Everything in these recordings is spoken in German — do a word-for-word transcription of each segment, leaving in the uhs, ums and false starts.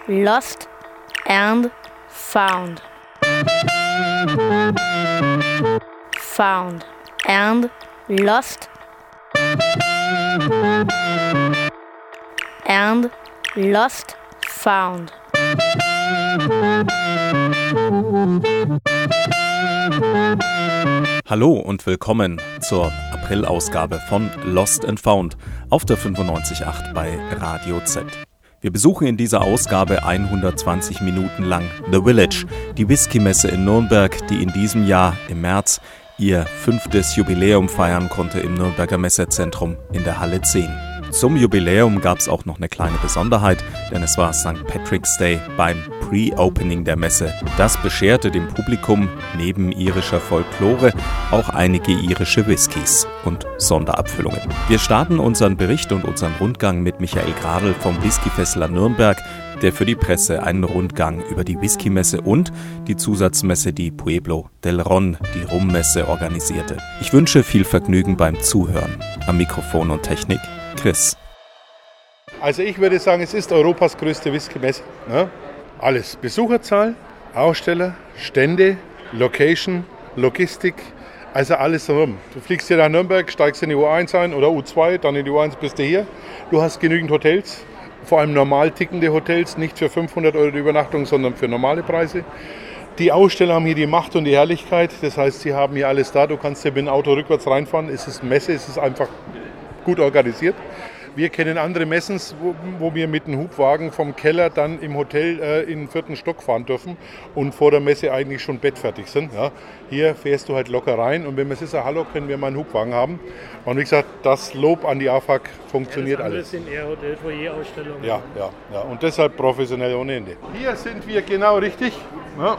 Lost and Found. Found and lost and lost found. Hallo und willkommen zur April-Ausgabe von Lost and Found auf der fünfundneunzig Komma acht bei Radio Z. Wir besuchen in dieser Ausgabe hundertzwanzig Minuten lang The Village, die Whisky-Messe in Nürnberg, die in diesem Jahr im März ihr fünftes Jubiläum feiern konnte im Nürnberger Messezentrum in der Halle zehn. Zum Jubiläum gab es auch noch eine kleine Besonderheit, denn es war Sankt Patrick's Day beim Pre-Opening der Messe. Das bescherte dem Publikum neben irischer Folklore auch einige irische Whiskys und Sonderabfüllungen. Wir starten unseren Bericht und unseren Rundgang mit Michael Gradl vom Whiskyfessler Nürnberg, der für die Presse einen Rundgang über die Whisky-Messe und die Zusatzmesse, die Pueblo del Ron, die Rummesse, organisierte. Ich wünsche viel Vergnügen beim Zuhören. Am Mikrofon und Technik Chris. Also ich würde sagen, es ist Europas größte Whisky-Messe. Ne? Alles. Besucherzahl, Aussteller, Stände, Location, Logistik, also alles rum. Du fliegst hier nach Nürnberg, steigst in die U eins ein oder U zwei, dann in die U eins bist du hier. Du hast genügend Hotels, vor allem normal tickende Hotels, nicht für fünfhundert Euro die Übernachtung, sondern für normale Preise. Die Aussteller haben hier die Macht und die Herrlichkeit, das heißt, sie haben hier alles da. Du kannst hier mit dem Auto rückwärts reinfahren, es ist eine Messe, es ist einfach gut organisiert. Wir kennen andere Messen, wo, wo wir mit dem Hubwagen vom Keller dann im Hotel äh, in den vierten Stock fahren dürfen und vor der Messe eigentlich schon bettfertig sind. Ja. Hier fährst du halt locker rein und wenn man sagt, hallo, können wir mal einen Hubwagen haben. Und wie gesagt, das Lob an die A F A C funktioniert ja, alles. Das sind eher Hotel-Foyer-Ausstellungen. Ja, ja, ja, und deshalb professionell ohne Ende. Hier sind wir genau richtig. Ja.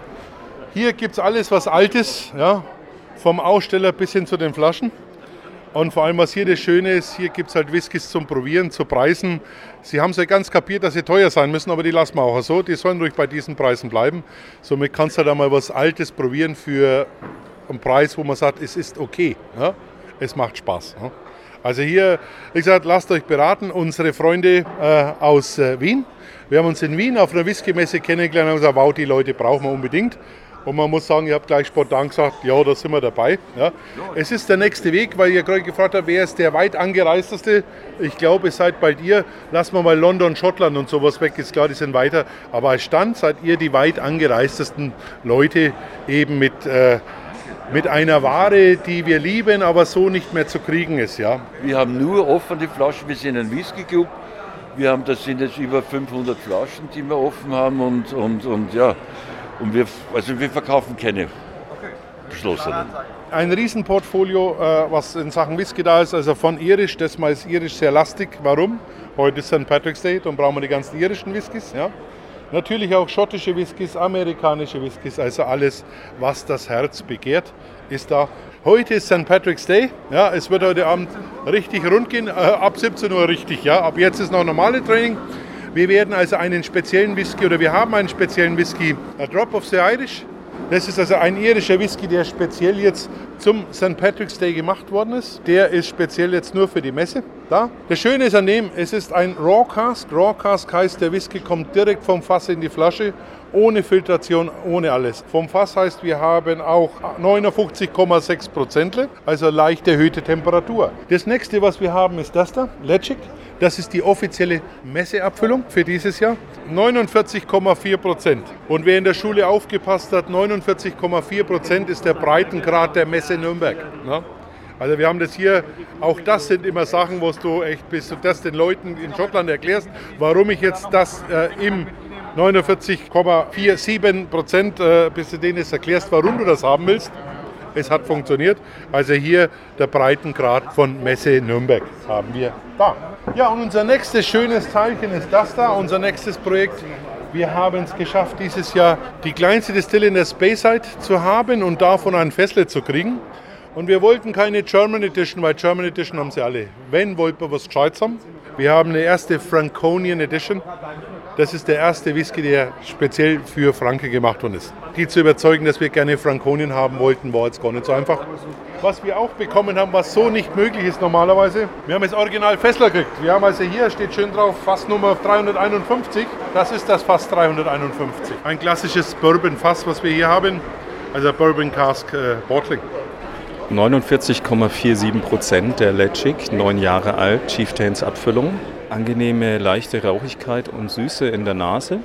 Hier gibt es alles, was alt ist, ja. Vom Aussteller bis hin zu den Flaschen. Und vor allem, was hier das Schöne ist, hier gibt es halt Whiskys zum Probieren, zu Preisen. Sie haben es ja ganz kapiert, dass sie teuer sein müssen, aber die lassen wir auch so. Die sollen ruhig bei diesen Preisen bleiben. Somit kannst du da mal was Altes probieren für einen Preis, wo man sagt, es ist okay. Ja? Es macht Spaß. Ja? Also hier, wie gesagt, lasst euch beraten. Unsere Freunde äh, aus äh, Wien. Wir haben uns in Wien auf einer Whisky-Messe kennengelernt und gesagt, wow, die Leute brauchen wir unbedingt. Und man muss sagen, ihr habt gleich spontan gesagt, ja, da sind wir dabei. Ja. Es ist der nächste Weg, weil ihr gerade gefragt habt, wer ist der weit angereisteste? Ich glaube, seid bald ihr. Lassen wir mal London, Schottland und sowas weg, ist klar, die sind weiter. Aber als Stand seid ihr die weit angereistesten Leute eben mit, äh, mit einer Ware, die wir lieben, aber so nicht mehr zu kriegen ist. Ja. Wir haben nur offene Flaschen, wir sind ein Whisky-Club. Wir haben, das sind jetzt über fünfhundert Flaschen, die wir offen haben und, und, und ja. Und wir, also wir verkaufen keine geschlossenen. Ein Riesenportfolio, äh, was in Sachen Whisky da ist, also von irisch, das mal ist irisch sehr lastig. Warum? Heute ist Sankt Patrick's Day, dann brauchen wir die ganzen irischen Whiskys. Ja? Natürlich auch schottische Whiskys, amerikanische Whiskys, also alles, was das Herz begehrt, ist da. Heute ist Sankt Patrick's Day, ja, es wird heute Abend richtig rund gehen, äh, ab siebzehn Uhr richtig, ja, ab jetzt ist noch normale Training. Wir werden also einen speziellen Whisky, oder wir haben einen speziellen Whisky, A Drop of the Irish. Das ist also ein irischer Whisky, der speziell jetzt zum Sankt Patrick's Day gemacht worden ist. Der ist speziell jetzt nur für die Messe da. Das Schöne ist an dem, es ist ein Raw Cask. Raw Cask heißt, der Whisky kommt direkt vom Fass in die Flasche, ohne Filtration, ohne alles. Vom Fass heißt, wir haben auch neunundfünfzig Komma sechs Prozent, also leicht erhöhte Temperatur. Das nächste, was wir haben, ist das da, Legic. Das ist die offizielle Messeabfüllung für dieses Jahr. neunundvierzig Komma vier Prozent. Und wer in der Schule aufgepasst hat, neunundvierzig Komma vier Prozent ist der Breitengrad der Messe Nürnberg. Ja? Also wir haben das hier, auch das sind immer Sachen, wo du echt bis du das den Leuten in Schottland erklärst, warum ich jetzt das äh, im neunundvierzig Komma siebenundvierzig Prozent, äh, bis du denen jetzt erklärst, warum du das haben willst. Es hat funktioniert. Also hier der Breitengrad von Messe Nürnberg haben wir da. Ja, und unser nächstes schönes Teilchen ist das da, unser nächstes Projekt. Wir haben es geschafft, dieses Jahr die kleinste Distille in der Speyside zu haben und davon ein Fässle zu kriegen. Und wir wollten keine German Edition, weil German Edition haben sie alle. Wenn, wollten wir was Gescheites haben. Wir haben eine erste Franconian Edition. Das ist der erste Whisky, der speziell für Franken gemacht worden ist. Die zu überzeugen, dass wir gerne Frankonien haben wollten, war jetzt gar nicht so einfach. Was wir auch bekommen haben, was so nicht möglich ist normalerweise, wir haben das Original Fässler gekriegt. Wir haben also hier, steht schön drauf, Fassnummer dreihunderteinundfünfzig. Das ist das Fass dreihunderteinundfünfzig. Ein klassisches Bourbon-Fass, was wir hier haben, also Bourbon Cask äh, Bottling. neunundvierzig Komma siebenundvierzig Prozent der Ledaig, neun Jahre alt, Chieftains Abfüllung. Angenehme, leichte Rauchigkeit und Süße in der Nase.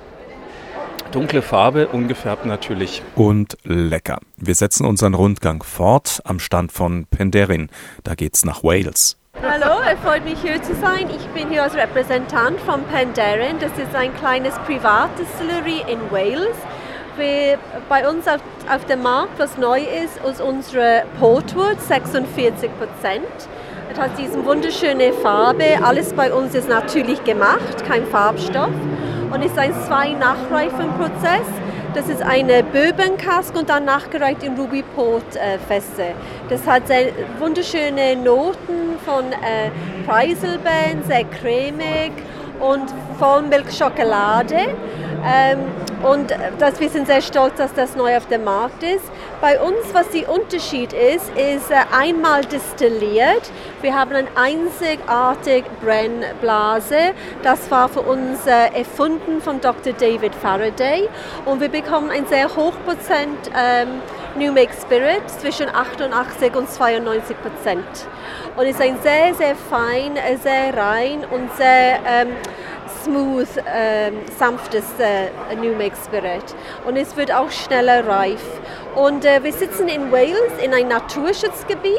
Dunkle Farbe, ungefärbt natürlich. Und lecker. Wir setzen unseren Rundgang fort am Stand von Penderyn. Da geht's nach Wales. Hallo, es freut mich hier zu sein. Ich bin hier als Repräsentant von Penderyn. Das ist ein kleines Privatdistillery in Wales. Wir, bei uns auf, auf dem Markt, was neu ist, ist unsere Portwood, sechsundvierzig Prozent. Es hat diese wunderschöne Farbe. Alles bei uns ist natürlich gemacht, kein Farbstoff. Und es ist ein Zwei-Nachreifenprozess. Das ist eine Bourbon Cask und dann nachgereift in Ruby Port äh, Fässer. Das hat sehr wunderschöne Noten von äh, Preiselbeeren, sehr cremig und Vollmilchschokolade. Ähm, und das, wir sind sehr stolz, dass das neu auf dem Markt ist. Bei uns, was der Unterschied ist, ist äh, einmal destilliert. Wir haben eine einzigartige Brennblase. Das war für uns äh, erfunden von Doktor David Faraday. Und wir bekommen ein sehr hochprozent ähm, New Make Spirit zwischen achtundachtzig und zweiundneunzig Prozent. Und es ist ein sehr, sehr fein, sehr rein und sehr ähm, smooth, ähm, sanftes äh, New Make Spirit. Und es wird auch schneller reif. Und äh, wir sitzen in Wales, in einem Naturschutzgebiet.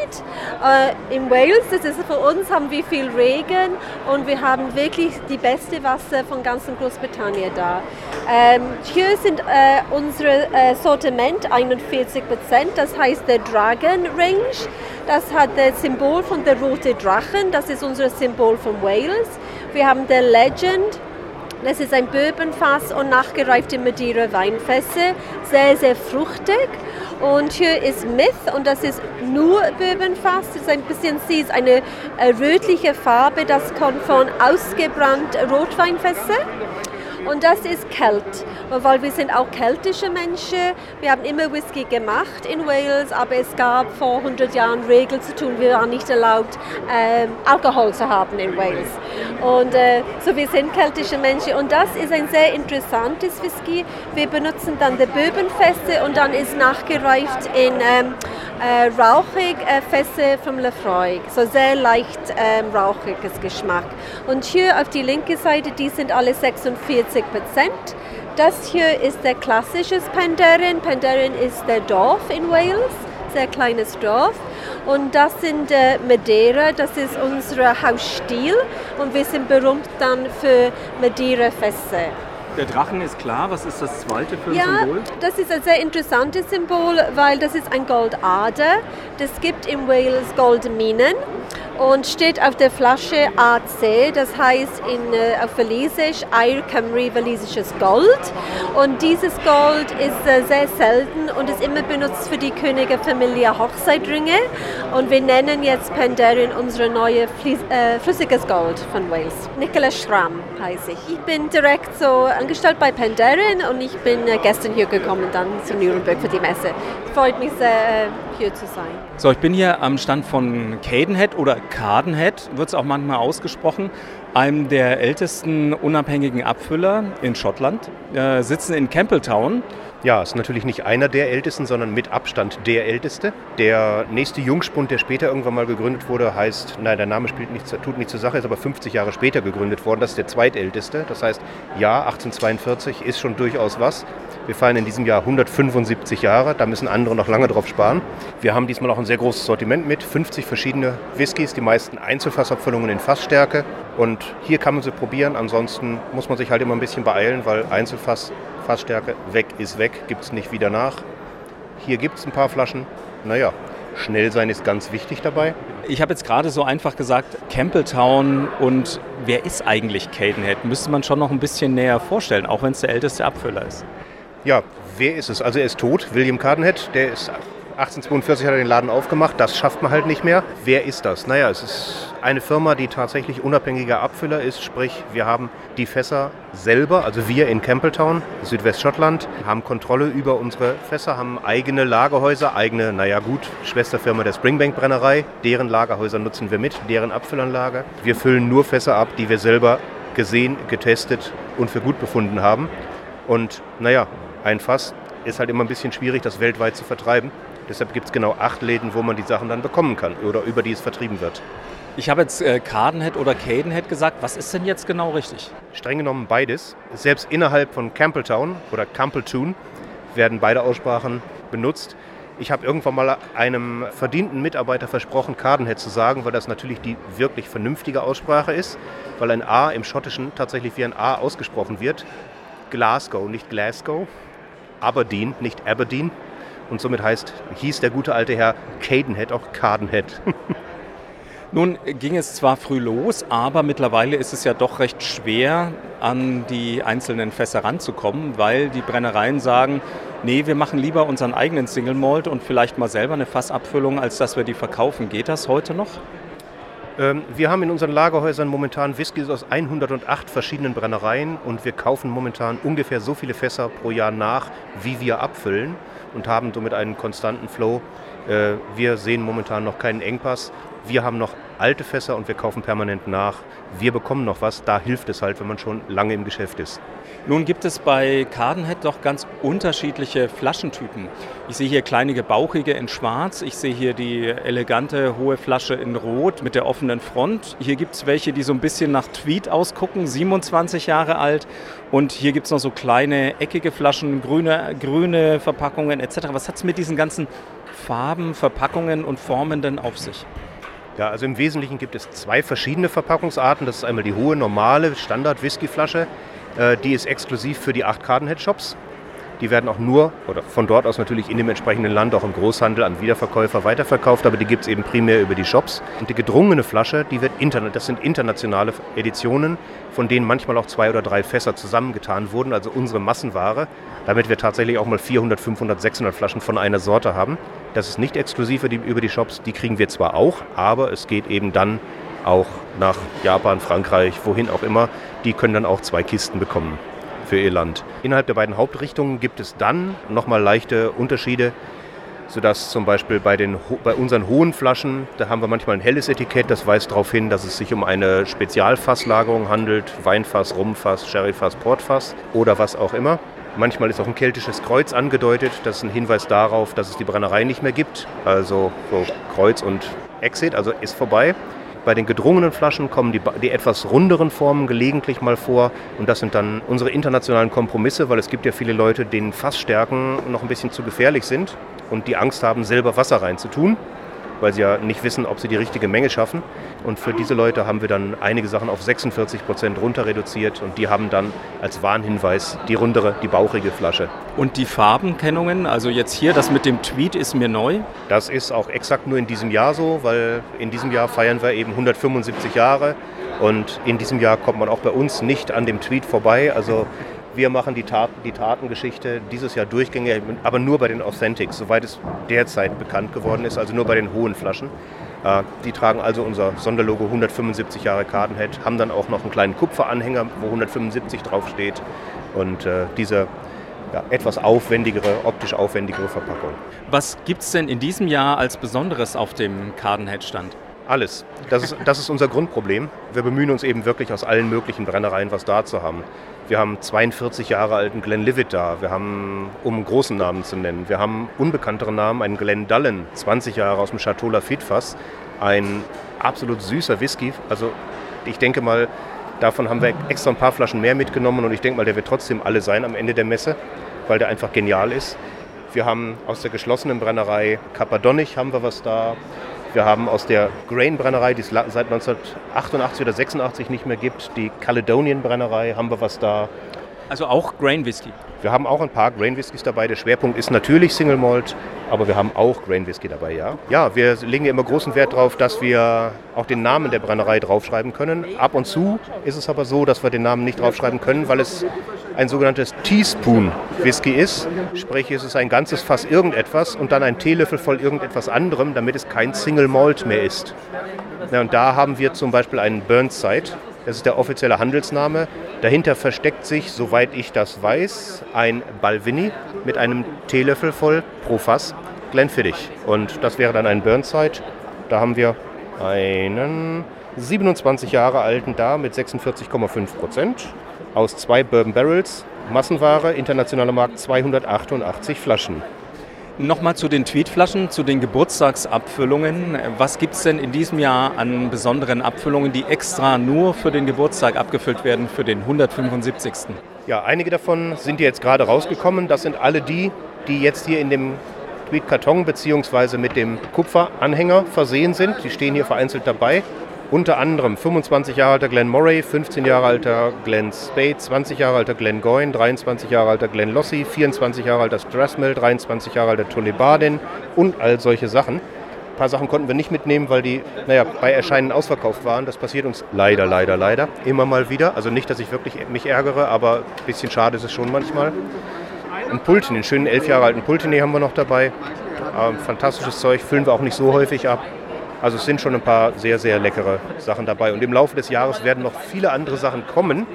Äh, in Wales, das ist für uns, haben wir viel Regen und wir haben wirklich die beste Wasser von ganzen Großbritannien da. Ähm, hier sind äh, unsere äh, Sortiment einundvierzig Prozent, das heißt der Dragon Range. Das hat das Symbol von der rote Drachen, das ist unser Symbol von Wales. Wir haben der Legend. Das ist ein Bourbonfass und nachgereifte Madeira Weinfässer, sehr, sehr fruchtig. Und hier ist Myth und das ist nur Bourbonfass. Das ist ein bisschen, sie ist eine äh, rötliche Farbe, das kommt von ausgebrannten Rotweinfässer. Und das ist Kelt, weil wir sind auch keltische Menschen. Wir haben immer Whisky gemacht in Wales, aber es gab vor hundert Jahren Regeln zu tun. Wir waren nicht erlaubt, ähm, Alkohol zu haben in Wales. Und äh, so wir sind keltische Menschen. Und das ist ein sehr interessantes Whisky. Wir benutzen dann die Bourbonfässer und dann ist nachgereift in ähm, äh, rauchig äh, Fässer vom Lefroy. So sehr leicht ähm, rauchiges Geschmack. Und hier auf die linke Seite, die sind alle sechsundvierzig Prozent. Das hier ist der klassische Penderyn. Penderyn ist der Dorf in Wales, sehr kleines Dorf. Und das sind äh, Madeira, das ist unser Hausstil. Und wir sind berühmt dann für Madeira-Fässer. Der Drachen ist klar. Was ist das zweite für ein ja, Symbol? Ja, das ist ein sehr interessantes Symbol, weil das ist ein Goldader. Das gibt in Wales Goldminen und steht auf der Flasche A C, das heißt in, äh, auf Walisisch Eir Cymru, walisisches Gold. Und dieses Gold ist äh, sehr selten und ist immer benutzt für die Königefamilie Hochzeitringe. Und wir nennen jetzt Penderyn unsere neue Flies, äh, flüssiges Gold von Wales. Nicholas Schramm heiße ich. Ich bin direkt so angestellt bei Penderyn und ich bin äh, gestern hier gekommen dann zu Nürnberg für die Messe. Es freut mich sehr, äh, hier zu sein. So, ich bin hier am Stand von Cadenhead oder Cadenhead, wird es auch manchmal ausgesprochen, einem der ältesten unabhängigen Abfüller in Schottland, äh, sitzen in Campbelltown. Ja, ist natürlich nicht einer der ältesten, sondern mit Abstand der älteste. Der nächste Jungspund, der später irgendwann mal gegründet wurde, heißt, nein, der Name spielt nicht, tut nicht zur Sache, ist aber fünfzig Jahre später gegründet worden. Das ist der zweitälteste. Das heißt, ja, achtzehnhundertzweiundvierzig ist schon durchaus was. Wir feiern in diesem Jahr hundertfünfundsiebzig Jahre, da müssen andere noch lange drauf sparen. Wir haben diesmal auch ein sehr großes Sortiment mit, fünfzig verschiedene Whiskys, die meisten Einzelfassabfüllungen in Fassstärke. Und hier kann man sie probieren, ansonsten muss man sich halt immer ein bisschen beeilen, weil Einzelfass, Fassstärke, weg ist weg, gibt es nicht wieder nach. Hier gibt es ein paar Flaschen, naja, schnell sein ist ganz wichtig dabei. Ich habe jetzt gerade so einfach gesagt, Campbelltown und wer ist eigentlich Cadenhead? Müsste man schon noch ein bisschen näher vorstellen, auch wenn es der älteste Abfüller ist. Ja, wer ist es? Also er ist tot, William Cadenhead, der ist achtzehnhundertzweiundvierzig hat er den Laden aufgemacht, das schafft man halt nicht mehr. Wer ist das? Naja, es ist eine Firma, die tatsächlich unabhängiger Abfüller ist, sprich wir haben die Fässer selber, also wir in Campbelltown, Südwestschottland, haben Kontrolle über unsere Fässer, haben eigene Lagerhäuser, eigene, naja gut, Schwesterfirma der Springbank Brennerei, deren Lagerhäuser nutzen wir mit, deren Abfüllanlage. Wir füllen nur Fässer ab, die wir selber gesehen, getestet und für gut befunden haben. Und naja, ein Fass ist halt immer ein bisschen schwierig, das weltweit zu vertreiben. Deshalb gibt es genau acht Läden, wo man die Sachen dann bekommen kann oder über die es vertrieben wird. Ich habe jetzt äh, Cadenhead oder Cadenhead gesagt. Was ist denn jetzt genau richtig? Streng genommen beides. Selbst innerhalb von Campbelltown oder Campbelltown werden beide Aussprachen benutzt. Ich habe irgendwann mal einem verdienten Mitarbeiter versprochen, Cadenhead zu sagen, weil das natürlich die wirklich vernünftige Aussprache ist, weil ein A im Schottischen tatsächlich wie ein A ausgesprochen wird. Glasgow, nicht Glasgow. Aberdeen, nicht Aberdeen. Und somit heißt, hieß der gute alte Herr Cadenhead auch Cadenhead. Nun ging es zwar früh los, aber mittlerweile ist es ja doch recht schwer, an die einzelnen Fässer ranzukommen, weil die Brennereien sagen, nee, wir machen lieber unseren eigenen Single Malt und vielleicht mal selber eine Fassabfüllung, als dass wir die verkaufen. Geht das heute noch? Ähm, wir haben in unseren Lagerhäusern momentan Whiskys aus hundertacht verschiedenen Brennereien und wir kaufen momentan ungefähr so viele Fässer pro Jahr nach, wie wir abfüllen und haben somit einen konstanten Flow. Äh, wir sehen momentan noch keinen Engpass. Wir haben noch alte Fässer und wir kaufen permanent nach. Wir bekommen noch was, da hilft es halt, wenn man schon lange im Geschäft ist. Nun gibt es bei Cadenhead doch ganz unterschiedliche Flaschentypen. Ich sehe hier kleine bauchige in schwarz, ich sehe hier die elegante hohe Flasche in rot mit der offenen Front. Hier gibt es welche, die so ein bisschen nach Tweed ausgucken, siebenundzwanzig Jahre alt. Und hier gibt es noch so kleine eckige Flaschen, grüne, grüne Verpackungen et cetera. Was hat es mit diesen ganzen Farben, Verpackungen und Formen denn auf sich? Ja, also im Wesentlichen gibt es zwei verschiedene Verpackungsarten. Das ist einmal die hohe, normale Standard-Whisky-Flasche. Äh, die ist exklusiv für die acht Cadenhead-Shops. Die werden auch nur, oder von dort aus natürlich in dem entsprechenden Land, auch im Großhandel an Wiederverkäufer weiterverkauft, aber die gibt es eben primär über die Shops. Und die gedrungene Flasche, die wird interna- das sind internationale Editionen, von denen manchmal auch zwei oder drei Fässer zusammengetan wurden, also unsere Massenware, damit wir tatsächlich auch mal vierhundert, fünfhundert, sechshundert Flaschen von einer Sorte haben. Das ist nicht exklusiv über die Shops, die kriegen wir zwar auch, aber es geht eben dann auch nach Japan, Frankreich, wohin auch immer. Die können dann auch zwei Kisten bekommen für ihr Land. Innerhalb der beiden Hauptrichtungen gibt es dann nochmal leichte Unterschiede, sodass zum Beispiel bei, den, bei unseren hohen Flaschen, da haben wir manchmal ein helles Etikett, das weist darauf hin, dass es sich um eine Spezialfasslagerung handelt, Weinfass, Rumfass, Sherryfass, Portfass oder was auch immer. Manchmal ist auch ein keltisches Kreuz angedeutet, das ist ein Hinweis darauf, dass es die Brennerei nicht mehr gibt, also so Kreuz und Exit, also ist vorbei. Bei den gedrungenen Flaschen kommen die, die etwas runderen Formen gelegentlich mal vor und das sind dann unsere internationalen Kompromisse, weil es gibt ja viele Leute, denen Fassstärken noch ein bisschen zu gefährlich sind und die Angst haben, selber Wasser reinzutun, weil sie ja nicht wissen, ob sie die richtige Menge schaffen. Und für diese Leute haben wir dann einige Sachen auf sechsundvierzig Prozent runter reduziert und die haben dann als Warnhinweis die rundere, die bauchige Flasche. Und die Farbenkennungen, also jetzt hier, das mit dem Tweed ist mir neu? Das ist auch exakt nur in diesem Jahr so, weil in diesem Jahr feiern wir eben hundertfünfundsiebzig Jahre und in diesem Jahr kommt man auch bei uns nicht an dem Tweed vorbei. Also wir machen die, Tat, die Tatengeschichte dieses Jahr durchgängig, aber nur bei den Authentics, soweit es derzeit bekannt geworden ist, also nur bei den hohen Flaschen. Äh, die tragen also unser Sonderlogo hundertfünfundsiebzig Jahre Cadenhead, haben dann auch noch einen kleinen Kupferanhänger, wo hundertfünfundsiebzig draufsteht und äh, diese ja, etwas aufwendigere, optisch aufwendigere Verpackung. Was gibt es denn in diesem Jahr als Besonderes auf dem Cadenhead-Stand? Alles. Das ist, das ist unser Grundproblem. Wir bemühen uns eben wirklich aus allen möglichen Brennereien was da zu haben. Wir haben zweiundvierzig Jahre alten Glenlivet da. Wir haben, um einen großen Namen zu nennen, wir haben unbekanntere Namen, einen Glendullan, zwanzig Jahre aus dem Chateau Lafite Fass. Ein absolut süßer Whisky. Also ich denke mal, davon haben wir extra ein paar Flaschen mehr mitgenommen und ich denke mal, der wird trotzdem alle sein am Ende der Messe, weil der einfach genial ist. Wir haben aus der geschlossenen Brennerei Kappadonich haben wir was da. Wir haben aus der Grain-Brennerei, die es seit neunzehnhundertachtundachtzig oder sechsundachtzig nicht mehr gibt, die Caledonian-Brennerei, haben wir was da. Also auch Grain Whisky? Wir haben auch ein paar Grain Whiskys dabei. Der Schwerpunkt ist natürlich Single Malt, aber wir haben auch Grain Whisky dabei, ja. Ja, wir legen ja immer großen Wert darauf, dass wir auch den Namen der Brennerei draufschreiben können. Ab und zu ist es aber so, dass wir den Namen nicht draufschreiben können, weil es ein sogenanntes Teaspoon Whisky ist. Sprich, es ist ein ganzes Fass irgendetwas und dann ein Teelöffel voll irgendetwas anderem, damit es kein Single Malt mehr ist. Ja, und da haben wir zum Beispiel einen Burnside. Das ist der offizielle Handelsname. Dahinter versteckt sich, soweit ich das weiß, ein Balvenie mit einem Teelöffel voll pro Fass Glenfiddich. Und das wäre dann ein Burnside. Da haben wir einen siebenundzwanzig Jahre alten da mit sechsundvierzig Komma fünf Prozent aus zwei Bourbon Barrels. Massenware, internationaler Markt, zweihundertachtundachtzig Flaschen. Nochmal zu den Tweed-Flaschen, zu den Geburtstagsabfüllungen. Was gibt es denn in diesem Jahr an besonderen Abfüllungen, die extra nur für den Geburtstag abgefüllt werden, für den hundertfünfundsiebzigsten? Ja, einige davon sind jetzt gerade rausgekommen. Das sind alle die, die jetzt hier in dem Tweed-Karton bzw. mit dem Kupferanhänger versehen sind. Die stehen hier vereinzelt dabei. Unter anderem fünfundzwanzig Jahre alter Glen Moray, fünfzehn Jahre alter Glen Spade, zwanzig Jahre alter Glen Goyne, dreiundzwanzig Jahre alter Glen Lossie, vierundzwanzig Jahre alter Strathmel, dreiundzwanzig Jahre alter Tullibardin und all solche Sachen. Ein paar Sachen konnten wir nicht mitnehmen, weil die naja, bei Erscheinen ausverkauft waren. Das passiert uns leider, leider, leider immer mal wieder. Also nicht, dass ich wirklich mich ärgere, aber ein bisschen schade ist es schon manchmal. Ein Pulten, den schönen elf Jahre alten Pulteney haben wir noch dabei. Ähm, fantastisches Zeug, füllen wir auch nicht so häufig ab. Also es sind schon ein paar sehr, sehr leckere Sachen dabei. Und im Laufe des Jahres werden noch viele andere Sachen kommen.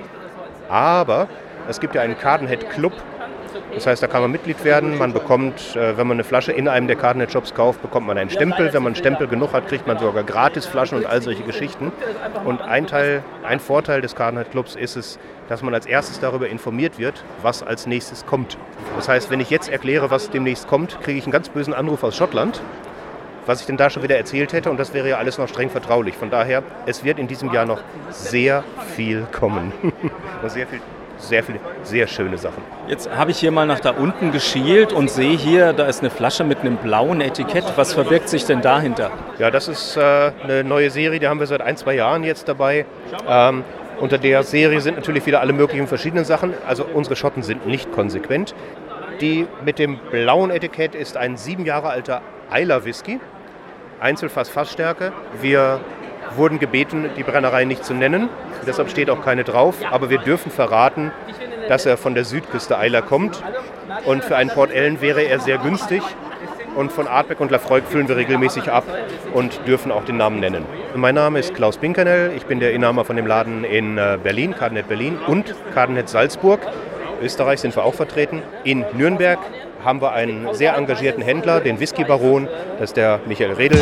Aber es gibt ja einen Cadenhead Club. Das heißt, da kann man Mitglied werden. Man bekommt, wenn man eine Flasche in einem der Cadenhead Shops kauft, bekommt man einen Stempel. Wenn man einen Stempel genug hat, kriegt man sogar gratis Flaschen und all solche Geschichten. Und ein Teil, ein Vorteil des Cadenhead Clubs ist es, dass man als erstes darüber informiert wird, was als nächstes kommt. Das heißt, wenn ich jetzt erkläre, was demnächst kommt, kriege ich einen ganz bösen Anruf aus Schottland, was ich denn da schon wieder erzählt hätte, und das wäre ja alles noch streng vertraulich. Von daher, es wird in diesem Jahr noch sehr viel kommen. sehr viel, sehr viele, sehr schöne Sachen. Jetzt habe ich hier mal nach da unten geschielt und sehe hier, da ist eine Flasche mit einem blauen Etikett. Was verbirgt sich denn dahinter? Ja, das ist äh, eine neue Serie, die haben wir seit ein, zwei Jahren jetzt dabei. Ähm, unter der Serie sind natürlich wieder alle möglichen verschiedenen Sachen. Also unsere Schotten sind nicht konsequent. Die mit dem blauen Etikett ist ein sieben Jahre alter Islay Whisky. Einzelfass Fassstärke. Wir wurden gebeten, die Brennerei nicht zu nennen. Deshalb steht auch keine drauf. Aber wir dürfen verraten, dass er von der Südküste Islay kommt. Und für einen Port Ellen wäre er sehr günstig. Und von Ardbeg und Lafroig füllen wir regelmäßig ab und dürfen auch den Namen nennen. Mein Name ist Klaus Pinkernell. Ich bin der Inhaber von dem Laden in Berlin, Cadenhead Berlin und Cadenhead Salzburg. Österreich sind wir auch vertreten. In Nürnberg haben wir einen sehr engagierten Händler, den Whisky-Baron, das ist der Michael Redl.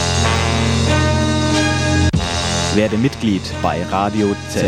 Werde Mitglied bei Radio Z.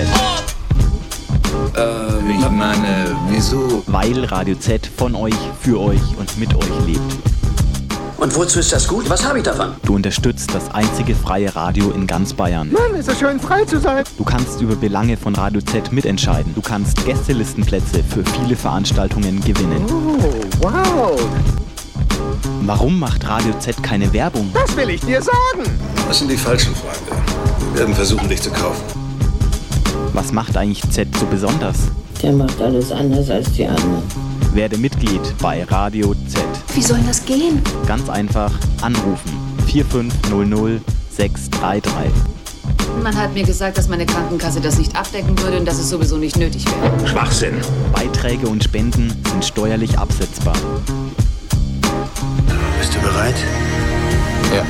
Äh, ich meine, wieso? Weil Radio Z von euch, für euch und mit euch lebt. Und wozu ist das gut? Was habe ich davon? Du unterstützt das einzige freie Radio in ganz Bayern. Mann, ist es schön, frei zu sein. Du kannst über Belange von Radio Z mitentscheiden. Du kannst Gästelistenplätze für viele Veranstaltungen gewinnen. Oh, wow. Warum macht Radio Z keine Werbung? Das will ich dir sagen. Das sind die falschen Freunde. Wir werden versuchen, dich zu kaufen. Was macht eigentlich Z so besonders? Der macht alles anders als die anderen. Werde Mitglied bei Radio Z. Wie soll das gehen? Ganz einfach anrufen. vier fünf null null sechs drei drei. Man hat mir gesagt, dass meine Krankenkasse das nicht abdecken würde und dass es sowieso nicht nötig wäre. Schwachsinn. Beiträge und Spenden sind steuerlich absetzbar. Bist du bereit? Ja.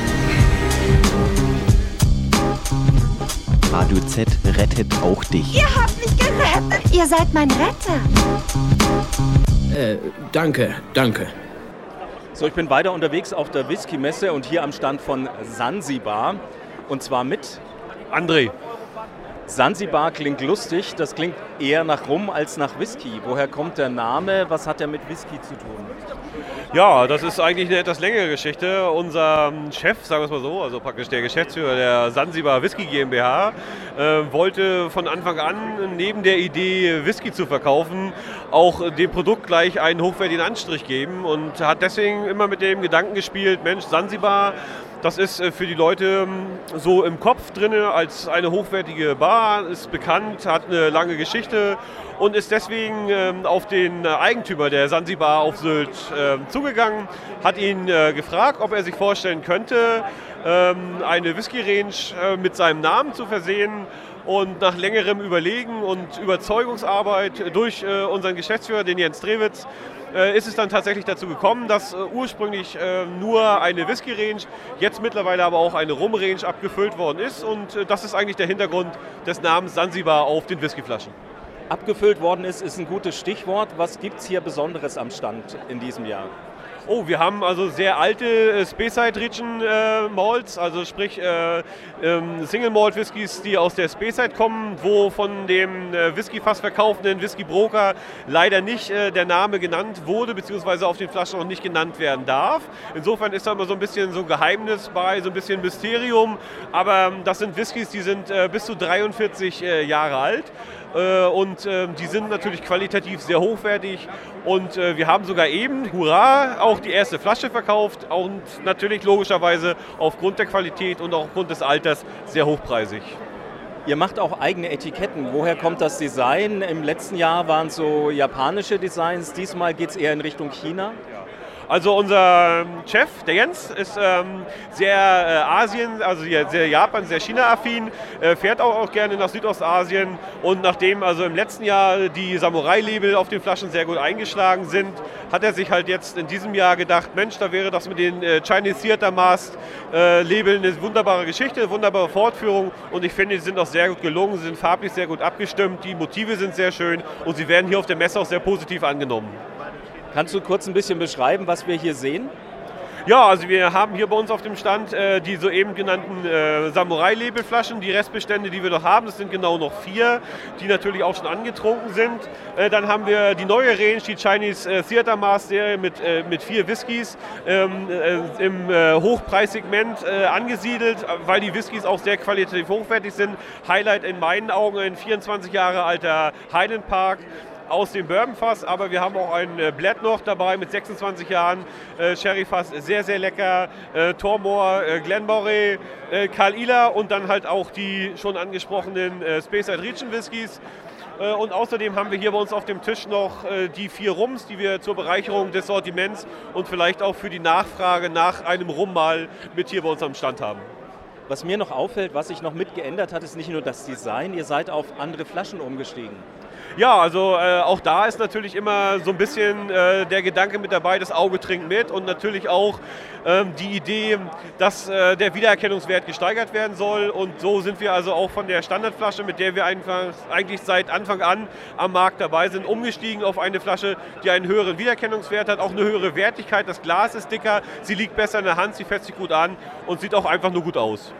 Radio Z rettet auch dich. Ihr habt mich gerettet. Ihr seid mein Retter. Äh, danke, danke. So, ich bin weiter unterwegs auf der Whisky-Messe und hier am Stand von Sansibar. Und zwar mit André. Sansibar klingt lustig, das klingt eher nach Rum als nach Whisky. Woher kommt der Name? Was hat er mit Whisky zu tun? Ja, das ist eigentlich eine etwas längere Geschichte. Unser Chef, sagen wir es mal so, also praktisch der Geschäftsführer der Sansibar Whisky GmbH, äh, wollte von Anfang an neben der Idee, Whisky zu verkaufen, auch dem Produkt gleich einen hochwertigen Anstrich geben und hat deswegen immer mit dem Gedanken gespielt, Mensch, Sansibar, das ist für die Leute so im Kopf drin als eine hochwertige Bar, ist bekannt, hat eine lange Geschichte und ist deswegen ähm, auf den Eigentümer der Sansibar auf Sylt äh, zugegangen, hat ihn äh, gefragt, ob er sich vorstellen könnte, ähm, eine Whisky-Range äh, mit seinem Namen zu versehen. Und nach längerem Überlegen und Überzeugungsarbeit durch äh, unseren Geschäftsführer, den Jens Drewitz, äh, ist es dann tatsächlich dazu gekommen, dass äh, ursprünglich äh, nur eine Whisky-Range, jetzt mittlerweile aber auch eine Rum-Range abgefüllt worden ist. Und äh, das ist eigentlich der Hintergrund des Namens Sansibar auf den Whiskyflaschen. Abgefüllt worden ist, ist ein gutes Stichwort. Was gibt es hier Besonderes am Stand in diesem Jahr? Oh, wir haben also sehr alte äh, Speyside Region äh, Malts, also sprich äh, ähm, Single Malt Whiskys, die aus der Speyside kommen, wo von dem äh, Whisky-Fass verkaufenden Whisky Broker leider nicht äh, der Name genannt wurde, beziehungsweise auf den Flaschen noch nicht genannt werden darf. Insofern ist da immer so ein bisschen so Geheimnis bei, so ein bisschen Mysterium, aber ähm, das sind Whiskys, die sind äh, bis zu dreiundvierzig äh, Jahre alt. Und äh, die sind natürlich qualitativ sehr hochwertig und äh, wir haben sogar eben, hurra, auch die erste Flasche verkauft und natürlich logischerweise aufgrund der Qualität und auch aufgrund des Alters sehr hochpreisig. Ihr macht auch eigene Etiketten. Woher kommt das Design? Im letzten Jahr waren es so japanische Designs, diesmal geht es eher in Richtung China. Also unser Chef, der Jens, ist ähm, sehr äh, Asien, also sehr Japan, sehr China-affin, äh, fährt auch, auch gerne nach Südostasien und nachdem also im letzten Jahr die Samurai-Label auf den Flaschen sehr gut eingeschlagen sind, hat er sich halt jetzt in diesem Jahr gedacht, Mensch, da wäre das mit den äh, Chinese Theater Mast äh, Labeln eine wunderbare Geschichte, eine wunderbare Fortführung und ich finde, die sind auch sehr gut gelungen, sie sind farblich sehr gut abgestimmt, die Motive sind sehr schön und sie werden hier auf der Messe auch sehr positiv angenommen. Kannst du kurz ein bisschen beschreiben, was wir hier sehen? Ja, also wir haben hier bei uns auf dem Stand äh, die soeben genannten äh, Samurai-Labelflaschen, die Restbestände, die wir noch haben, das sind genau noch vier, die natürlich auch schon angetrunken sind. Äh, dann haben wir die neue Range, die Chinese äh, Theater Mast Serie mit, äh, mit vier Whiskys ähm, äh, im äh, Hochpreissegment äh, angesiedelt, weil die Whiskys auch sehr qualitativ hochwertig sind. Highlight in meinen Augen ein vierundzwanzig Jahre alter Highland Park aus dem Bourbonfass, aber wir haben auch ein äh, Bled noch dabei mit sechsundzwanzig Jahren, äh, Sherryfass, sehr, sehr lecker, äh, Tormore, äh, Glenmorangie, äh, Carl Ila und dann halt auch die schon angesprochenen äh, Speyside Region Whiskys. Äh, und außerdem haben wir hier bei uns auf dem Tisch noch äh, die vier Rums, die wir zur Bereicherung des Sortiments und vielleicht auch für die Nachfrage nach einem Rum mal mit hier bei uns am Stand haben. Was mir noch auffällt, was sich noch mit geändert hat, ist nicht nur das Design, ihr seid auf andere Flaschen umgestiegen. Ja, also äh, auch da ist natürlich immer so ein bisschen äh, der Gedanke mit dabei, das Auge trinkt mit und natürlich auch ähm, die Idee, dass äh, der Wiedererkennungswert gesteigert werden soll und so sind wir also auch von der Standardflasche, mit der wir einfach, eigentlich seit Anfang an am Markt dabei sind, umgestiegen auf eine Flasche, die einen höheren Wiedererkennungswert hat, auch eine höhere Wertigkeit, das Glas ist dicker, sie liegt besser in der Hand, sie fässt sich gut an und sieht auch einfach nur gut aus.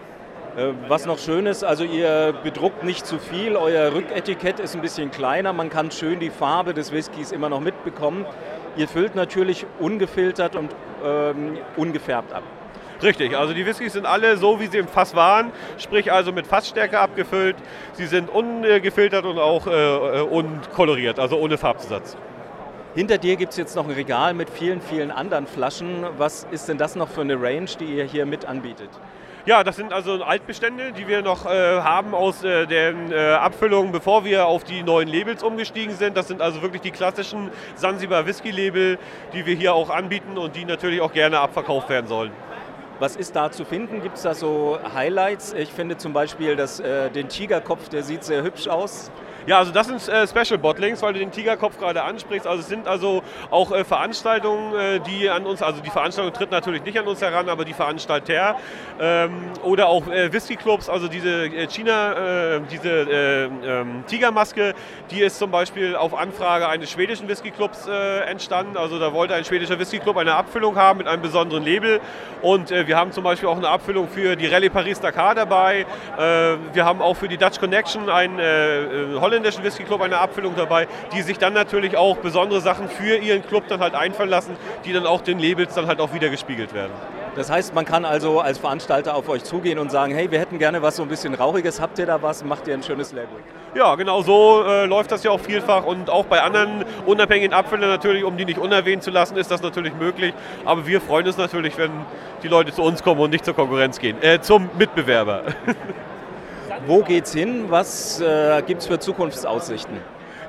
Was noch schön ist, also ihr bedruckt nicht zu viel, euer Rücketikett ist ein bisschen kleiner, man kann schön die Farbe des Whiskys immer noch mitbekommen. Ihr füllt natürlich ungefiltert und ähm, ungefärbt ab. Richtig, also die Whiskys sind alle so, wie sie im Fass waren, sprich also mit Fassstärke abgefüllt. Sie sind ungefiltert und auch äh, unkoloriert, also ohne Farbzusatz. Hinter dir gibt es jetzt noch ein Regal mit vielen, vielen anderen Flaschen. Was ist denn das noch für eine Range, die ihr hier mit anbietet? Ja, das sind also Altbestände, die wir noch äh, haben aus äh, den äh, Abfüllungen, bevor wir auf die neuen Labels umgestiegen sind. Das sind also wirklich die klassischen Sansibar Whisky Label, die wir hier auch anbieten und die natürlich auch gerne abverkauft werden sollen. Was ist da zu finden? Gibt es da so Highlights? Ich finde zum Beispiel das, äh, den Tigerkopf, der sieht sehr hübsch aus. Ja, also das sind äh, Special Bottlings, weil du den Tigerkopf gerade ansprichst. Also es sind also auch äh, Veranstaltungen, äh, die an uns, also die Veranstaltung tritt natürlich nicht an uns heran, aber die Veranstalter ähm, oder auch äh, Whisky-Clubs, also diese äh, China, äh, diese äh, äh, Tigermaske, die ist zum Beispiel auf Anfrage eines schwedischen Whisky-Clubs äh, entstanden. Also da wollte ein schwedischer Whisky-Club eine Abfüllung haben mit einem besonderen Label und äh, wir haben zum Beispiel auch eine Abfüllung für die Rallye Paris-Dakar dabei. Äh, wir haben auch für die Dutch Connection ein äh, holländischen Whisky Club eine Abfüllung dabei, die sich dann natürlich auch besondere Sachen für ihren Club dann halt einfallen lassen, die dann auch den Labels dann halt auch wieder gespiegelt werden. Das heißt, man kann also als Veranstalter auf euch zugehen und sagen, hey, wir hätten gerne was so ein bisschen Rauchiges, habt ihr da was, macht ihr ein schönes Label? Ja, genau so äh, läuft das ja auch vielfach und auch bei anderen unabhängigen Abfüllern natürlich, um die nicht unerwähnt zu lassen, ist das natürlich möglich, aber wir freuen uns natürlich, wenn die Leute zu uns kommen und nicht zur Konkurrenz gehen, äh, zum Mitbewerber. Wo geht's hin? Was äh, gibt es für Zukunftsaussichten?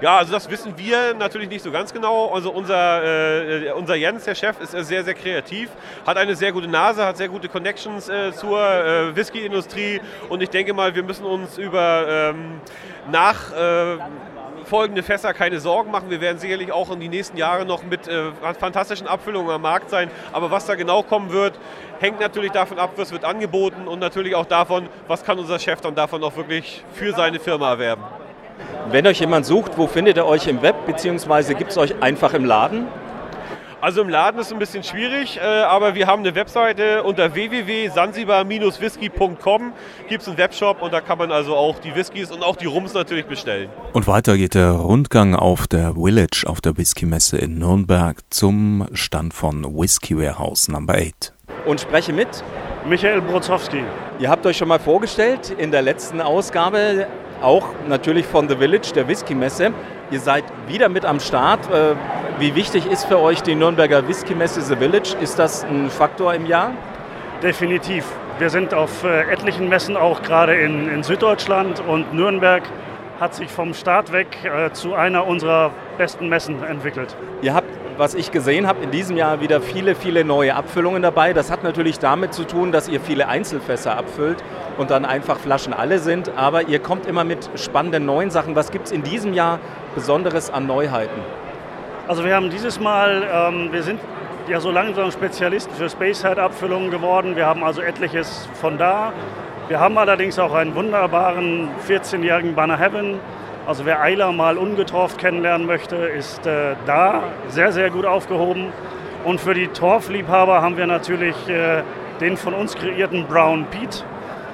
Ja, also das wissen wir natürlich nicht so ganz genau. Also unser, äh, unser Jens, der Chef, ist sehr, sehr kreativ, hat eine sehr gute Nase, hat sehr gute Connections äh, zur äh, Whisky-Industrie und ich denke mal, wir müssen uns über ähm, nach äh, folgende Fässer keine Sorgen machen. Wir werden sicherlich auch in die nächsten Jahre noch mit äh, fantastischen Abfüllungen am Markt sein. Aber was da genau kommen wird, hängt natürlich davon ab, was wird angeboten und natürlich auch davon, was kann unser Chef dann davon auch wirklich für seine Firma erwerben. Wenn euch jemand sucht, wo findet ihr euch im Web, beziehungsweise gibt es euch einfach im Laden? Also im Laden ist es ein bisschen schwierig, äh, aber wir haben eine Webseite unter w w w punkt sansibar Bindestrich whisky punkt com gibt es einen Webshop und da kann man also auch die Whiskys und auch die Rums natürlich bestellen. Und weiter geht der Rundgang auf der Village auf der Whisky-Messe in Nürnberg zum Stand von Whisky Warehouse Number acht. Und spreche mit Michael Brozowski. Ihr habt euch schon mal vorgestellt in der letzten Ausgabe, auch natürlich von The Village, der Whisky-Messe. Ihr seid wieder mit am Start. Wie wichtig ist für euch die Nürnberger Whisky-Messe The Village? Ist das ein Faktor im Jahr? Definitiv. Wir sind auf etlichen Messen, auch gerade in, in Süddeutschland, und Nürnberg hat sich vom Start weg äh, zu einer unserer besten Messen entwickelt. Ihr habt, was ich gesehen habe, in diesem Jahr wieder viele, viele neue Abfüllungen dabei. Das hat natürlich damit zu tun, dass ihr viele Einzelfässer abfüllt und dann einfach Flaschen alle sind. Aber ihr kommt immer mit spannenden neuen Sachen. Was gibt es in diesem Jahr Besonderes an Neuheiten? Also wir haben dieses Mal, ähm, wir sind ja so langsam Spezialisten für Speyside-Abfüllungen geworden. Wir haben also etliches von da. Wir haben allerdings auch einen wunderbaren vierzehnjährigen Banner Heaven. Also wer Islay mal ungetorft kennenlernen möchte, ist äh, da sehr, sehr gut aufgehoben. Und für die Torfliebhaber haben wir natürlich äh, den von uns kreierten Brown Pete.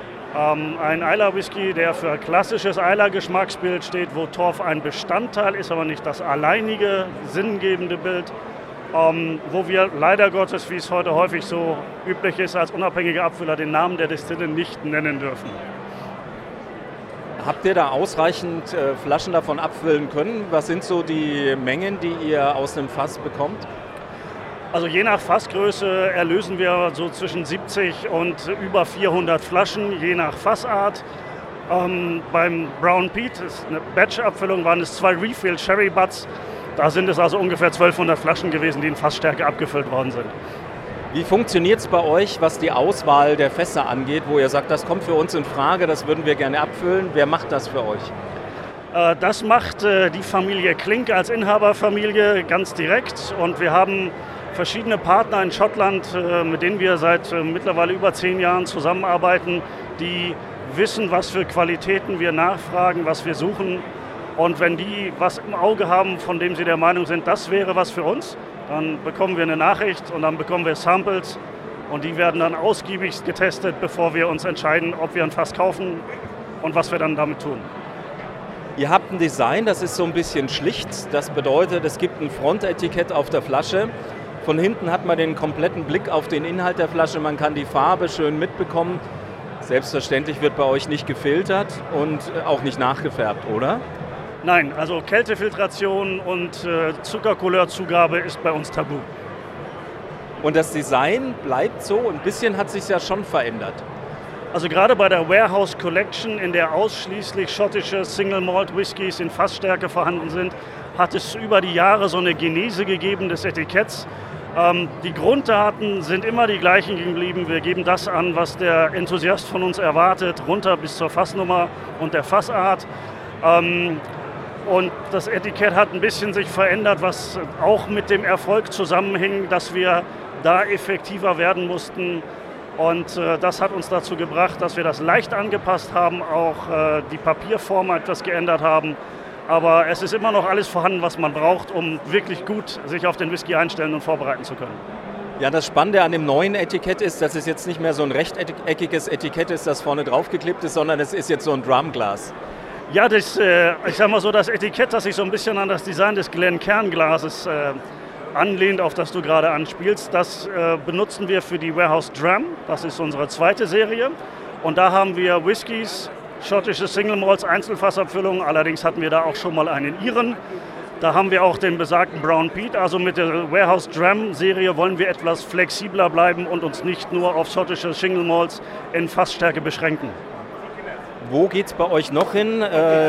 Ähm, ein Islay Whisky, der für klassisches Islay-Geschmacksbild steht, wo Torf ein Bestandteil ist, aber nicht das alleinige, sinngebende Bild. Ähm, wo wir leider Gottes, wie es heute häufig so üblich ist, als unabhängiger Abfüller den Namen der Destille nicht nennen dürfen. Habt ihr da ausreichend äh, Flaschen davon abfüllen können? Was sind so die Mengen, die ihr aus dem Fass bekommt? Also je nach Fassgröße erlösen wir so zwischen siebzig und über vierhundert Flaschen, je nach Fassart. Ähm, beim Brown Pete, das ist eine Batch-Abfüllung, waren es zwei Refill Sherry Butts. Da sind es also ungefähr zwölfhundert Flaschen gewesen, die in Fassstärke abgefüllt worden sind. Wie funktioniert es bei euch, was die Auswahl der Fässer angeht, wo ihr sagt, das kommt für uns in Frage, das würden wir gerne abfüllen? Wer macht das für euch? Äh, das macht äh, die Familie Klink als Inhaberfamilie ganz direkt. Und wir haben verschiedene Partner in Schottland, äh, mit denen wir seit äh, mittlerweile über zehn Jahren zusammenarbeiten, die wissen, was für Qualitäten wir nachfragen, was wir suchen. Und wenn die was im Auge haben, von dem sie der Meinung sind, das wäre was für uns, dann bekommen wir eine Nachricht und dann bekommen wir Samples und die werden dann ausgiebig getestet, bevor wir uns entscheiden, ob wir ein Fass kaufen und was wir dann damit tun. Ihr habt ein Design, das ist so ein bisschen schlicht. Das bedeutet, es gibt ein Frontetikett auf der Flasche. Von hinten hat man den kompletten Blick auf den Inhalt der Flasche. Man kann die Farbe schön mitbekommen. Selbstverständlich wird bei euch nicht gefiltert und auch nicht nachgefärbt, oder? Nein, also Kältefiltration und äh, Zuckercouleurzugabe ist bei uns tabu. Und das Design bleibt so, ein bisschen hat sich ja schon verändert. Also gerade bei der Warehouse Collection, in der ausschließlich schottische Single Malt Whiskys in Fassstärke vorhanden sind, hat es über die Jahre so eine Genese gegeben des Etiketts. Ähm, die Grunddaten sind immer die gleichen geblieben. Wir geben das an, was der Enthusiast von uns erwartet, runter bis zur Fassnummer und der Fassart. Ähm, Und das Etikett hat ein bisschen sich verändert, was auch mit dem Erfolg zusammenhing, dass wir da effektiver werden mussten. Und äh, das hat uns dazu gebracht, dass wir das leicht angepasst haben, auch äh, die Papierform etwas geändert haben. Aber es ist immer noch alles vorhanden, was man braucht, um wirklich gut sich auf den Whisky einstellen und vorbereiten zu können. Ja, das Spannende an dem neuen Etikett ist, dass es jetzt nicht mehr so ein rechteckiges Etikett ist, das vorne drauf geklebt ist, sondern es ist jetzt so ein Drumglas. Ja, das, äh, ich sag mal so, das Etikett, das sich so ein bisschen an das Design des Glencairn-Glases äh, anlehnt, auf das du gerade anspielst, das äh, benutzen wir für die Warehouse Dram. Das ist unsere zweite Serie. Und da haben wir Whiskys, schottische Single Malts, Einzelfassabfüllungen. Allerdings hatten wir da auch schon mal einen Iren. Da haben wir auch den besagten Brown Pete. Also mit der Warehouse Dram Serie wollen wir etwas flexibler bleiben und uns nicht nur auf schottische Single Malts in Fassstärke beschränken. Wo geht es bei euch noch hin? Ähm,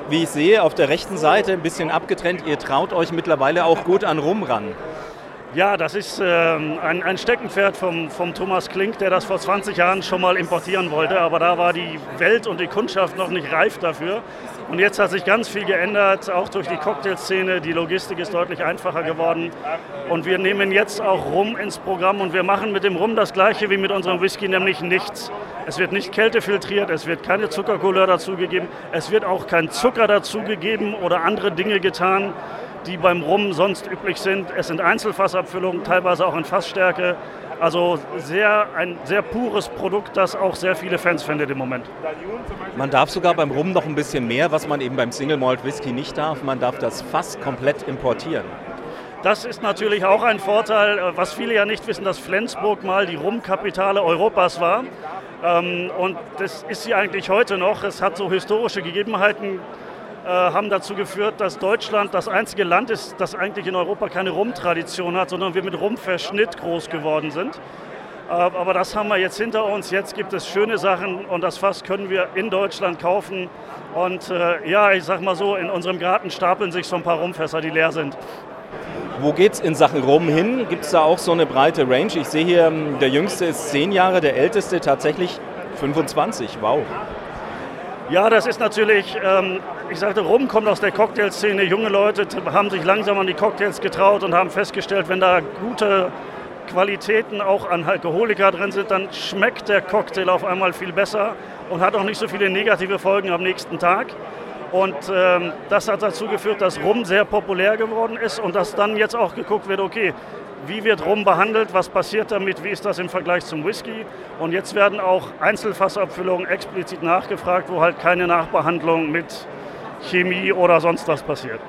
wie ich sehe, auf der rechten Seite ein bisschen abgetrennt, ihr traut euch mittlerweile auch gut an Rum ran. Ja, das ist ähm, ein, ein Steckenpferd vom, vom Thomas Klink, der das vor zwanzig Jahren schon mal importieren wollte, aber da war die Welt und die Kundschaft noch nicht reif dafür. Und jetzt hat sich ganz viel geändert, auch durch die Cocktailszene. Die Logistik ist deutlich einfacher geworden. Und wir nehmen jetzt auch Rum ins Programm und wir machen mit dem Rum das Gleiche wie mit unserem Whisky, nämlich nichts. Es wird nicht kältefiltriert, es wird keine Zuckercouleur dazugegeben, es wird auch kein Zucker dazugegeben oder andere Dinge getan, die beim Rum sonst üblich sind. Es sind Einzelfassabfüllungen, teilweise auch in Fassstärke. Also sehr, ein sehr pures Produkt, das auch sehr viele Fans findet im Moment. Man darf sogar beim Rum noch ein bisschen mehr, was man eben beim Single Malt Whisky nicht darf. Man darf das Fass komplett importieren. Das ist natürlich auch ein Vorteil, was viele ja nicht wissen, dass Flensburg mal die Rumkapitale Europas war. Und das ist sie eigentlich heute noch. Es hat so historische Gegebenheiten, haben dazu geführt, dass Deutschland das einzige Land ist, das eigentlich in Europa keine Rumtradition hat, sondern wir mit Rumverschnitt groß geworden sind. Aber das haben wir jetzt hinter uns. Jetzt gibt es schöne Sachen und das Fass können wir in Deutschland kaufen. Und äh, ja, ich sag mal so, in unserem Garten stapeln sich so ein paar Rumfässer, die leer sind. Wo geht's in Sachen Rum hin? Gibt es da auch so eine breite Range? Ich sehe hier, der Jüngste ist zehn Jahre, der Älteste tatsächlich fünfundzwanzig. Wow. Ja, das ist natürlich, ähm, ich sagte, Rum kommt aus der Cocktailszene. Junge Leute haben sich langsam an die Cocktails getraut und haben festgestellt, wenn da gute Qualitäten auch an Alkoholiker drin sind, dann schmeckt der Cocktail auf einmal viel besser und hat auch nicht so viele negative Folgen am nächsten Tag. Und ähm, das hat dazu geführt, dass Rum sehr populär geworden ist und dass dann jetzt auch geguckt wird, okay, wie wird Rum behandelt, was passiert damit, wie ist das im Vergleich zum Whisky. Und jetzt werden auch Einzelfassabfüllungen explizit nachgefragt, wo halt keine Nachbehandlung mit Chemie oder sonst was passiert.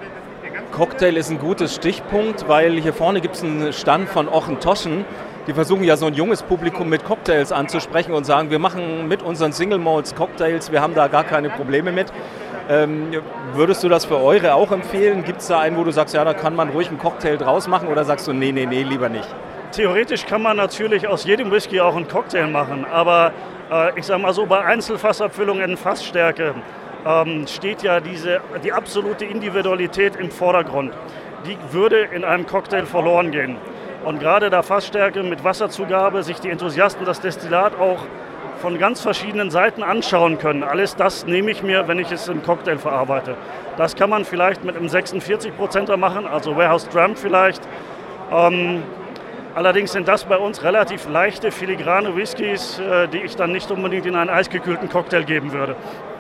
Cocktail ist ein gutes Stichpunkt, weil hier vorne gibt es einen Stand von Ochentoschen. Die versuchen ja so ein junges Publikum mit Cocktails anzusprechen und sagen, wir machen mit unseren Single Malts Cocktails, wir haben da gar keine Probleme mit. Ähm, würdest du das für eure auch empfehlen? Gibt es da einen, wo du sagst, ja, da kann man ruhig einen Cocktail draus machen, oder sagst du, nee, nee, nee, lieber nicht? Theoretisch kann man natürlich aus jedem Whisky auch einen Cocktail machen, aber äh, ich sag mal so, bei Einzelfassabfüllungen in Fassstärke ähm, steht ja diese, die absolute Individualität im Vordergrund. Die würde in einem Cocktail verloren gehen. Und gerade da Fassstärke mit Wasserzugabe sich die Enthusiasten das Destillat auch von ganz verschiedenen Seiten anschauen können. Alles das nehme ich mir, wenn ich es im Cocktail verarbeite. Das kann man vielleicht mit einem sechsundvierzig Prozenter machen, also Warehouse Drum vielleicht. Ähm, allerdings sind das bei uns relativ leichte, filigrane Whiskys, äh, die ich dann nicht unbedingt in einen eisgekühlten Cocktail geben würde.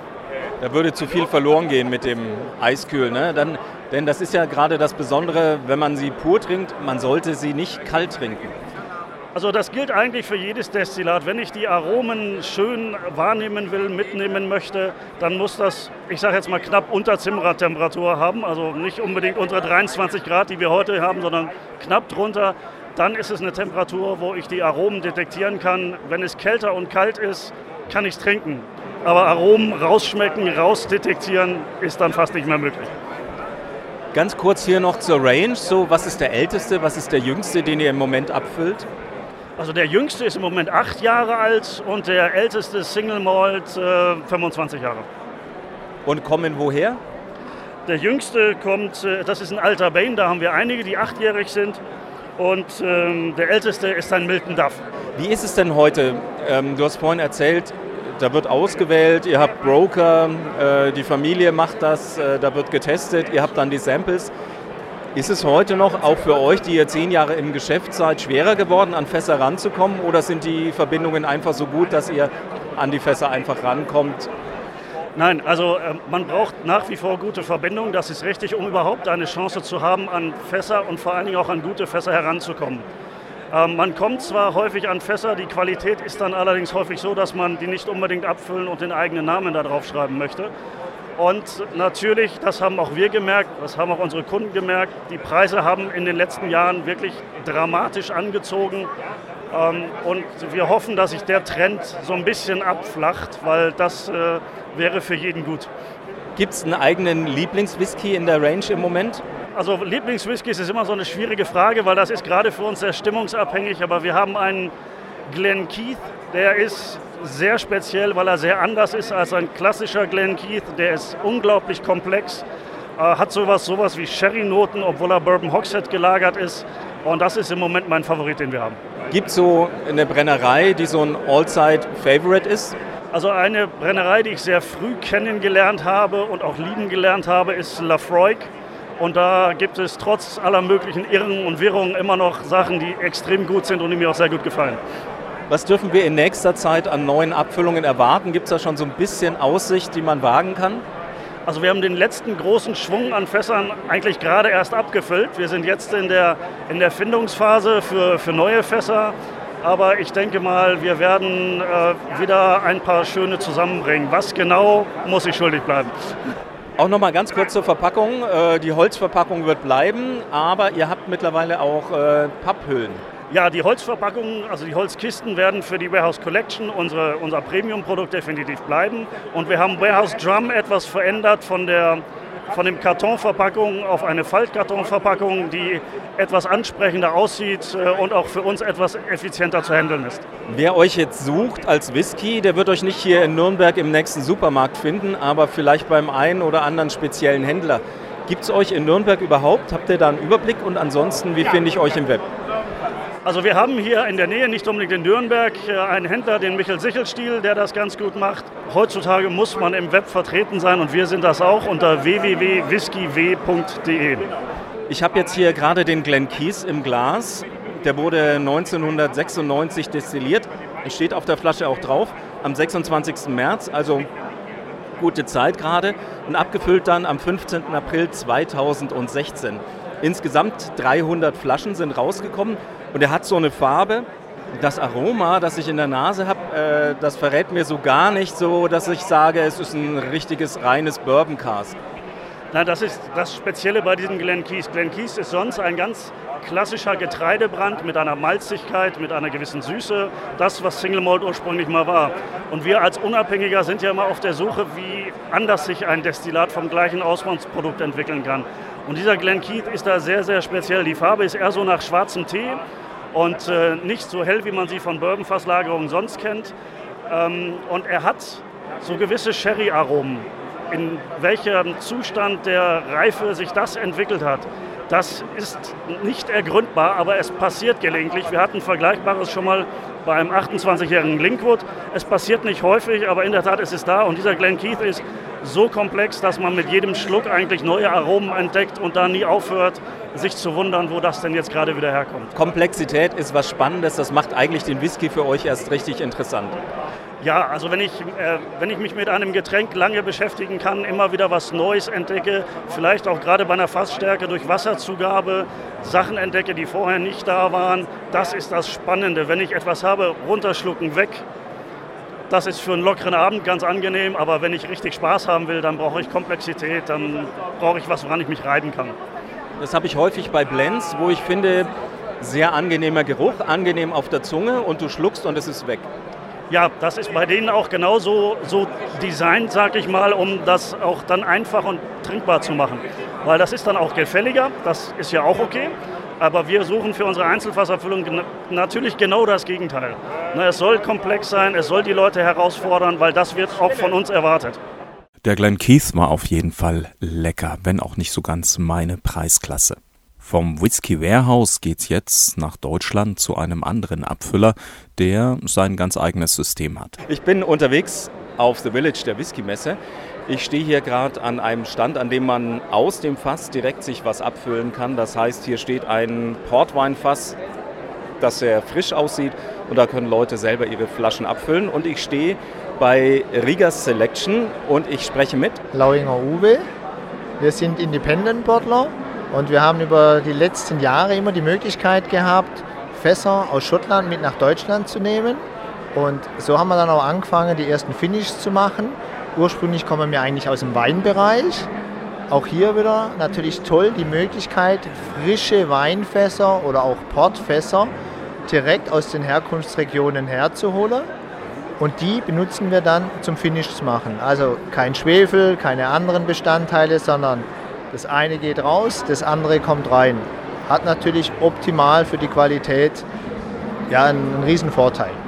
Da würde zu viel verloren gehen mit dem Eiskühl, ne? Dann, denn das ist ja gerade das Besondere, wenn man sie pur trinkt, man sollte sie nicht kalt trinken. Also das gilt eigentlich für jedes Destillat. Wenn ich die Aromen schön wahrnehmen will, mitnehmen möchte, dann muss das, ich sage jetzt mal, knapp unter Zimmertemperatur haben. Also nicht unbedingt unter dreiundzwanzig Grad, die wir heute haben, sondern knapp drunter. Dann ist es eine Temperatur, wo ich die Aromen detektieren kann. Wenn es kälter und kalt ist, kann ich es trinken. Aber Aromen rausschmecken, rausdetektieren, ist dann fast nicht mehr möglich. Ganz kurz hier noch zur Range. So, was ist der älteste, was ist der jüngste, den ihr im Moment abfüllt? Also der jüngste ist im Moment acht Jahre alt und der älteste Single Malt äh, fünfundzwanzig Jahre. Und kommen woher? Der jüngste kommt, äh, das ist ein alter Bane, da haben wir einige, die achtjährig sind. Und ähm, der älteste ist ein Milton Duff. Wie ist es denn heute? Ähm, du hast vorhin erzählt, da wird ausgewählt, ihr habt Broker, äh, die Familie macht das, äh, da wird getestet, ihr habt dann die Samples. Ist es heute noch, auch für euch, die ihr zehn Jahre im Geschäft seid, schwerer geworden, an Fässer ranzukommen? Oder sind die Verbindungen einfach so gut, dass ihr an die Fässer einfach rankommt? Nein, also äh, man braucht nach wie vor gute Verbindungen, das ist richtig, um überhaupt eine Chance zu haben, an Fässer und vor allen Dingen auch an gute Fässer heranzukommen. Ähm, man kommt zwar häufig an Fässer, die Qualität ist dann allerdings häufig so, dass man die nicht unbedingt abfüllen und den eigenen Namen da drauf schreiben möchte. Und natürlich, das haben auch wir gemerkt, das haben auch unsere Kunden gemerkt, die Preise haben in den letzten Jahren wirklich dramatisch angezogen. Ähm, und wir hoffen, dass sich der Trend so ein bisschen abflacht, weil das äh, wäre für jeden gut. Gibt es einen eigenen Lieblingswhisky in der Range im Moment? Also Lieblingswhiskys ist immer so eine schwierige Frage, weil das ist gerade für uns sehr stimmungsabhängig. Aber wir haben einen Glenkeith, der ist sehr speziell, weil er sehr anders ist als ein klassischer Glenkeith. Der ist unglaublich komplex, äh, hat sowas, sowas wie Sherry-Noten, obwohl er Bourbon Hogshead gelagert ist. Und das ist im Moment mein Favorit, den wir haben. Gibt es so eine Brennerei, die so ein All-Side-Favorite ist? Also eine Brennerei, die ich sehr früh kennengelernt habe und auch lieben gelernt habe, ist Laphroaig. Und da gibt es trotz aller möglichen Irren und Wirrungen immer noch Sachen, die extrem gut sind und die mir auch sehr gut gefallen. Was dürfen wir in nächster Zeit an neuen Abfüllungen erwarten? Gibt es da schon so ein bisschen Aussicht, die man wagen kann? Also wir haben den letzten großen Schwung an Fässern eigentlich gerade erst abgefüllt. Wir sind jetzt in der, in der Findungsphase für, für neue Fässer. Aber ich denke mal, wir werden äh, wieder ein paar schöne zusammenbringen. Was genau, muss ich schuldig bleiben. Auch noch mal ganz kurz zur Verpackung. Die Holzverpackung wird bleiben, aber ihr habt mittlerweile auch äh, Papphüllen. Ja, die Holzverpackungen, also die Holzkisten werden für die Warehouse Collection, unsere, unser Premium-Produkt, definitiv bleiben. Und wir haben Warehouse Drum etwas verändert von der von dem Kartonverpackung auf eine Faltkartonverpackung, die etwas ansprechender aussieht und auch für uns etwas effizienter zu handeln ist. Wer euch jetzt sucht als Whisky, der wird euch nicht hier in Nürnberg im nächsten Supermarkt finden, aber vielleicht beim einen oder anderen speziellen Händler. Gibt es euch in Nürnberg überhaupt? Habt ihr da einen Überblick? Und ansonsten, wie finde ich euch im Web? Also wir haben hier in der Nähe, nicht unbedingt in Nürnberg, einen Händler, den Michael Sichelstiel, der das ganz gut macht. Heutzutage muss man im Web vertreten sein und wir sind das auch unter w w w punkt whisky w punkt d e. Ich habe jetzt hier gerade den Glenkeith im Glas. Der wurde neunzehnhundertsechsundneunzig destilliert. Es steht auf der Flasche auch drauf, am sechsundzwanzigsten März, also gute Zeit gerade. Und abgefüllt dann am fünfzehnten April zweitausendsechzehn. Insgesamt dreihundert Flaschen sind rausgekommen. Und er hat so eine Farbe, das Aroma, das ich in der Nase habe, äh, das verrät mir so gar nicht so, dass ich sage, es ist ein richtiges, reines Bourbon Cask. Na, das ist das Spezielle bei diesem Glenkeith. Glenkeith ist sonst ein ganz klassischer Getreidebrand mit einer Malzigkeit, mit einer gewissen Süße. Das, was Single Malt ursprünglich mal war. Und wir als Unabhängiger sind ja immer auf der Suche, wie anders sich ein Destillat vom gleichen Ausgangsprodukt entwickeln kann. Und dieser Glenkeith ist da sehr, sehr speziell. Die Farbe ist eher so nach schwarzem Tee. Und äh, nicht so hell, wie man sie von Bourbonfasslagerungen sonst kennt. Ähm, und er hat so gewisse Sherry-Aromen. In welchem Zustand der Reife sich das entwickelt hat, das ist nicht ergründbar, aber es passiert gelegentlich. Wir hatten Vergleichbares schon mal bei einem achtundzwanzigjährigen Linkwood. Es passiert nicht häufig, aber in der Tat ist es da. Und dieser Glenkeith ist so komplex, dass man mit jedem Schluck eigentlich neue Aromen entdeckt und da nie aufhört, sich zu wundern, wo das denn jetzt gerade wieder herkommt. Komplexität ist was Spannendes, das macht eigentlich den Whisky für euch erst richtig interessant. Ja, also wenn ich, äh, wenn ich mich mit einem Getränk lange beschäftigen kann, immer wieder was Neues entdecke, vielleicht auch gerade bei einer Fassstärke durch Wasserzugabe Sachen entdecke, die vorher nicht da waren, das ist das Spannende. Wenn ich etwas habe, runterschlucken, weg. Das ist für einen lockeren Abend ganz angenehm, aber wenn ich richtig Spaß haben will, dann brauche ich Komplexität, dann brauche ich was, woran ich mich reiben kann. Das habe ich häufig bei Blends, wo ich finde, sehr angenehmer Geruch, angenehm auf der Zunge und du schluckst und es ist weg. Ja, das ist bei denen auch genauso so designt, sag ich mal, um das auch dann einfach und trinkbar zu machen. Weil das ist dann auch gefälliger, das ist ja auch okay. Aber wir suchen für unsere Einzelfasserfüllung natürlich genau das Gegenteil. Es soll komplex sein, es soll die Leute herausfordern, weil das wird auch von uns erwartet. Der Glenkeith war auf jeden Fall lecker, wenn auch nicht so ganz meine Preisklasse. Vom Whisky Warehouse geht's jetzt nach Deutschland zu einem anderen Abfüller, der sein ganz eigenes System hat. Ich bin unterwegs auf The Village der Whisky-Messe. Ich stehe hier gerade an einem Stand, an dem man aus dem Fass direkt sich was abfüllen kann. Das heißt, hier steht ein Portweinfass, das sehr frisch aussieht und da können Leute selber ihre Flaschen abfüllen. Und ich stehe bei Rigas Selection und ich spreche mit Lauinger Uwe. Wir sind Independent-Bottler. Und wir haben über die letzten Jahre immer die Möglichkeit gehabt, Fässer aus Schottland mit nach Deutschland zu nehmen. Und so haben wir dann auch angefangen, die ersten Finishes zu machen. Ursprünglich kommen wir eigentlich aus dem Weinbereich. Auch hier wieder natürlich toll die Möglichkeit, frische Weinfässer oder auch Portfässer direkt aus den Herkunftsregionen herzuholen. Und die benutzen wir dann zum Finish zu machen. Also kein Schwefel, keine anderen Bestandteile, sondern das eine geht raus, das andere kommt rein. Hat natürlich optimal für die Qualität ja, einen riesen Vorteil.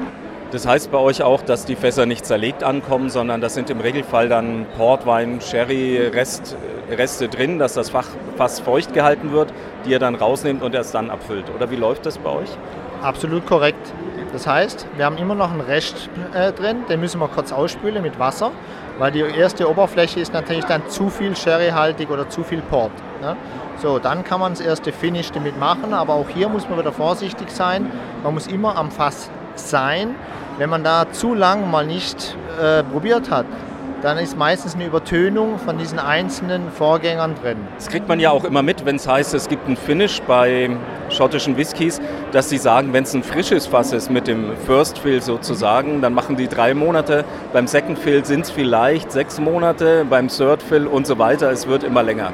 Das heißt bei euch auch, dass die Fässer nicht zerlegt ankommen, sondern das sind im Regelfall dann Portwein, Sherry, Rest, Reste drin, dass das Fach, Fass feucht gehalten wird, die ihr dann rausnehmt und erst dann abfüllt. Oder wie läuft das bei euch? Absolut korrekt. Das heißt, wir haben immer noch einen Rest äh, drin, den müssen wir kurz ausspülen mit Wasser, weil die erste Oberfläche ist natürlich dann zu viel sherryhaltig oder zu viel Port. Ne? So, dann kann man das erste Finish damit machen, aber auch hier muss man wieder vorsichtig sein. Man muss immer am Fass sein. Wenn man da zu lang mal nicht äh, probiert hat, dann ist meistens eine Übertönung von diesen einzelnen Vorgängern drin. Das kriegt man ja auch immer mit, wenn es heißt, es gibt einen Finish bei schottischen Whiskys, dass sie sagen, wenn es ein frisches Fass ist mit dem First Fill sozusagen, dann machen die drei Monate. Beim Second Fill sind es vielleicht sechs Monate, beim Third Fill und so weiter. Es wird immer länger.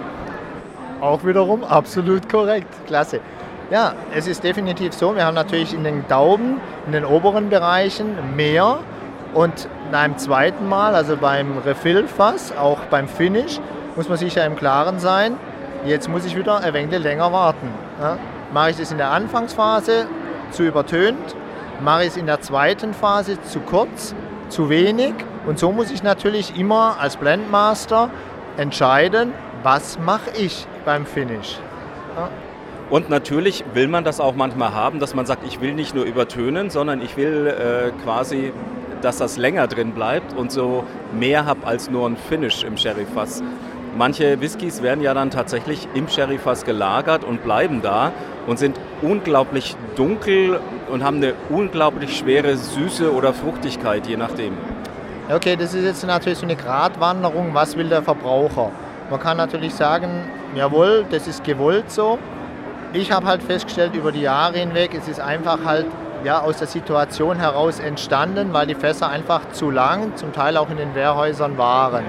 Auch wiederum absolut korrekt. Klasse. Ja, es ist definitiv so, wir haben natürlich in den Dauben, in den oberen Bereichen mehr und beim zweiten Mal, also beim Refill-Fass, auch beim Finish, muss man sich ja im Klaren sein, jetzt muss ich wieder ein wenig länger warten. Ja, mache ich das in der Anfangsphase zu übertönt, mache ich es in der zweiten Phase zu kurz, zu wenig und so muss ich natürlich immer als Blendmaster entscheiden, was mache ich beim Finish. Ja. Und natürlich will man das auch manchmal haben, dass man sagt, ich will nicht nur übertönen, sondern ich will äh, quasi, dass das länger drin bleibt und so mehr habe als nur ein Finish im Sherryfass. Manche Whiskys werden ja dann tatsächlich im Sherryfass gelagert und bleiben da und sind unglaublich dunkel und haben eine unglaublich schwere Süße oder Fruchtigkeit, je nachdem. Okay, das ist jetzt natürlich so eine Gratwanderung, was will der Verbraucher? Man kann natürlich sagen, jawohl, das ist gewollt so. Ich habe halt festgestellt über die Jahre hinweg, es ist einfach halt ja, aus der Situation heraus entstanden, weil die Fässer einfach zu lang, zum Teil auch in den Wehrhäusern waren.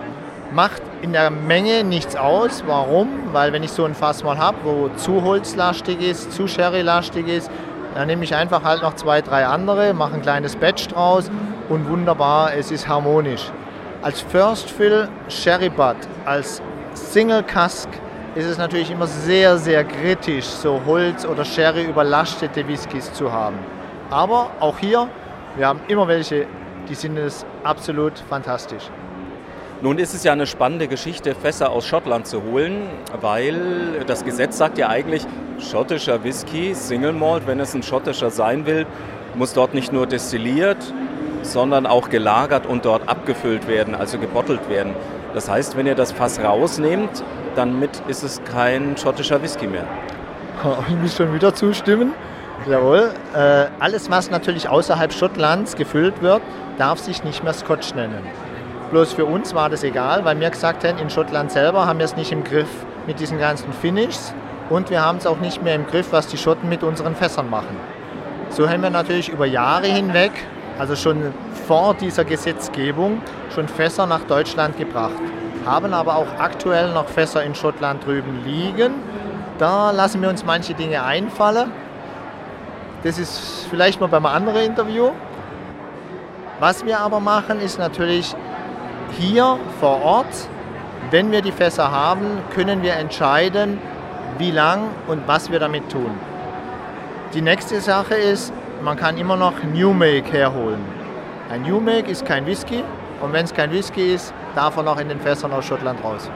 Macht in der Menge nichts aus. Warum? Weil wenn ich so ein Fass mal habe, wo zu holzlastig ist, zu sherrylastig ist, dann nehme ich einfach halt noch zwei, drei andere, mache ein kleines Batch draus und wunderbar, es ist harmonisch. Als First Fill Sherry Butt, als Single Cask ist es natürlich immer sehr, sehr kritisch, so Holz- oder Sherry überlastete Whiskys zu haben. Aber auch hier, wir haben immer welche, die sind es absolut fantastisch. Nun ist es ja eine spannende Geschichte, Fässer aus Schottland zu holen, weil das Gesetz sagt ja eigentlich, schottischer Whisky, Single Malt, wenn es ein schottischer sein will, muss dort nicht nur destilliert, sondern auch gelagert und dort abgefüllt werden, also gebottelt werden. Das heißt, wenn ihr das Fass rausnehmt, dann mit ist es kein schottischer Whisky mehr. Ich muss schon wieder zustimmen. Jawohl. Äh, alles, was natürlich außerhalb Schottlands gefüllt wird, darf sich nicht mehr Scotch nennen. Bloß für uns war das egal, weil wir gesagt haben, in Schottland selber haben wir es nicht im Griff mit diesen ganzen Finishs und wir haben es auch nicht mehr im Griff, was die Schotten mit unseren Fässern machen. So haben wir natürlich über Jahre hinweg, also schon vor dieser Gesetzgebung, schon Fässer nach Deutschland gebracht. Haben aber auch aktuell noch Fässer in Schottland drüben liegen. Da lassen wir uns manche Dinge einfallen. Das ist vielleicht mal beim anderen Interview. Was wir aber machen, ist natürlich hier vor Ort, wenn wir die Fässer haben, können wir entscheiden, wie lang und was wir damit tun. Die nächste Sache ist, man kann immer noch New Make herholen. Ein New Make ist kein Whisky und wenn es kein Whisky ist, darf er noch in den Fässern aus Schottland raus.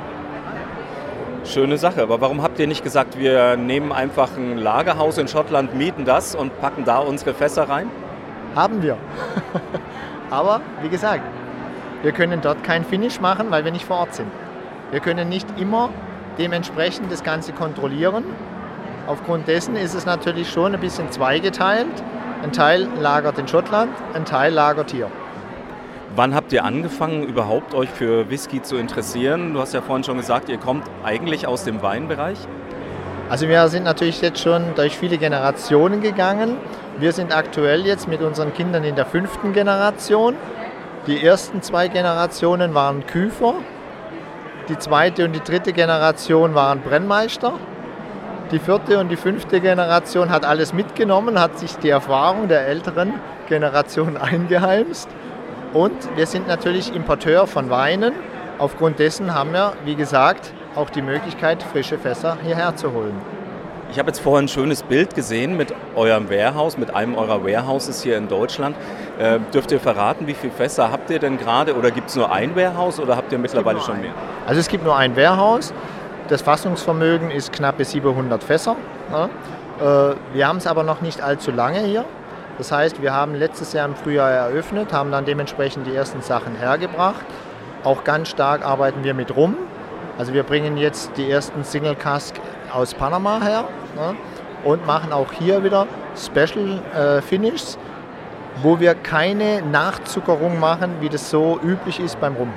Schöne Sache, aber warum habt ihr nicht gesagt, wir nehmen einfach ein Lagerhaus in Schottland, mieten das und packen da unsere Fässer rein? Haben wir. Aber wie gesagt, wir können dort kein Finish machen, weil wir nicht vor Ort sind. Wir können nicht immer dementsprechend das Ganze kontrollieren. Aufgrund dessen ist es natürlich schon ein bisschen zweigeteilt. Ein Teil lagert in Schottland, ein Teil lagert hier. Wann habt ihr angefangen, überhaupt euch für Whisky zu interessieren? Du hast ja vorhin schon gesagt, ihr kommt eigentlich aus dem Weinbereich. Also wir sind natürlich jetzt schon durch viele Generationen gegangen. Wir sind aktuell jetzt mit unseren Kindern in der fünften Generation. Die ersten zwei Generationen waren Küfer. Die zweite und die dritte Generation waren Brennmeister. Die vierte und die fünfte Generation hat alles mitgenommen, hat sich die Erfahrung der älteren Generation eingeheimst. Und wir sind natürlich Importeur von Weinen. Aufgrund dessen haben wir, wie gesagt, auch die Möglichkeit, frische Fässer hierher zu holen. Ich habe jetzt vorhin ein schönes Bild gesehen mit eurem Warehouse, mit einem eurer Warehouses hier in Deutschland. Äh, dürft ihr verraten, wie viele Fässer habt ihr denn gerade? Oder gibt es nur ein Warehouse oder habt ihr mittlerweile schon mehr? Also es gibt nur ein Warehouse. Das Fassungsvermögen ist knappe siebenhundert Fässer. Ja. Äh, wir haben es aber noch nicht allzu lange hier. Das heißt, wir haben letztes Jahr im Frühjahr eröffnet, haben dann dementsprechend die ersten Sachen hergebracht. Auch ganz stark arbeiten wir mit Rum. Also wir bringen jetzt die ersten Single Cask aus Panama her, ne, und machen auch hier wieder Special äh, Finishes, wo wir keine Nachzuckerung machen, wie das so üblich ist beim Rum.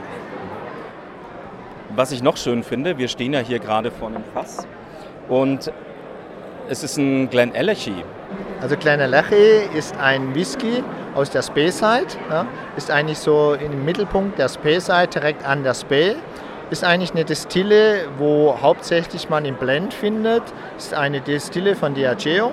Was ich noch schön finde, wir stehen ja hier gerade vor einem Fass und es ist ein Glenallachie. Also Glenallachie ist ein Whisky aus der Speyside, ja, ist eigentlich so im Mittelpunkt der Speyside, direkt an der Spey. Ist eigentlich eine Destille, wo hauptsächlich man im Blend findet. Ist eine Destille von Diageo.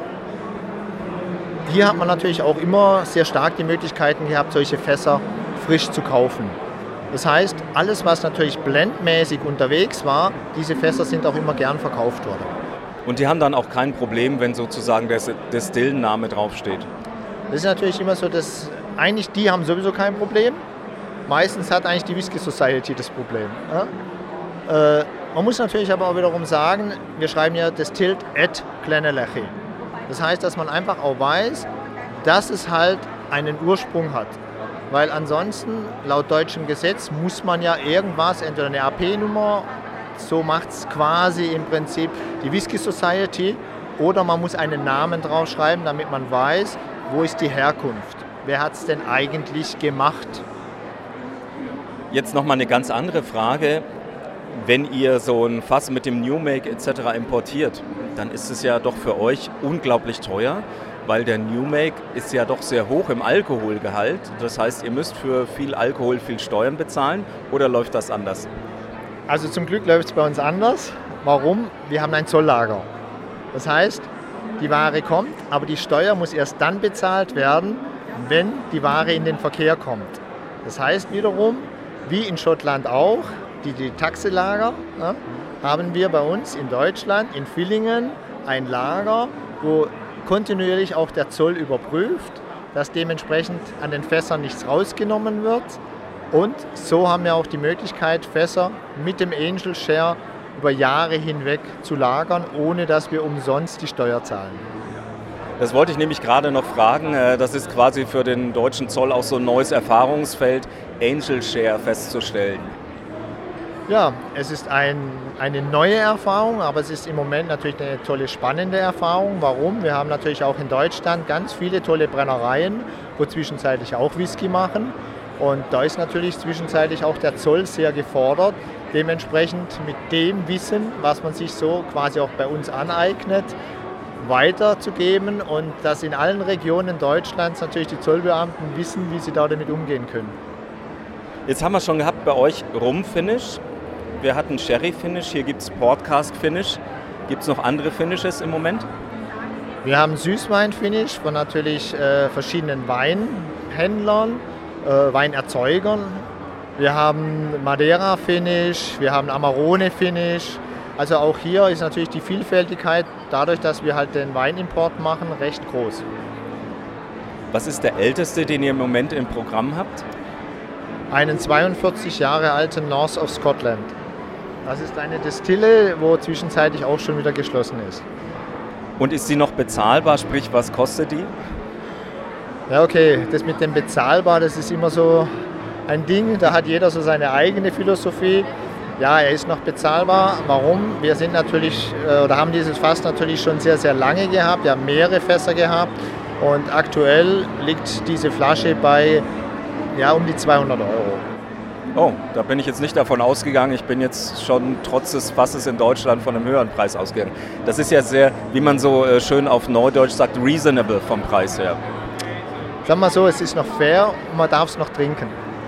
Hier hat man natürlich auch immer sehr stark die Möglichkeiten gehabt, solche Fässer frisch zu kaufen. Das heißt, alles, was natürlich blendmäßig unterwegs war, diese Fässer sind auch immer gern verkauft worden. Und die haben dann auch kein Problem, wenn sozusagen der Destillenname draufsteht? Das ist natürlich immer so, dass eigentlich die haben sowieso kein Problem. Meistens hat eigentlich die Whisky Society das Problem. Ja? Äh, man muss natürlich aber auch wiederum sagen, wir schreiben ja Distilled at Glenallachie. Das heißt, dass man einfach auch weiß, dass es halt einen Ursprung hat. Weil ansonsten, laut deutschem Gesetz, muss man ja irgendwas, entweder eine A P-Nummer, so macht es quasi im Prinzip die Whisky Society, oder man muss einen Namen draufschreiben, damit man weiß, wo ist die Herkunft. Wer hat es denn eigentlich gemacht? Jetzt nochmal eine ganz andere Frage. Wenn ihr so ein Fass mit dem New Make et cetera importiert, dann ist es ja doch für euch unglaublich teuer, weil der New Make ist ja doch sehr hoch im Alkoholgehalt. Das heißt, ihr müsst für viel Alkohol viel Steuern bezahlen, oder läuft das anders? Also zum Glück läuft es bei uns anders. Warum? Wir haben ein Zolllager. Das heißt, die Ware kommt, aber die Steuer muss erst dann bezahlt werden, wenn die Ware in den Verkehr kommt. Das heißt wiederum, wie in Schottland auch, die, die Taxelager, ja, haben wir bei uns in Deutschland, in Villingen, ein Lager, wo kontinuierlich auch der Zoll überprüft, dass dementsprechend an den Fässern nichts rausgenommen wird. Und so haben wir auch die Möglichkeit, Fässer mit dem Angel Share über Jahre hinweg zu lagern, ohne dass wir umsonst die Steuer zahlen. Das wollte ich nämlich gerade noch fragen. Das ist quasi für den deutschen Zoll auch so ein neues Erfahrungsfeld, Angel Share festzustellen. Ja, es ist ein, eine neue Erfahrung, aber es ist im Moment natürlich eine tolle, spannende Erfahrung. Warum? Wir haben natürlich auch in Deutschland ganz viele tolle Brennereien, wo zwischenzeitlich auch Whisky machen. Und da ist natürlich zwischenzeitlich auch der Zoll sehr gefordert, dementsprechend mit dem Wissen, was man sich so quasi auch bei uns aneignet, weiterzugeben, und dass in allen Regionen Deutschlands natürlich die Zollbeamten wissen, wie sie da damit umgehen können. Jetzt haben wir schon gehabt bei euch Rum-Finish, wir hatten Sherry-Finish, hier gibt es Port-Cask-Finish. Gibt es noch andere Finishes im Moment? Wir haben Süßwein-Finish von natürlich äh, verschiedenen Weinhändlern, äh, Weinerzeugern. Wir haben Madeira-Finish, wir haben Amarone-Finish. Also auch hier ist natürlich die Vielfältigkeit, dadurch, dass wir halt den Weinimport machen, recht groß. Was ist der älteste, den ihr im Moment im Programm habt? Einen zweiundvierzig Jahre alten North of Scotland. Das ist eine Destille, wo zwischenzeitlich auch schon wieder geschlossen ist. Und ist sie noch bezahlbar? Sprich, was kostet die? Ja, okay, das mit dem bezahlbar, das ist immer so ein Ding. Da hat jeder so seine eigene Philosophie. Ja, er ist noch bezahlbar. Warum? Wir sind natürlich, oder haben dieses Fass natürlich schon sehr, sehr lange gehabt. Wir haben mehrere Fässer gehabt. Und aktuell liegt diese Flasche bei ja, um die zweihundert Euro. Oh, da bin ich jetzt nicht davon ausgegangen. Ich bin jetzt schon trotz des Fasses in Deutschland von einem höheren Preis ausgegangen. Das ist ja sehr, wie man so schön auf Neudeutsch sagt, reasonable vom Preis her. Sagen wir mal so, es ist noch fair und man darf es noch trinken.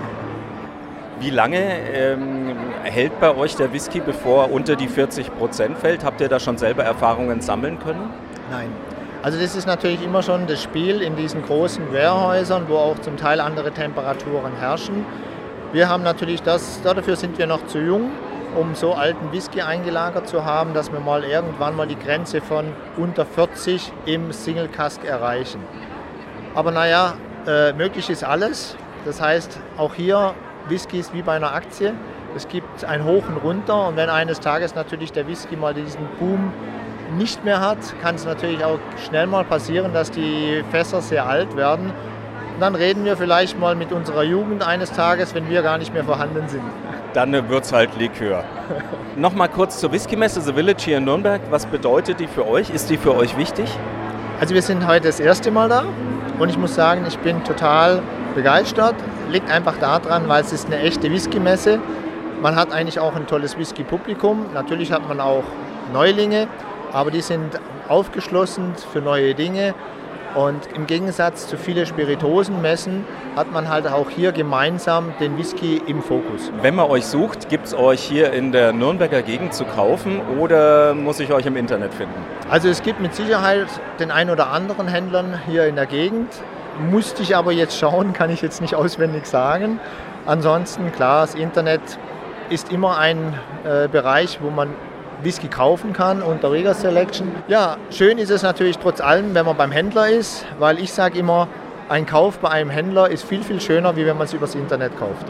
Wie lange ähm, hält bei euch der Whisky, bevor er unter die vierzig Prozent fällt? Habt ihr da schon selber Erfahrungen sammeln können? Nein. Also das ist natürlich immer schon das Spiel in diesen großen Warehäusern, wo auch zum Teil andere Temperaturen herrschen. Wir haben natürlich das, dafür sind wir noch zu jung um so alten Whisky eingelagert zu haben, dass wir mal irgendwann mal die Grenze von unter vierzig im Single Cask erreichen. Aber naja, äh, möglich ist alles. Das heißt, auch hier Whisky ist wie bei einer Aktie. Es gibt ein Hoch und Runter und wenn eines Tages natürlich der Whisky mal diesen Boom nicht mehr hat, kann es natürlich auch schnell mal passieren, dass die Fässer sehr alt werden. Und dann reden wir vielleicht mal mit unserer Jugend eines Tages, wenn wir gar nicht mehr vorhanden sind. Dann wird es halt Likör. Nochmal kurz zur Whisky-Messe The Village hier in Nürnberg. Was bedeutet die für euch? Ist die für euch wichtig? Also wir sind heute das erste Mal da und ich muss sagen, ich bin total begeistert. Liegt einfach daran, weil es ist eine echte Whisky-Messe. Man hat eigentlich auch ein tolles Whisky-Publikum. Natürlich hat man auch Neulinge, aber die sind aufgeschlossen für neue Dinge. Und im Gegensatz zu vielen Spirituosenmessen hat man halt auch hier gemeinsam den Whisky im Fokus. Wenn man euch sucht, gibt es euch hier in der Nürnberger Gegend zu kaufen oder muss ich euch im Internet finden? Also es gibt mit Sicherheit den ein oder anderen Händlern hier in der Gegend. Musste ich aber jetzt schauen, kann ich jetzt nicht auswendig sagen. Ansonsten, klar, das Internet ist immer ein äh, Bereich, wo man Whisky kaufen kann unter Riga Selection. Ja, schön ist es natürlich trotz allem, wenn man beim Händler ist, weil ich sage immer, ein Kauf bei einem Händler ist viel, viel schöner, wie wenn man es übers Internet kauft.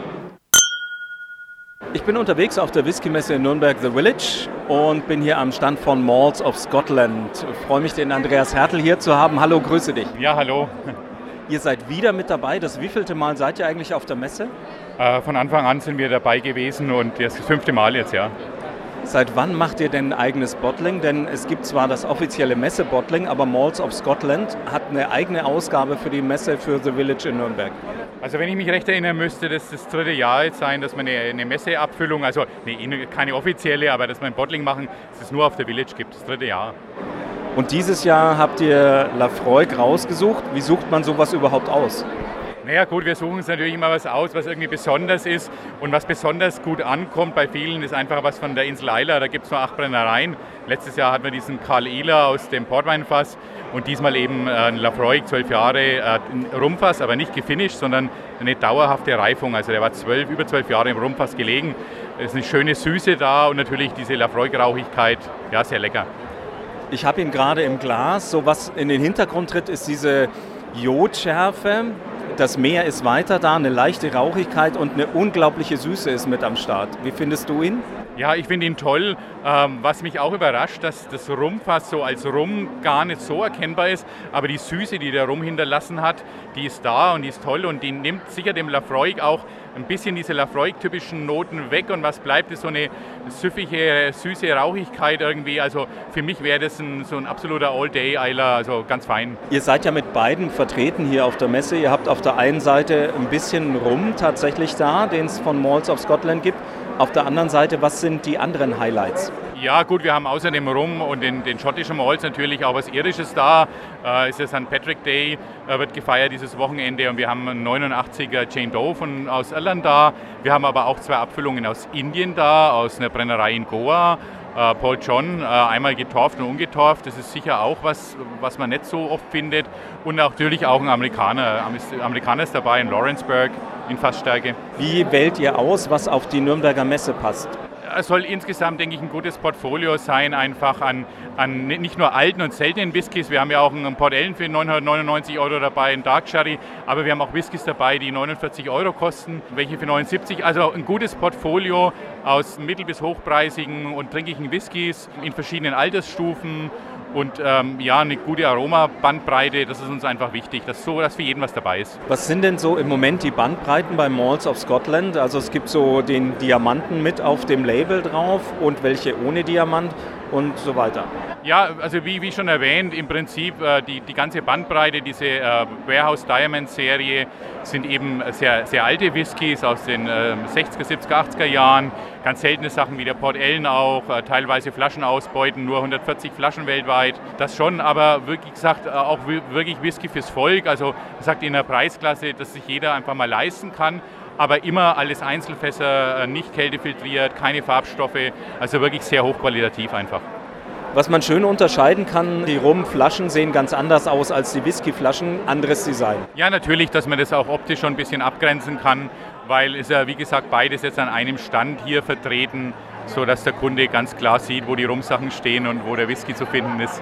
Ich bin unterwegs auf der Whisky-Messe in Nürnberg The Village und bin hier am Stand von Malts of Scotland. Ich freue mich, den Andreas Hertel hier zu haben. Hallo, grüße dich. Ja, hallo. Ihr seid wieder mit dabei. Das wievielte Mal seid ihr eigentlich auf der Messe? Äh, von Anfang an sind wir dabei gewesen und das fünfte Mal jetzt, ja. Seit wann macht ihr denn ein eigenes Bottling? Denn es gibt zwar das offizielle Messe-Bottling, aber Malts of Scotland hat eine eigene Ausgabe für die Messe für The Village in Nürnberg. Also wenn ich mich recht erinnern müsste, das das dritte Jahr jetzt sein, dass wir eine, eine Messeabfüllung, also eine, keine offizielle, aber dass wir ein Bottling machen, das es nur auf der Village gibt, das dritte Jahr. Und dieses Jahr habt ihr Laphroaig rausgesucht. Wie sucht man sowas überhaupt aus? Naja gut, wir suchen uns natürlich immer was aus, was irgendwie besonders ist. Und was besonders gut ankommt bei vielen, ist einfach was von der Insel Isla. Da gibt es nur acht Brennereien. Letztes Jahr hatten wir diesen Karl Ehler aus dem Portweinfass und diesmal eben ein Laphroaig, zwölf Jahre, ein Rumfass, aber nicht gefinisht, sondern eine dauerhafte Reifung. Also der war zwölf, über zwölf Jahre im Rumfass gelegen. Es ist eine schöne Süße da und natürlich diese Laphroaig-Rauchigkeit, ja, sehr lecker. Ich habe ihn gerade im Glas. So was in den Hintergrund tritt, ist diese Jodschärfe. Das Meer ist weiter da, eine leichte Rauchigkeit und eine unglaubliche Süße ist mit am Start. Wie findest du ihn? Ja, ich finde ihn toll. Ähm, was mich auch überrascht, dass das Rumfass so als Rum gar nicht so erkennbar ist, aber die Süße, die der Rum hinterlassen hat, die ist da und die ist toll und die nimmt sicher dem Laphroaig auch ein bisschen diese Laphroaig-typischen Noten weg und was bleibt, ist so eine süffige, süße Rauchigkeit irgendwie. Also für mich wäre das ein, so ein absoluter All-Day-Eiler, also ganz fein. Ihr seid ja mit beiden vertreten hier auf der Messe. Ihr habt auf der einen Seite ein bisschen Rum tatsächlich da, den es von Malts of Scotland gibt. Auf der anderen Seite, was sind die anderen Highlights? Ja gut, wir haben außer dem Rum und den, den schottischen Malts natürlich auch was Irisches da. Äh, ist der Sankt Patrick Day, äh, wird gefeiert dieses Wochenende und wir haben einen neunundachtziger Jane Doe von, aus Irland da. Wir haben aber auch zwei Abfüllungen aus Indien da, aus einer Brennerei in Goa. Äh, Paul John, äh, einmal getorft und ungetorft, das ist sicher auch was, was man nicht so oft findet. Und auch natürlich auch ein Amerikaner, Amerikaner ist dabei in Lawrenceburg in Fassstärke. Wie wählt ihr aus, was auf die Nürnberger Messe passt? Es soll insgesamt, denke ich, ein gutes Portfolio sein, einfach an, an nicht nur alten und seltenen Whiskys. Wir haben ja auch einen Port Ellen für neunhundertneunundneunzig Euro dabei, einen Dark Sherry, aber wir haben auch Whiskys dabei, die neunundvierzig Euro kosten, welche für neunundsiebzig. Also ein gutes Portfolio aus mittel- bis hochpreisigen und trinkigen Whiskys in verschiedenen Altersstufen. Und ähm, ja, eine gute Aromabandbreite, das ist uns einfach wichtig, dass, so, dass für jeden was dabei ist. Was sind denn so im Moment die Bandbreiten bei Malts of Scotland? Also es gibt so den Diamanten mit auf dem Label drauf und welche ohne Diamant und so weiter. Ja, also wie, wie schon erwähnt, im Prinzip äh, die, die ganze Bandbreite, diese äh, Warehouse Diamond Serie sind eben sehr, sehr alte Whiskys aus den äh, sechziger, siebziger, achtziger Jahren. Ganz seltene Sachen wie der Port Ellen auch, äh, teilweise Flaschenausbeuten, nur hundertvierzig Flaschen weltweit. Das schon, aber wirklich gesagt, auch wirklich Whisky fürs Volk. Also sagt in einer Preisklasse, dass sich jeder einfach mal leisten kann. Aber immer alles Einzelfässer, nicht kältefiltriert, keine Farbstoffe, also wirklich sehr hochqualitativ einfach. Was man schön unterscheiden kann, die Rumflaschen sehen ganz anders aus als die Whiskyflaschen, anderes Design. Ja, natürlich, dass man das auch optisch schon ein bisschen abgrenzen kann, weil es ja, wie gesagt, beides jetzt an einem Stand hier vertreten. sodass der Kunde ganz klar sieht, wo die Rumsachen stehen und wo der Whisky zu finden ist.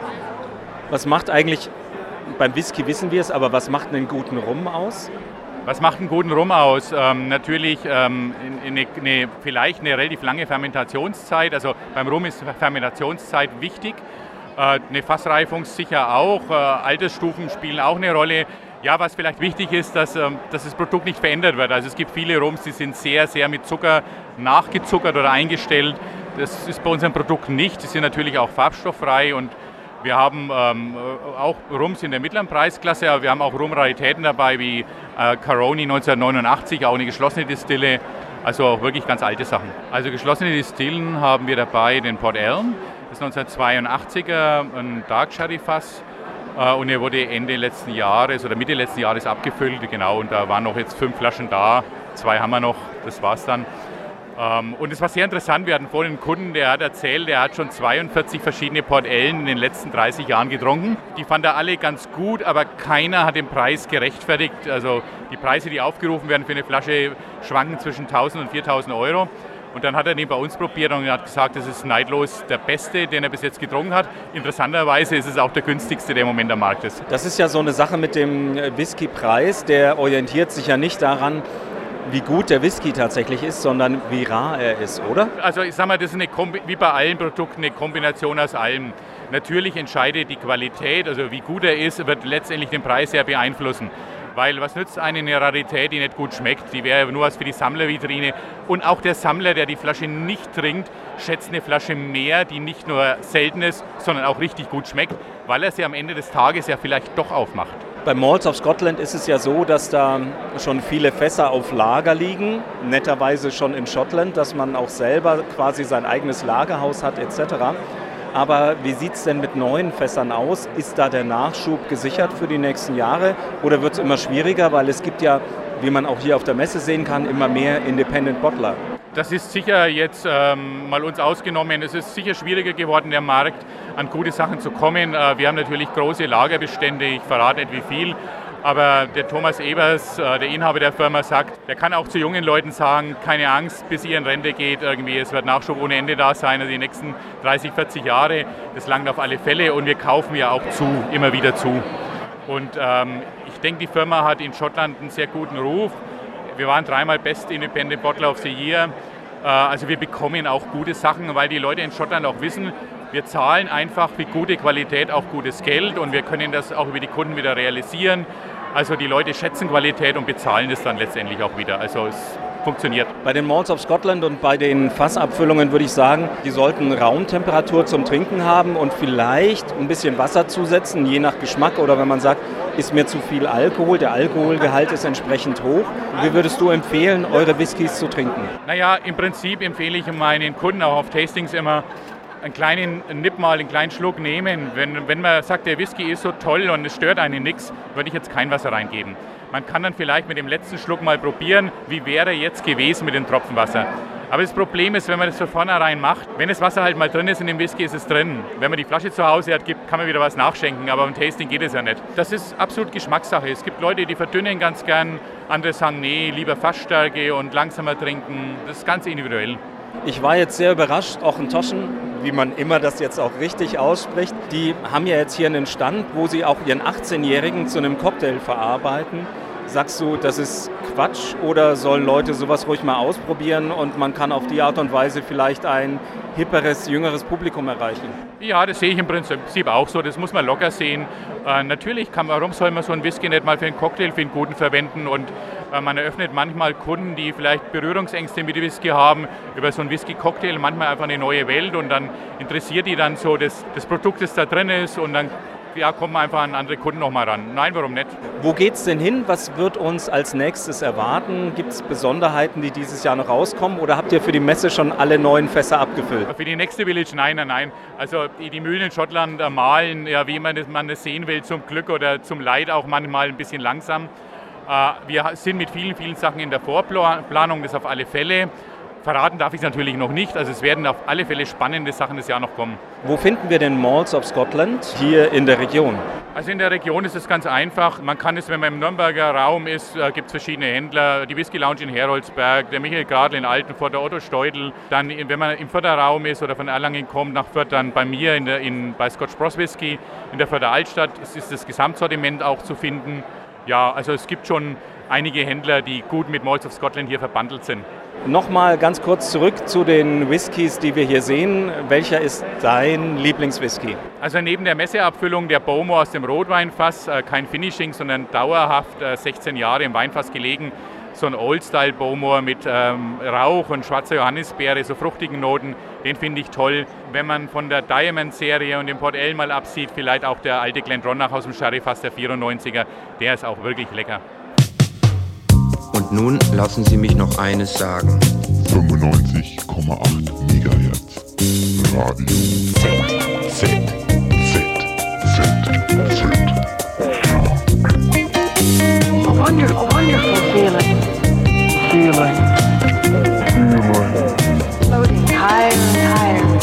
Was macht eigentlich, beim Whisky wissen wir es, aber was macht einen guten Rum aus? Was macht einen guten Rum aus? Ähm, natürlich ähm, eine, eine, vielleicht eine relativ lange Fermentationszeit. Also beim Rum ist Fermentationszeit wichtig. Äh, eine Fassreifung sicher auch. Äh, Altersstufen spielen auch eine Rolle. Ja, was vielleicht wichtig ist, dass, ähm, dass das Produkt nicht verändert wird. Also es gibt viele Rums, die sind sehr, sehr mit Zucker nachgezuckert oder eingestellt. Das ist bei unserem Produkt nicht. Die sind natürlich auch farbstofffrei und wir haben ähm, auch Rums in der mittleren Preisklasse, aber wir haben auch Rum-Raritäten dabei, wie äh, Caroni neunzehnhundertneunundachtzig, auch eine geschlossene Distille, also auch wirklich ganz alte Sachen. Also geschlossene Distillen haben wir dabei den Port Ellen, das ist neunzehnhundertzweiundachtziger, ein Dark Sherry Fass äh, und er wurde Ende letzten Jahres oder Mitte letzten Jahres abgefüllt, genau, und da waren noch jetzt fünf Flaschen da, zwei haben wir noch, das war's dann. Und es war sehr interessant, wir hatten vorhin einen Kunden, der hat erzählt, der hat schon zweiundvierzig verschiedene Port Ellen in den letzten dreißig Jahren getrunken. Die fand er alle ganz gut, aber keiner hat den Preis gerechtfertigt. Also die Preise, die aufgerufen werden für eine Flasche, schwanken zwischen tausend und viertausend Euro. Und dann hat er den bei uns probiert und hat gesagt, das ist neidlos der beste, den er bis jetzt getrunken hat. Interessanterweise ist es auch der günstigste, der im Moment am Markt ist. Das ist ja so eine Sache mit dem Whisky-Preis, der orientiert sich ja nicht daran, wie gut der Whisky tatsächlich ist, sondern wie rar er ist, oder? Also ich sag mal, das ist eine Kombi- wie bei allen Produkten eine Kombination aus allem. Natürlich entscheidet die Qualität, also wie gut er ist, wird letztendlich den Preis sehr beeinflussen. Weil was nützt einem eine Rarität, die nicht gut schmeckt? Die wäre nur was für die Sammlervitrine. Und auch der Sammler, der die Flasche nicht trinkt, schätzt eine Flasche mehr, die nicht nur selten ist, sondern auch richtig gut schmeckt, weil er sie am Ende des Tages ja vielleicht doch aufmacht. Bei Malts of Scotland ist es ja so, dass da schon viele Fässer auf Lager liegen, netterweise schon in Schottland, dass man auch selber quasi sein eigenes Lagerhaus hat et cetera. Aber wie sieht es denn mit neuen Fässern aus? Ist da der Nachschub gesichert für die nächsten Jahre oder wird es immer schwieriger, weil es gibt ja, wie man auch hier auf der Messe sehen kann, immer mehr Independent Bottler? Das ist sicher jetzt ähm, mal uns ausgenommen. Es ist sicher schwieriger geworden, der Markt an gute Sachen zu kommen. Äh, wir haben natürlich große Lagerbestände, ich verrate nicht wie viel. Aber der Thomas Ebers, äh, der Inhaber der Firma, sagt, der kann auch zu jungen Leuten sagen, keine Angst, bis ihr in Rente geht, irgendwie, es wird Nachschub ohne Ende da sein, also die nächsten dreißig, vierzig Jahre. Das langt auf alle Fälle und wir kaufen ja auch zu, immer wieder zu. Und ähm, ich denke, die Firma hat in Schottland einen sehr guten Ruf. Wir waren dreimal Best Independent Bottler of the Year. Also wir bekommen auch gute Sachen, weil die Leute in Schottland auch wissen, wir zahlen einfach für gute Qualität auch gutes Geld und wir können das auch über die Kunden wieder realisieren. Also die Leute schätzen Qualität und bezahlen das dann letztendlich auch wieder. Also es funktioniert. Bei den Malts of Scotland und bei den Fassabfüllungen würde ich sagen, die sollten Raumtemperatur zum Trinken haben und vielleicht ein bisschen Wasser zusetzen, je nach Geschmack oder wenn man sagt, ist mir zu viel Alkohol, der Alkoholgehalt ist entsprechend hoch. Wie würdest du empfehlen, eure Whiskys zu trinken? Naja, im Prinzip empfehle ich meinen Kunden auch auf Tastings immer, einen kleinen Nipp mal, einen kleinen Schluck nehmen. Wenn, wenn man sagt, der Whisky ist so toll und es stört einen nichts, würde ich jetzt kein Wasser reingeben. Man kann dann vielleicht mit dem letzten Schluck mal probieren, wie wäre jetzt gewesen mit dem Tropfen Wasser. Aber das Problem ist, wenn man das von vornherein macht, wenn das Wasser halt mal drin ist in dem Whisky, ist es drin. Wenn man die Flasche zu Hause hat, gibt, kann man wieder was nachschenken, aber beim Tasting geht es ja nicht. Das ist absolut Geschmackssache. Es gibt Leute, die verdünnen ganz gern, andere sagen, nee, lieber Fassstärke und langsamer trinken. Das ist ganz individuell. Ich war jetzt sehr überrascht, Auchentoschen, wie man immer das jetzt auch richtig ausspricht. Die haben ja jetzt hier einen Stand, wo sie auch ihren achtzehnjährigen zu einem Cocktail verarbeiten. Sagst du, das ist Quatsch oder sollen Leute sowas ruhig mal ausprobieren und man kann auf die Art und Weise vielleicht ein hipperes, jüngeres Publikum erreichen? Ja, das sehe ich im Prinzip auch so. Das muss man locker sehen. Äh, natürlich, kann, warum soll man so einen Whisky nicht mal für einen Cocktail, für einen guten verwenden? Und äh, man eröffnet manchmal Kunden, die vielleicht Berührungsängste mit dem Whisky haben, über so einen Whisky-Cocktail manchmal einfach eine neue Welt und dann interessiert die dann so das, das Produkt, das da drin ist und dann ja, kommen einfach an andere Kunden noch mal ran. Nein, warum nicht? Wo geht's denn hin? Was wird uns als nächstes erwarten? Gibt es Besonderheiten, die dieses Jahr noch rauskommen? Oder habt ihr für die Messe schon alle neuen Fässer abgefüllt? Für die nächste Village, nein, nein, nein. Also die, die Mühlen in Schottland äh, mahlen, ja, wie man das, man das sehen will, zum Glück oder zum Leid auch manchmal ein bisschen langsam. Äh, wir sind mit vielen, vielen Sachen in der Vorplanung, das auf alle Fälle. Verraten darf ich es natürlich noch nicht, also es werden auf alle Fälle spannende Sachen das Jahr noch kommen. Wo finden wir den Malts of Scotland hier in der Region? Also in der Region ist es ganz einfach. Man kann es, wenn man im Nürnberger Raum ist, äh, gibt es verschiedene Händler. Die Whisky Lounge in Heroldsberg, der Michael Gradl in Altenfurt, der Otto Steudl. Dann, wenn man im Fürther Raum ist oder von Erlangen kommt nach Fürth, dann bei mir in der, in, bei Scotch Bros Whisky in der Fürther Altstadt ist, ist das Gesamtsortiment auch zu finden. Ja, also es gibt schon einige Händler, die gut mit Malts of Scotland hier verbandelt sind. Nochmal ganz kurz zurück zu den Whiskys, die wir hier sehen. Welcher ist dein Lieblingswhisky? Also neben der Messeabfüllung der Bowmore aus dem Rotweinfass, äh, kein Finishing, sondern dauerhaft äh, sechzehn Jahre im Weinfass gelegen, so ein Old-Style Bowmore mit ähm, Rauch und schwarzer Johannisbeere, so fruchtigen Noten, den finde ich toll. Wenn man von der Diamond-Serie und dem Port Ale mal absieht, vielleicht auch der alte Glendronach aus dem Sherryfass, der vierundneunziger, der ist auch wirklich lecker. Und nun lassen Sie mich noch eines sagen. fünfundneunzig Komma acht Megahertz. Radio Z, Z, Z, Z, Z. A wonderful, wonderful feeling. Feeling. Feeling. Floating higher and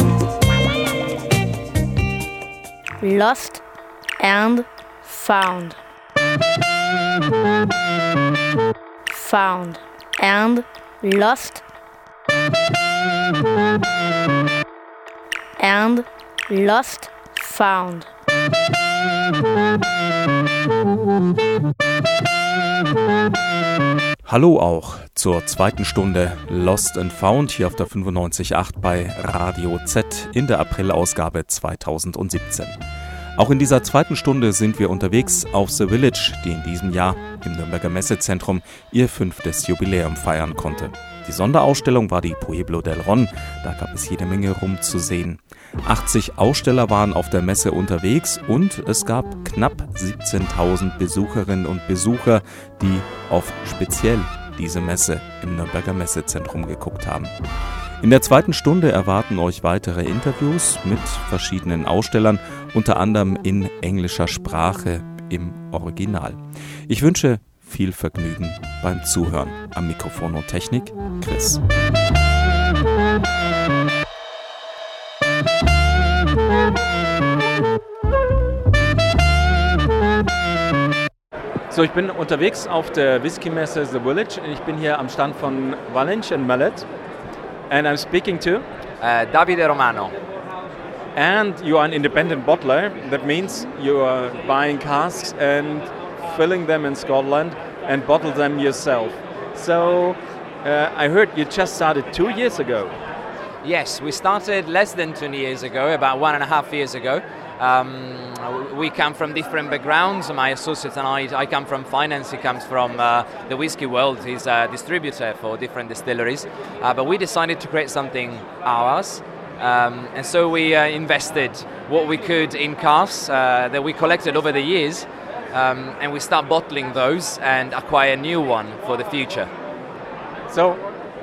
higher. Lost and found. Found and lost and lost found. Hallo auch zur zweiten Stunde Lost and Found hier auf der fünfundneunzig Komma acht bei Radio Z in der Aprilausgabe zweitausendsiebzehn. Auch in dieser zweiten Stunde sind wir unterwegs auf The Village, die in diesem Jahr im Nürnberger Messezentrum ihr fünftes Jubiläum feiern konnte. Die Sonderausstellung war die Pueblo del Ron, da gab es jede Menge rumzusehen. achtzig Aussteller waren auf der Messe unterwegs und es gab knapp siebzehntausend Besucherinnen und Besucher, die auf speziell diese Messe im Nürnberger Messezentrum geguckt haben. In der zweiten Stunde erwarten euch weitere Interviews mit verschiedenen Ausstellern, unter anderem in englischer Sprache im Original. Ich wünsche viel Vergnügen beim Zuhören. Am Mikrofon und Technik Chris. So, ich bin unterwegs auf der Whisky-Messe The Village. Ich bin hier am Stand von Valence and Mallet. And I'm speaking to uh, Davide Romano. And you are an independent bottler. That means you are buying casks and filling them in Scotland and bottle them yourself. So uh, I heard you just started two years ago. Yes, we started less than two years ago, about one and a half years ago. Um, we come from different backgrounds. My associate and I, I come from finance. He comes from uh, the whiskey world. He's a distributor for different distilleries. Uh, but we decided to create something ours. Um, and so we uh, invested what we could in casks uh, that we collected over the years. Um, and we start bottling those and acquire a new one for the future. So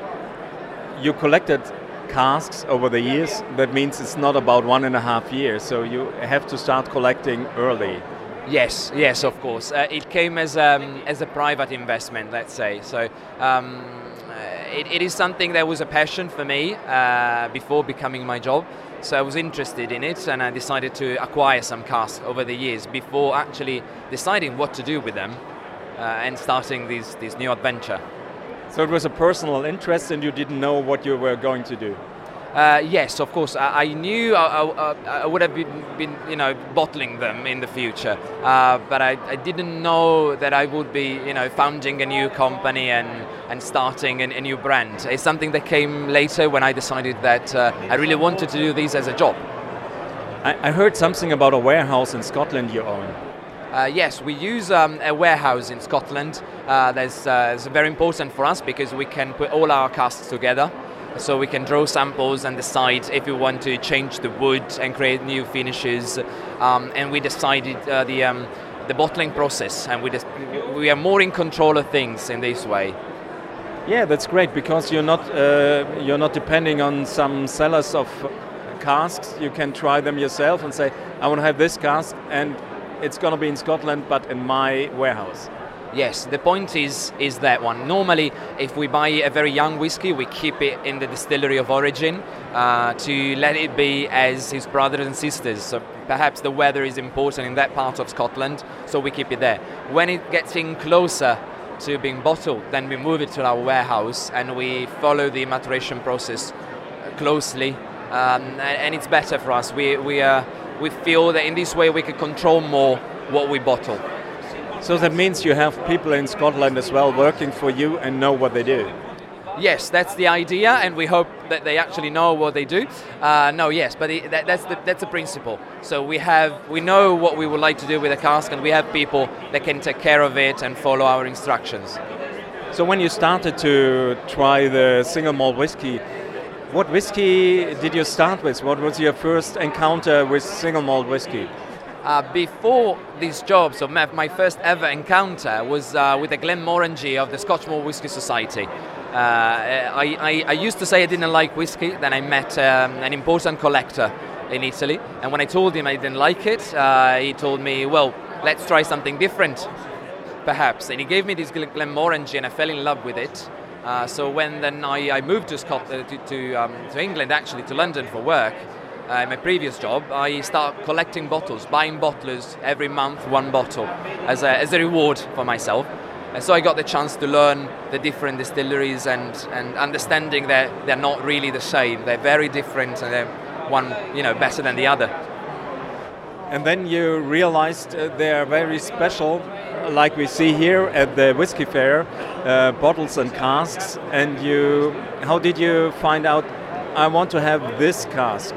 you collected casks over the years. That means it's not about one and a half years, so you have to start collecting early. Yes, yes, of course. Uh, it came as um, as a private investment, let's say. So um, it, it is something that was a passion for me uh, before becoming my job. So I was interested in it, and I decided to acquire some casks over the years before actually deciding what to do with them uh, and starting this this new adventure. So it was a personal interest and you didn't know what you were going to do? Uh, yes, of course. I, I knew I, I, I would have been, been, you know, bottling them in the future, uh, but I, I didn't know that I would be, you know, founding a new company and, and starting an, a new brand. It's something that came later when I decided that uh, I really wanted to do this as a job. I, I heard something about a warehouse in Scotland you own. Uh, yes, we use um, a warehouse in Scotland. Uh, that's uh, it's very important for us because we can put all our casks together. So we can draw samples and decide if we want to change the wood and create new finishes. Um, and we decided uh, the um, the bottling process, and we just, we are more in control of things in this way. Yeah, that's great because you're not uh, you're not depending on some sellers of casks. You can try them yourself and say, I want to have this cask, and it's going to be in Scotland, but in my warehouse. Yes, the point is is that one. Normally, if we buy a very young whiskey, we keep it in the distillery of origin uh, to let it be as his brothers and sisters. So perhaps the weather is important in that part of Scotland, so we keep it there. When it gets in closer to being bottled, then we move it to our warehouse and we follow the maturation process closely, um, and, and it's better for us. We we uh, we feel that in this way we can control more what we bottle. So that means you have people in Scotland as well working for you and know what they do. Yes, that's the idea, and we hope that they actually know what they do. Uh, no, yes, but it, that, that's the that's the principle. So we have we know what we would like to do with a cask, and we have people that can take care of it and follow our instructions. So when you started to try the single malt whiskey, what whiskey did you start with? What was your first encounter with single malt whiskey? Uh, before this job, so my, my first ever encounter was uh, with the Glenmorangie of the Scotch Malt Whisky Society. Uh, I, I, I used to say I didn't like whiskey, then I met um, an important collector in Italy, and when I told him I didn't like it, uh, he told me, well, let's try something different, perhaps. And he gave me this Glenmorangie, and I fell in love with it. Uh, so when then I, I moved to Scotland, to, to, um, to England, actually, to London for work, Uh, my previous job, I started collecting bottles, buying bottlers every month, one bottle, as a, as a reward for myself. And so I got the chance to learn the different distilleries and, and understanding that they're not really the same. They're very different, and they're one, you know, better than the other. And then you realized uh, they're very special, like we see here at the Whiskey Fair, uh, bottles and casks. And you, how did you find out, I want to have this cask?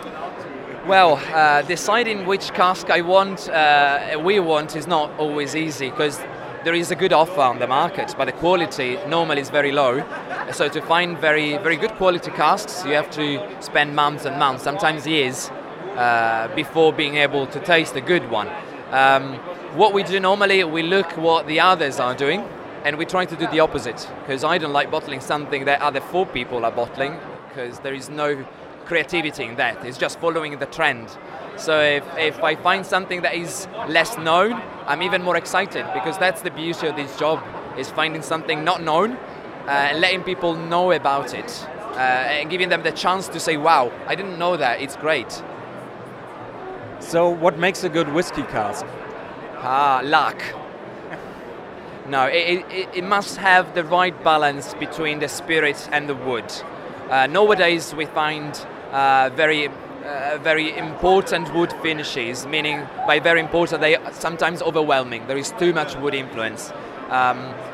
Well, uh, deciding which cask I want, uh, we want, is not always easy, because there is a good offer on the market, but the quality normally is very low. So to find very, very good quality casks, you have to spend months and months, sometimes years, uh, before being able to taste a good one. Um, what we do normally, we look what the others are doing, and we try to do the opposite, because I don't like bottling something that other four people are bottling, because there is no creativity in that. It's just following the trend. So if, if I find something that is less known, I'm even more excited, because that's the beauty of this job, is finding something not known uh, and letting people know about it uh, and giving them the chance to say, wow, I didn't know that, it's great. So what makes a good whiskey cask? Ah, luck. No, it, it, it must have the right balance between the spirit and the wood. Uh, nowadays we find uh, very uh, very important wood finishes, meaning by very important they are sometimes overwhelming. There is too much wood influence. Um,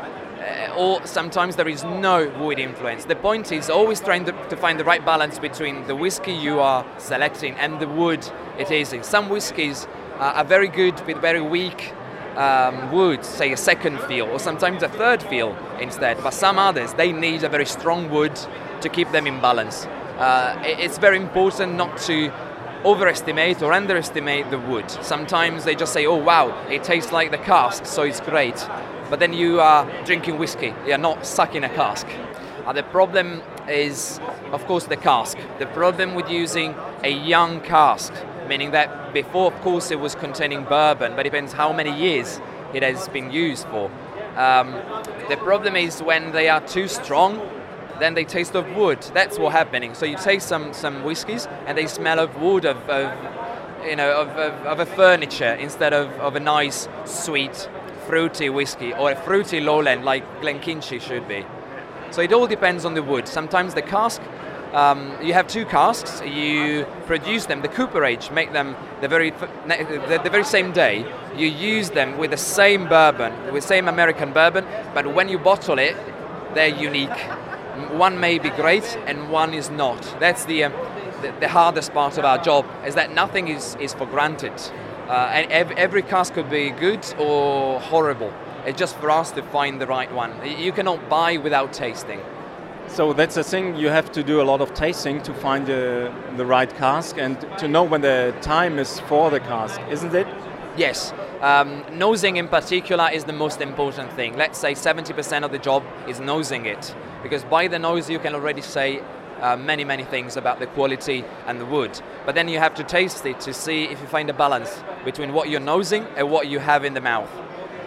or sometimes there is no wood influence. The point is always trying to, to find the right balance between the whiskey you are selecting and the wood it is in. Some whiskies uh, are very good with very weak um, wood, say a second feel, or sometimes a third feel instead. But some others, they need a very strong wood to keep them in balance. Uh, it's very important not to overestimate or underestimate the wood. Sometimes they just say, oh wow, it tastes like the cask, so it's great. But then you are drinking whiskey, you're not sucking a cask. Uh, the problem is, of course, the cask. The problem with using a young cask, meaning that before, of course, it was containing bourbon, but it depends how many years it has been used for. Um, the problem is when they are too strong, then they taste of wood. That's what's happening. So you taste some some whiskies and they smell of wood, of, of you know, of, of, of a furniture instead of, of a nice, sweet, fruity whiskey, or a fruity lowland like Glenkinchie should be. So it all depends on the wood. Sometimes the cask, um, you have two casks, you produce them, the cooperage, make them the very the, the very same day. You use them with the same bourbon, with the same American bourbon, but when you bottle it, they're unique. One may be great and one is not. That's the, um, the the hardest part of our job, is that nothing is, is for granted. Uh, and ev- every cask could be good or horrible. It's just for us to find the right one. You cannot buy without tasting. So that's the thing, you have to do a lot of tasting to find the, the right cask and to know when the time is for the cask, isn't it? Yes. Um, nosing in particular is the most important thing. Let's say seventy percent of the job is nosing it, because by the nose you can already say uh, many, many things about the quality and the wood. But then you have to taste it to see if you find a balance between what you're nosing and what you have in the mouth.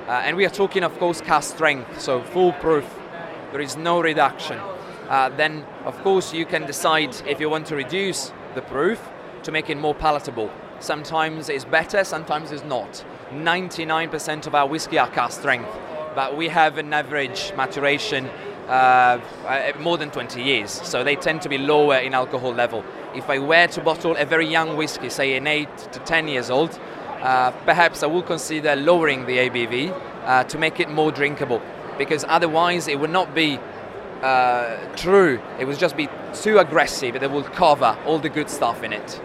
Uh, and we are talking, of course, cask strength, so full proof. There is no reduction. Uh, then, of course, you can decide if you want to reduce the proof to make it more palatable. Sometimes it's better, sometimes it's not. ninety-nine percent of our whiskey are cask strength, but we have an average maturation uh, more than twenty years, so they tend to be lower in alcohol level. If I were to bottle a very young whiskey, say an eight to ten years old, uh, perhaps I will consider lowering the A B V uh, to make it more drinkable, because otherwise it would not be uh, true. It would just be too aggressive. It will cover all the good stuff in it.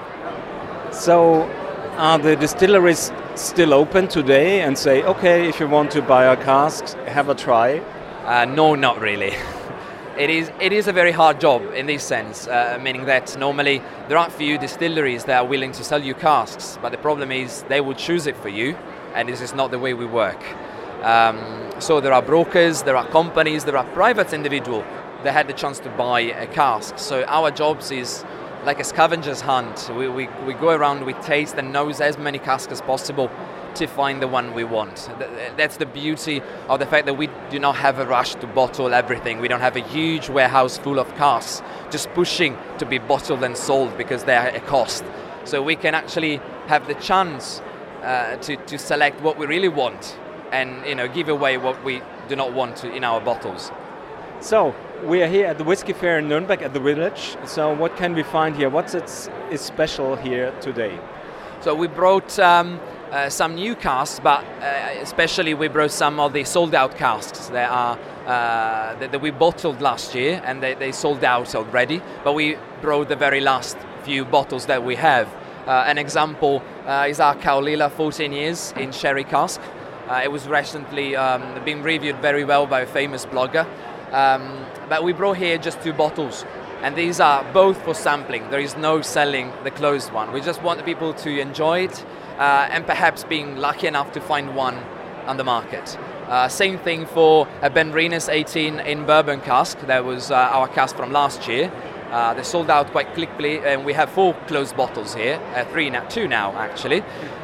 So are the distilleries still open today and say, okay, if you want to buy our casks, have a try? Uh, no, not really. It is it is a very hard job in this sense, uh, meaning that normally there are few distilleries that are willing to sell you casks, but the problem is they will choose it for you, and this is not the way we work. Um, so there are brokers, there are companies, there are private individuals that had the chance to buy a cask. So our jobs is like a scavenger's hunt. We, we, we go around, we taste and nose as many casks as possible to find the one we want. That's the beauty of the fact that we do not have a rush to bottle everything. We don't have a huge warehouse full of casks just pushing to be bottled and sold because they are a cost. So we can actually have the chance uh, to, to select what we really want and, you know, give away what we do not want to in our bottles. So we are here at the Whiskey Fair in Nuremberg at the Village. So what can we find here? What's it is special here today? So we brought um, uh, some new casks, but uh, especially we brought some of the sold out casks that are uh, that, that we bottled last year, and they, they sold out already. But we brought the very last few bottles that we have. Uh, an example uh, is our Caolilla fourteen years in sherry cask. Uh, it was recently um, been reviewed very well by a famous blogger. Um, but we brought here just two bottles, and these are both for sampling. There is no selling the closed one. We just want the people to enjoy it uh, and perhaps being lucky enough to find one on the market. Uh, same thing for a Ben Rennes eighteen in bourbon cask. That was uh, our cask from last year. Uh, they sold out quite quickly, and we have four closed bottles here, uh, three now, two now actually.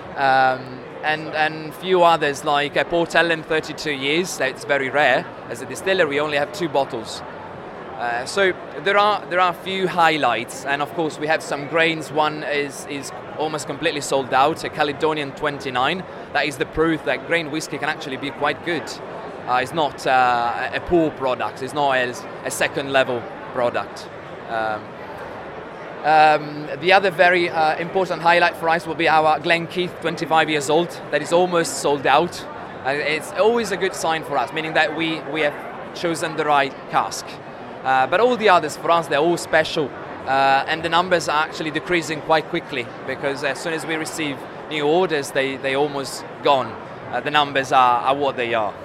Um, And and few others like a Port Ellen thirty-two years. That's very rare. As a distiller, we only have two bottles. Uh, so there are there are a few highlights, and of course we have some grains. One is is almost completely sold out. A Caledonian twenty-nine. That is the proof that grain whiskey can actually be quite good. Uh, it's not uh, a poor product. It's not a, a second level product. Um, Um, the other very uh, important highlight for us will be our Glenkeith, twenty-five years old, that is almost sold out. Uh, it's always a good sign for us, meaning that we, we have chosen the right cask. Uh, but all the others, for us, they're all special, uh, and the numbers are actually decreasing quite quickly, because as soon as we receive new orders, they, they almost gone. Uh, the numbers are, are what they are.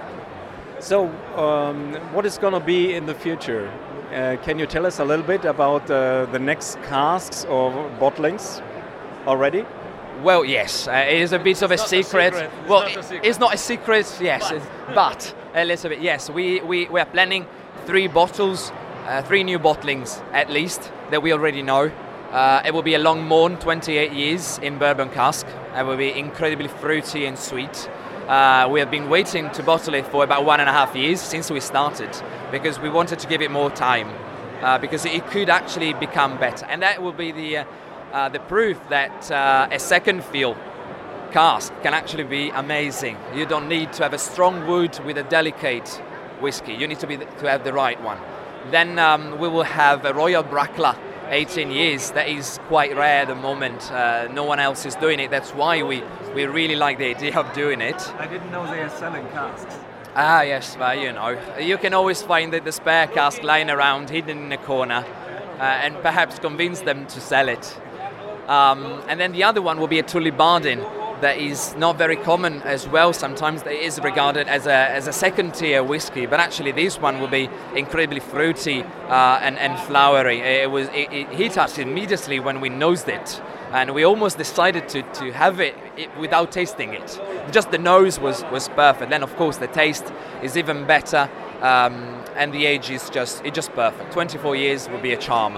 So um, what is going to be in the future? Uh, can you tell us a little bit about uh, the next casks or bottlings already? Well, yes, uh, it is a bit of a secret. a secret. It's well, not a secret. It's not a secret, yes, but, but Elizabeth, yes, we, we, we are planning three bottles, uh, three new bottlings at least that we already know. Uh, it will be a Longmorn, twenty-eight years in bourbon cask. It will be incredibly fruity and sweet. Uh, we have been waiting to bottle it for about one and a half years since we started, because we wanted to give it more time, uh, because it could actually become better. And that will be the, uh, uh, the proof that uh, a second fill cask can actually be amazing. You don't need to have a strong wood with a delicate whiskey. You need to, be, to have the right one. Then um, we will have a Royal Brackla, eighteen years. That is quite rare at the moment. Uh, no one else is doing it. That's why we, we really like the idea of doing it. I didn't know they are selling casks. Ah, yes, well, you know, you can always find the, the spare cask lying around, hidden in a corner, uh, and perhaps convince them to sell it. Um, and then the other one will be a Tullibardine that is not very common as well. Sometimes it is regarded as a as a second tier whiskey, but actually this one will be incredibly fruity uh, and, and flowery. It was it, it hit us immediately when we nosed it, and we almost decided to, to have it, it without tasting it. Just the nose was, was perfect. Then of course the taste is even better, um, and the age is just it's just perfect. twenty-four years will be a charm.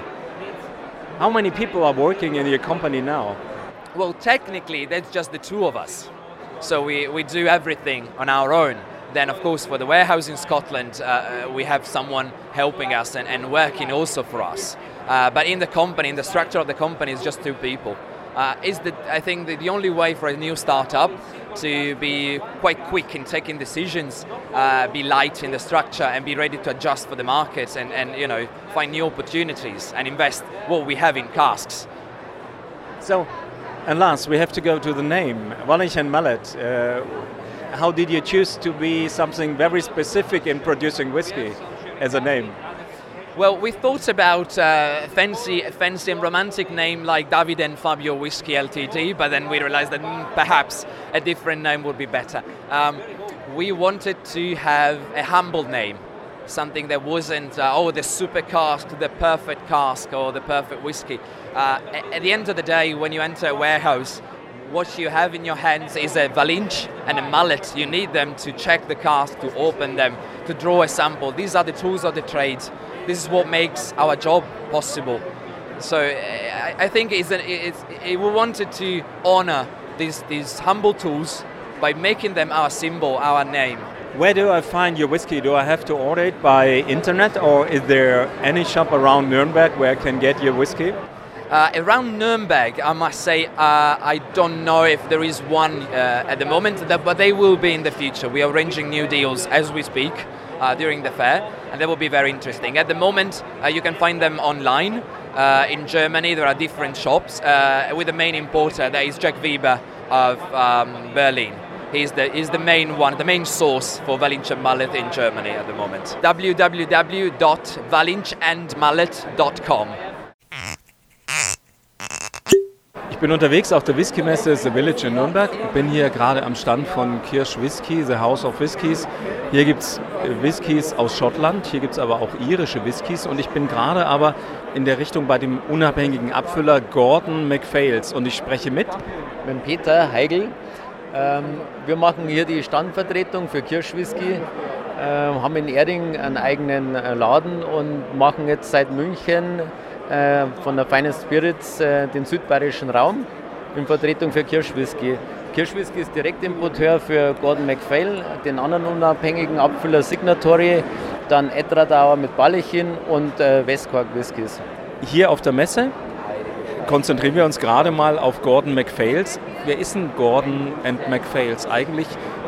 How many people are working in your company now? Well, technically, that's just the two of us. So we, we do everything on our own. Then, of course, for the warehouse in Scotland, uh, we have someone helping us and, and working also for us. Uh, but in the company, in the structure of the company, it's just two people. Uh, is the, I think the, the only way for a new startup to be quite quick in taking decisions, uh, be light in the structure and be ready to adjust for the markets and, and you know find new opportunities and invest what we have in casks. So, and last, we have to go to the name, Wallich and Mallet. Uh, how did you choose to be something very specific in producing whiskey as a name? Well, we thought about uh, a fancy, a fancy and romantic name like David and Fabio Whiskey Limited, but then we realized that mm, perhaps a different name would be better. Um, we wanted to have a humble name, something that wasn't, uh, oh, the super cask, the perfect cask, or the perfect whiskey. Uh, at the end of the day, when you enter a warehouse, what you have in your hands is a Valinch and a mallet. You need them to check the cask, to open them, to draw a sample. These are the tools of the trade. This is what makes our job possible. So I, I think it's an, it's, it, we wanted to honor these, these humble tools by making them our symbol, our name. Where do I find your whiskey? Do I have to order it by internet, or is there any shop around Nuremberg where I can get your whiskey? Uh, around Nuremberg, I must say, uh, I don't know if there is one uh, at the moment, but they will be in the future. We are arranging new deals as we speak uh, during the fair, and that will be very interesting. At the moment, uh, you can find them online. Uh, in Germany, there are different shops uh, with the main importer, that is Jack Weber of um, Berlin. He's the, he's the main one, the main source for Wallich and Mallet in Germany at the moment. w w w dot wallich and mallet dot com. Ich bin unterwegs auf der Whisky-Messe The Village in Nürnberg. Ich bin hier gerade am Stand von Kirsch Whisky, The House of Whiskies. Hier gibt es Whiskys aus Schottland, hier gibt es aber auch irische Whiskys. Und ich bin gerade aber in der Richtung bei dem unabhängigen Abfüller Gordon MacPhails. Und ich spreche mit... Mit Peter Heigl. Ähm, wir machen hier die Standvertretung für Kirschwhisky, äh, haben in Erding einen eigenen Laden und machen jetzt seit München äh, von der Finest Spirits äh, den südbayerischen Raum in Vertretung für Kirschwhisky. Kirschwhisky ist Direktimporteur für Gordon MacPhail, den anderen unabhängigen Abfüller Signatory, dann Edradauer mit Ballechin und äh, Westcork Whiskys. Hier auf der Messe konzentrieren wir uns gerade mal auf Gordon MacPhails. Wer ist denn Gordon and MacPhails eigentlich?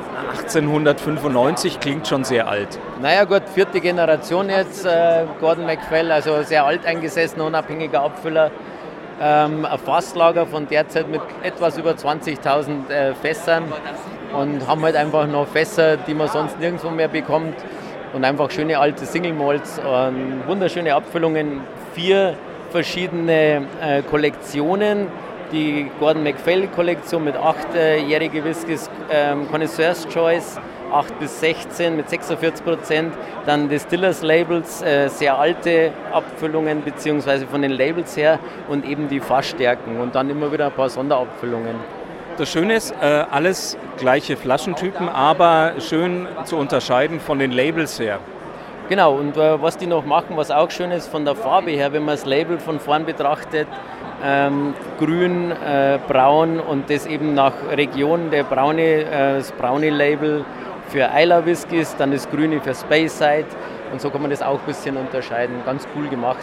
achtzehnhundertfünfundneunzig klingt schon sehr alt. Naja gut, vierte Generation jetzt, äh, Gordon MacPhail, also sehr alt eingesessener, unabhängiger Abfüller. Ähm, ein Fasslager von derzeit mit etwas über zwanzigtausend äh, Fässern und haben halt einfach noch Fässer, die man sonst nirgendwo mehr bekommt und einfach schöne alte Single Malts, äh, wunderschöne Abfüllungen, vier verschiedene äh, Kollektionen. Die Gordon MacPhail Kollektion mit achtjährige Whiskys, ähm, Connoisseur's Choice, acht bis sechzehn mit sechsundvierzig Prozent. Dann Distillers Labels, äh, sehr alte Abfüllungen beziehungsweise von den Labels her und eben die Fassstärken und dann immer wieder ein paar Sonderabfüllungen. Das Schöne ist, äh, alles gleiche Flaschentypen, aber schön zu unterscheiden von den Labels her. Genau, und äh, was die noch machen, was auch schön ist von der Farbe her, wenn man das Label von vorn betrachtet, ähm, grün, äh, braun und das eben nach Region, der braune, äh, das braune Label für Islay Whiskys, dann das grüne für Speyside und so kann man das auch ein bisschen unterscheiden. Ganz cool gemacht.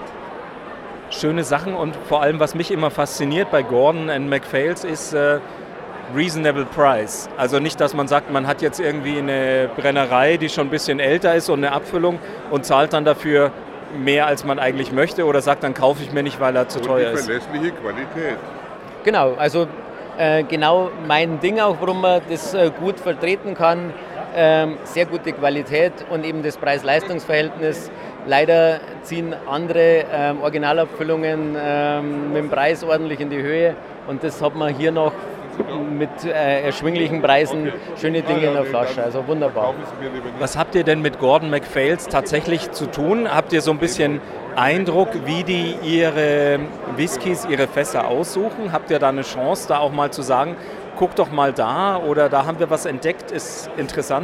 Schöne Sachen und vor allem, was mich immer fasziniert bei Gordon and MacPhails ist äh, reasonable price. Also nicht, dass man sagt, man hat jetzt irgendwie eine Brennerei, die schon ein bisschen älter ist und eine Abfüllung und zahlt dann dafür mehr, als man eigentlich möchte oder sagt, dann kaufe ich mir nicht, weil er zu und teuer die ist. Verlässliche Qualität. Genau, also äh, genau mein Ding auch, warum man das äh, gut vertreten kann. Ähm, sehr gute Qualität und eben das Preis-Leistungs-Verhältnis. Leider ziehen andere ähm, Originalabfüllungen ähm, mit dem Preis ordentlich in die Höhe und das hat man hier noch mit äh, erschwinglichen Preisen, schöne Dinge in der Flasche, also wunderbar. Was habt ihr denn mit Gordon MacPhails tatsächlich zu tun? Habt ihr so ein bisschen Eindruck, wie die ihre Whiskys, ihre Fässer aussuchen? Habt ihr da eine Chance, da auch mal zu sagen, guck doch mal da oder da haben wir was entdeckt, ist interessant?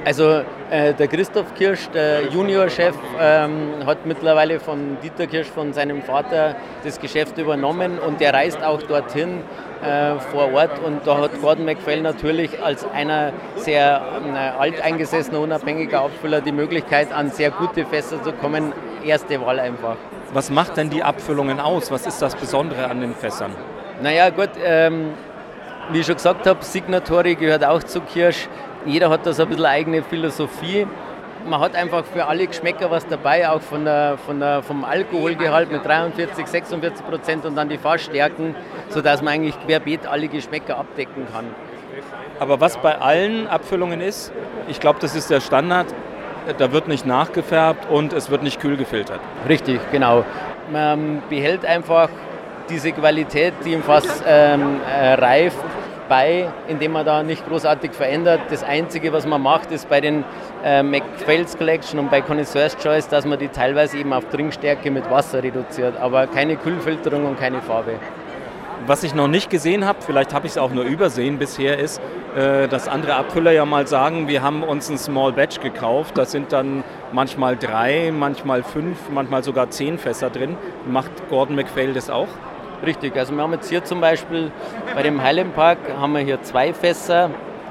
Also äh, der Christoph Kirsch, der Juniorchef, ähm, hat mittlerweile von Dieter Kirsch, von seinem Vater, das Geschäft übernommen und der reist auch dorthin äh, vor Ort. Und da hat Gordon MacPhail natürlich als einer sehr äh, alteingesessener, unabhängiger Abfüller die Möglichkeit, an sehr gute Fässer zu kommen. Erste Wahl einfach. Was macht denn die Abfüllungen aus? Was ist das Besondere an den Fässern? Naja gut, ähm, wie ich schon gesagt habe, Signatory gehört auch zu Kirsch. Jeder hat da so ein bisschen eigene Philosophie. Man hat einfach für alle Geschmäcker was dabei, auch von der, von der, vom Alkoholgehalt mit dreiundvierzig, sechsundvierzig Prozent und dann die Fassstärken, sodass man eigentlich querbeet alle Geschmäcker abdecken kann. Aber was bei allen Abfüllungen ist, ich glaube, das ist der Standard, da wird nicht nachgefärbt und es wird nicht kühl gefiltert. Richtig, genau. Man behält einfach diese Qualität, die im Fass ähm, äh, reift, bei, indem man da nicht großartig verändert. Das Einzige, was man macht, ist bei den äh, MacPhail's Collection und bei Connoisseur's Choice, dass man die teilweise eben auf Trinkstärke mit Wasser reduziert, aber keine Kühlfilterung und keine Farbe. Was ich noch nicht gesehen habe, vielleicht habe ich es auch nur übersehen bisher, ist, äh, dass andere Abfüller ja mal sagen, wir haben uns ein Small Batch gekauft, da sind dann manchmal drei, manchmal fünf, manchmal sogar zehn Fässer drin. Macht Gordon MacPhail das auch? Richtig, also wir haben jetzt hier zum Beispiel bei dem Highland Park haben wir hier zwei Fässer,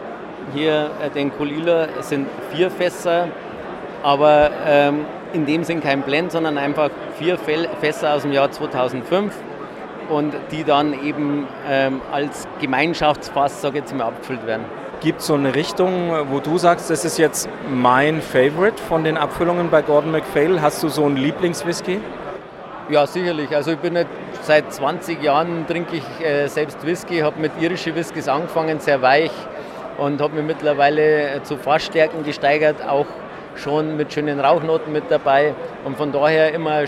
hier äh, den Caol Ila sind vier Fässer, aber ähm, in dem Sinn kein Blend, sondern einfach vier Fässer aus dem Jahr zweitausendfünf und die dann eben ähm, als Gemeinschaftsfass, sage ich jetzt mal, abgefüllt werden. Gibt es so eine Richtung, wo du sagst, das ist jetzt mein Favorite von den Abfüllungen bei Gordon MacPhail? Hast du so einen Lieblingswhisky? Ja, sicherlich. Also ich bin nicht, seit zwanzig Jahren trinke ich äh, selbst Whisky, habe mit irischen Whiskys angefangen, sehr weich und habe mich mittlerweile äh, zu Fassstärken gesteigert, auch schon mit schönen Rauchnoten mit dabei und von daher immer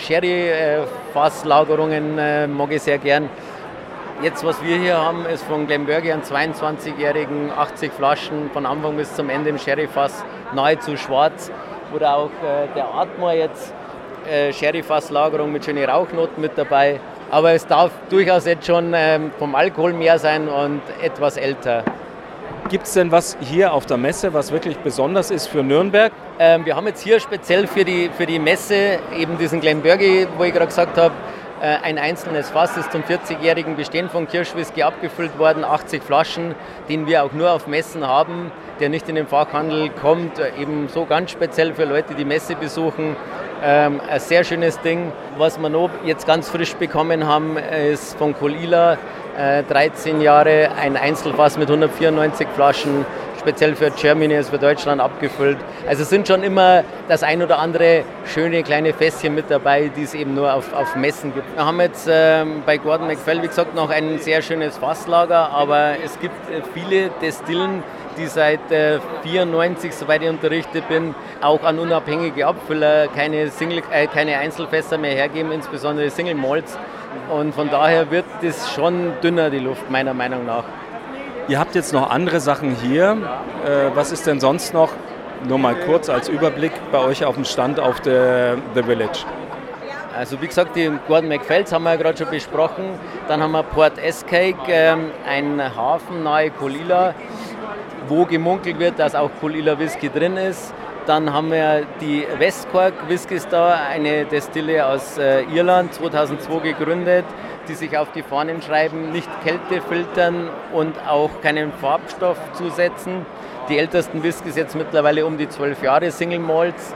Sherry-Fasslagerungen äh, mag ich sehr gern. Jetzt, was wir hier haben, ist von Glenbergie einen zweiundzwanzigjährigen, achtzig Flaschen von Anfang bis zum Ende im Sherry-Fass, nahezu schwarz. Oder auch äh, der Atmor jetzt, äh, Sherry-Fasslagerung mit schönen Rauchnoten mit dabei. Aber es darf durchaus jetzt schon ähm, vom Alkohol mehr sein und etwas älter. Gibt es denn was hier auf der Messe, was wirklich besonders ist für Nürnberg? Ähm, wir haben jetzt hier speziell für die, für die Messe eben diesen Glenbergie, wo ich gerade gesagt habe, äh, ein einzelnes Fass ist zum vierzigjährigen Bestehen von Kirschwhisky abgefüllt worden, achtzig Flaschen, den wir auch nur auf Messen haben, der nicht in den Fachhandel kommt, äh, eben so ganz speziell für Leute, die Messe besuchen. Ähm, ein sehr schönes Ding. Was wir noch jetzt ganz frisch bekommen haben, ist von Caol Ila, äh, dreizehn Jahre, ein Einzelfass mit hundertvierundneunzig Flaschen, speziell für Germany, also für Deutschland abgefüllt. Also es sind schon immer das ein oder andere schöne kleine Fässchen mit dabei, die es eben nur auf, auf Messen gibt. Wir haben jetzt ähm, bei Gordon MacPhail, wie gesagt, noch ein sehr schönes Fasslager, aber es gibt äh, viele Destillen, die seit äh, vierundneunzig, soweit ich unterrichtet bin, auch an unabhängige Abfüller keine, Single, äh, keine Einzelfässer mehr hergeben, insbesondere Single Malts. Und von daher wird das schon dünner, die Luft, meiner Meinung nach. Ihr habt jetzt noch andere Sachen hier. Äh, was ist denn sonst noch, nur mal kurz als Überblick, bei euch auf dem Stand auf der The Village? Also wie gesagt, die Gordon MacPhails haben wir ja gerade schon besprochen. Dann haben wir Port Escaig, ähm, ein Hafen nahe Caol Ila, wo gemunkelt wird, dass auch Caol Ila Whisky drin ist. Dann haben wir die West Cork Whiskys da, eine Destille aus äh, Irland, zweitausendzwei gegründet, die sich auf die Fahnen schreiben, nicht Kälte filtern und auch keinen Farbstoff zusetzen. Die ältesten Whiskys jetzt mittlerweile um die zwölf Jahre, Single Malts.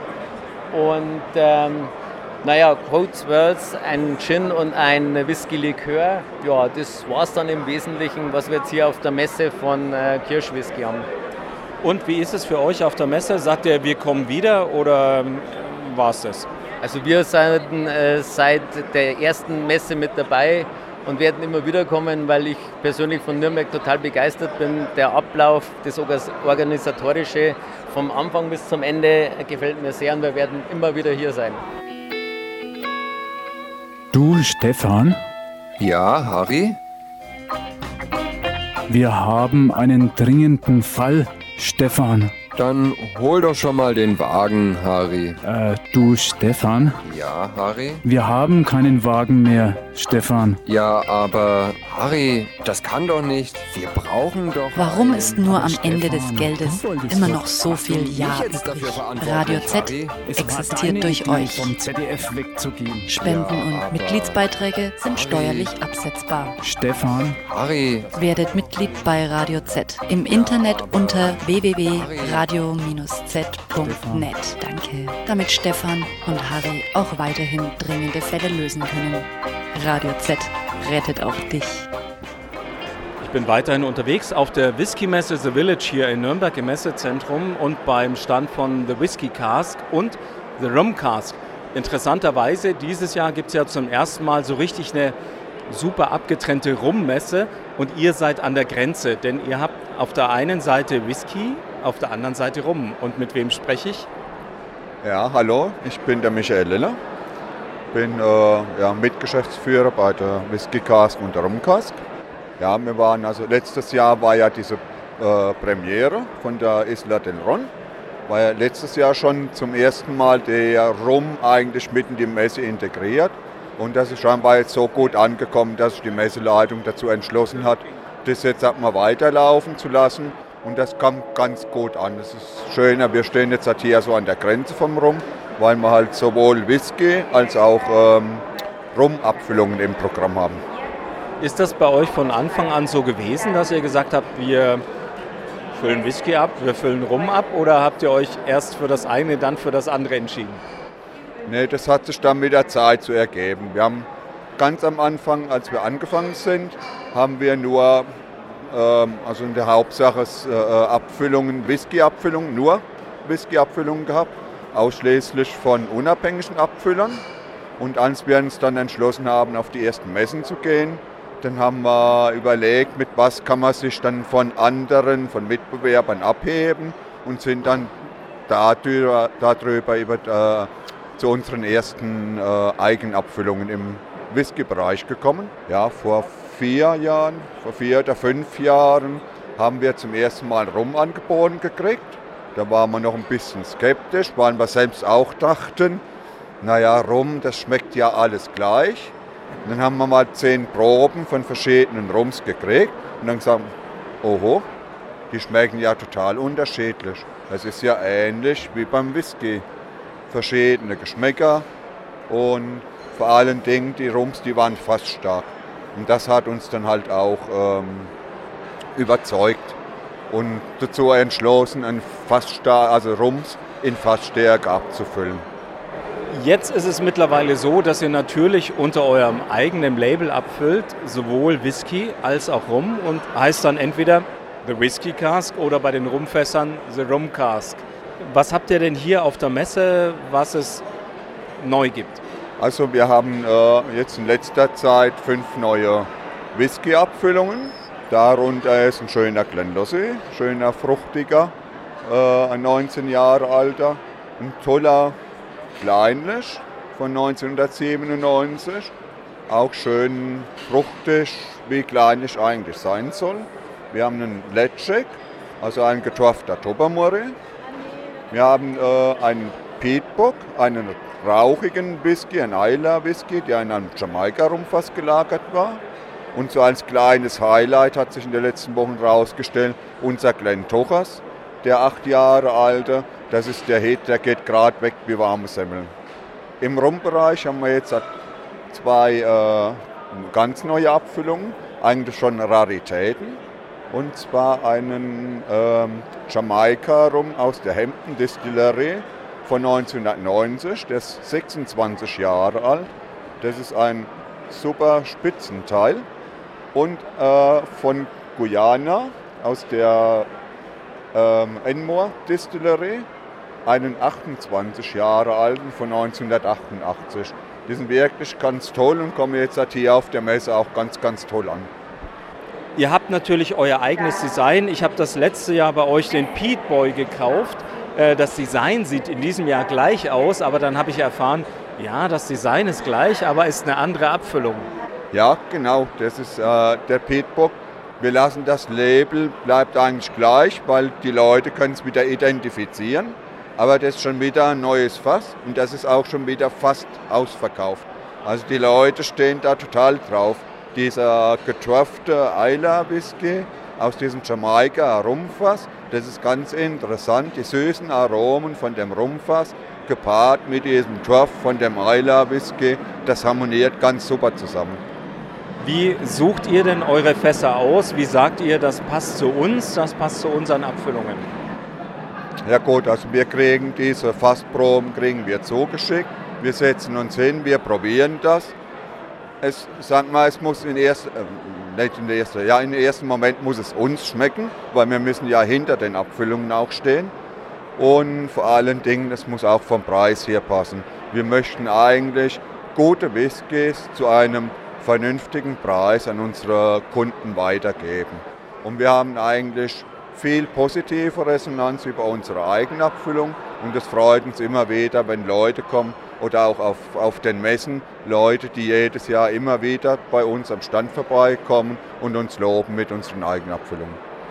Und ähm, naja, Coatsworth, ein Gin und ein Whisky-Likör. Ja, das war es dann im Wesentlichen, was wir jetzt hier auf der Messe von äh, Kirschwhisky haben. Und wie ist es für euch auf der Messe? Sagt ihr, wir kommen wieder oder war es das? Also wir sind äh, seit der ersten Messe mit dabei und werden immer wieder kommen, weil ich persönlich von Nürnberg total begeistert bin. Der Ablauf, das Organisatorische vom Anfang bis zum Ende gefällt mir sehr und wir werden immer wieder hier sein. Du, Stefan? Ja, Harry? Wir haben einen dringenden Fall, Stefan. Dann hol doch schon mal den Wagen, Harry. Äh, du Stefan? Ja, Harry? Wir haben keinen Wagen mehr, Stefan. Ja, aber Harry, das kann doch nicht. Wir brauchen doch... Warum ist nur am Ende des Geldes immer noch so viel Ja übrig? Radio Z existiert durch euch. Vom Z D F wegzugehen. Spenden und Mitgliedsbeiträge sind steuerlich absetzbar. Stefan? Harry? Werdet Mitglied bei Radio Z. Im Internet unter w w w punkt radio z punkt net. Danke. Damit Stefan und Harry auch weiterhin dringende Fälle lösen können. Radio Z rettet auch dich. Ich bin weiterhin unterwegs auf der Whisky-Messe The Village hier in Nürnberg im Messezentrum und beim Stand von The Whisky Cask und The Rum Cask. Interessanterweise, dieses Jahr gibt es ja zum ersten Mal so richtig eine super abgetrennte Rummesse und ihr seid an der Grenze, denn ihr habt auf der einen Seite Whisky, auf der anderen Seite Rum. Und mit wem spreche ich? Ja, hallo, ich bin der Michael Liller, bin äh, ja, Mitgeschäftsführer bei der Whisky Cask und der Rum Cask. Ja, wir waren also letztes Jahr war ja diese äh, Premiere von der Isla del Ron. War ja letztes Jahr schon zum ersten Mal der Rum eigentlich mit in die Messe integriert. Und das ist scheinbar jetzt so gut angekommen, dass sich die Messeleitung dazu entschlossen hat, das jetzt mal weiterlaufen zu lassen. Und das kam ganz gut an. Es ist schöner, wir stehen jetzt halt hier so an der Grenze vom Rum, weil wir halt sowohl Whisky als auch ähm, Rum-Abfüllungen im Programm haben. Ist das bei euch von Anfang an so gewesen, dass ihr gesagt habt, wir füllen Whisky ab, wir füllen Rum ab, oder habt ihr euch erst für das eine, dann für das andere entschieden? Nee, das hat sich dann mit der Zeit so ergeben. Wir haben ganz am Anfang, als wir angefangen sind, haben wir nur, ähm, also in der Hauptsache äh, Abfüllungen, Whisky-Abfüllungen, nur Whisky-Abfüllungen gehabt, ausschließlich von unabhängigen Abfüllern. Und als wir uns dann entschlossen haben, auf die ersten Messen zu gehen, dann haben wir überlegt, mit was kann man sich dann von anderen, von Mitbewerbern abheben und sind dann darüber, darüber über, äh, zu unseren ersten äh, Eigenabfüllungen im Whisky-Bereich gekommen. Ja, vor vier Jahren, vor vier oder fünf Jahren haben wir zum ersten Mal Rum angeboten gekriegt. Da waren wir noch ein bisschen skeptisch, weil wir selbst auch dachten, naja, Rum, das schmeckt ja alles gleich. Und dann haben wir mal zehn Proben von verschiedenen Rums gekriegt und dann gesagt, oho, die schmecken ja total unterschiedlich. Das ist ja ähnlich wie beim Whisky. Verschiedene Geschmäcker und vor allen Dingen die Rums, die waren fast stark. Und das hat uns dann halt auch ähm, überzeugt und dazu entschlossen, ein Fassstar, also Rums in Fassstärke abzufüllen. Jetzt ist es mittlerweile so, dass ihr natürlich unter eurem eigenen Label abfüllt, sowohl Whisky als auch Rum, und heißt dann entweder The Whisky Cask oder bei den Rumfässern The Rum Cask. Was habt ihr denn hier auf der Messe, was es neu gibt? Also wir haben äh, jetzt in letzter Zeit fünf neue Whisky-Abfüllungen. Darunter ist ein schöner Glenlossie, schöner fruchtiger, äh, ein neunzehn Jahre alter, ein toller Kleinlich von neunzehnhundertsiebenundneunzig, auch schön fruchtig, wie Kleinlich eigentlich sein soll. Wir haben einen Lecek, also einen getorfter Tobermory. Wir haben äh, einen Peatbock, einen rauchigen Whisky, einen Islay Whisky, der in einem Jamaika-Rumfass gelagert war. Und so als kleines Highlight hat sich in den letzten Wochen herausgestellt, unser Glen Tochas, der acht Jahre alte. Das ist der Hit, der geht gerade weg wie warme Semmeln. Im Rumbereich haben wir jetzt zwei äh, ganz neue Abfüllungen, eigentlich schon Raritäten. Und zwar einen ähm, Jamaika-Rum aus der Hampton Distillery von neunzehnhundertneunzig, der ist sechsundzwanzig Jahre alt. Das ist ein super Spitzenteil. Und äh, von Guyana aus der ähm, Enmore Distillery, einen achtundzwanzig Jahre alten von neunzehnhundertachtundachtzig. Die sind wirklich ganz toll und kommen jetzt hier auf der Messe auch ganz, ganz toll an. Ihr habt natürlich euer eigenes Design. Ich habe das letzte Jahr bei euch den Peat Boy gekauft. Das Design sieht in diesem Jahr gleich aus, aber dann habe ich erfahren, ja, das Design ist gleich, aber ist eine andere Abfüllung. Ja, genau. Das ist äh, der Peatbock, Wir lassen das Label, bleibt eigentlich gleich, weil die Leute können es wieder identifizieren. Aber das ist schon wieder ein neues Fass und das ist auch schon wieder fast ausverkauft. Also die Leute stehen da total drauf. Dieser getroffte Islay Whisky aus diesem Jamaika Rumfass, das ist ganz interessant. Die süßen Aromen von dem Rumfass gepaart mit diesem Torf von dem Islay Whisky, das harmoniert ganz super zusammen. Wie sucht ihr denn eure Fässer aus? Wie sagt ihr, das passt zu uns, das passt zu unseren Abfüllungen? Ja gut, also wir kriegen diese Fassproben kriegen wir zugeschickt. Wir setzen uns hin, wir probieren das. Es, sag mal, es muss in erster, äh, nicht in der ersten, ja, im ersten Moment muss es uns schmecken, weil wir müssen ja hinter den Abfüllungen auch stehen. Und vor allen Dingen, es muss auch vom Preis her passen. Wir möchten eigentlich gute Whiskys zu einem vernünftigen Preis an unsere Kunden weitergeben. Und wir haben eigentlich viel positive Resonanz über unsere Eigenabfüllung und es freut uns immer wieder, wenn Leute kommen oder auch auf, auf den Messen Leute, die jedes Jahr immer wieder bei uns am Stand vorbeikommen und uns loben mit unseren Eigenabfüllungen.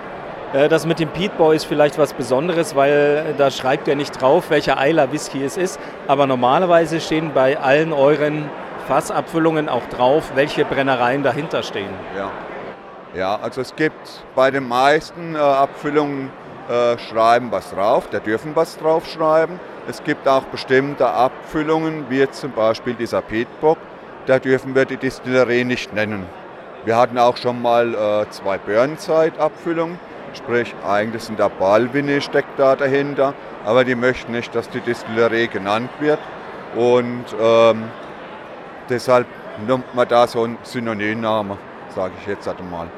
Das mit dem Peat Boy ist vielleicht was Besonderes, weil da schreibt ihr nicht drauf, welcher Islay Whisky es ist, aber normalerweise stehen bei allen euren Fassabfüllungen auch drauf, welche Brennereien dahinter stehen. Ja, ja, also es gibt bei den meisten äh, Abfüllungen äh, schreiben was drauf, da dürfen was draufschreiben. Es gibt auch bestimmte Abfüllungen, wie jetzt zum Beispiel dieser Peatbock, da dürfen wir die Distillerie nicht nennen. Wir hatten auch schon mal äh, zwei Burnside-Abfüllungen, sprich eigentlich sind da Balvenie steckt da dahinter, aber die möchten nicht, dass die Distillerie genannt wird und ähm, deshalb nimmt man da so einen Synonymnamen, sage ich jetzt einmal.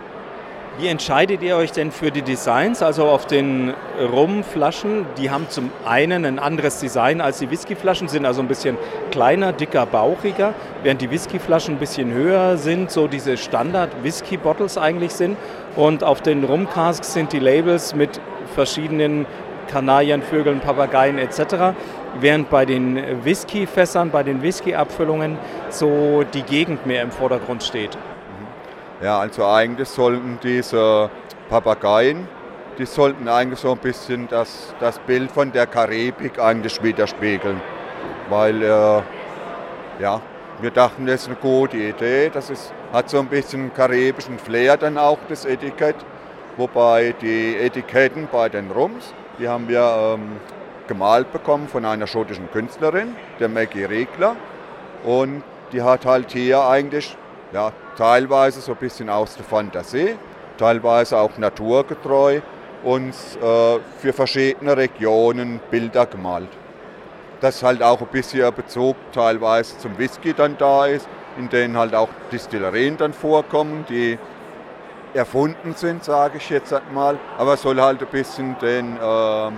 Wie entscheidet ihr euch denn für die Designs? Also auf den Rumflaschen, die haben zum einen ein anderes Design als die Whiskyflaschen, sind also ein bisschen kleiner, dicker, bauchiger, während die Whiskyflaschen ein bisschen höher sind, so diese Standard-Whisky-Bottles eigentlich sind. Und auf den Rumcasks sind die Labels mit verschiedenen Kanarien, Vögeln, Papageien et cetera. Während bei den Whiskyfässern, bei den Whisky-Abfüllungen so die Gegend mehr im Vordergrund steht. Ja, also eigentlich sollten diese Papageien, die sollten eigentlich so ein bisschen das, das Bild von der Karibik eigentlich widerspiegeln. Weil, äh, ja, wir dachten, das ist eine gute Idee. Das ist, hat so ein bisschen karibischen Flair dann auch, das Etikett. Wobei die Etiketten bei den Rums, die haben wir ähm, gemalt bekommen von einer schottischen Künstlerin, der Maggie Riegler. Und die hat halt hier eigentlich, ja, teilweise so ein bisschen aus der Fantasie, teilweise auch naturgetreu und äh, für verschiedene Regionen Bilder gemalt. Dass halt auch ein bisschen Bezug teilweise zum Whisky dann da ist, in denen halt auch Distillerien dann vorkommen, die erfunden sind, sage ich jetzt mal, aber es soll halt ein bisschen den, ähm,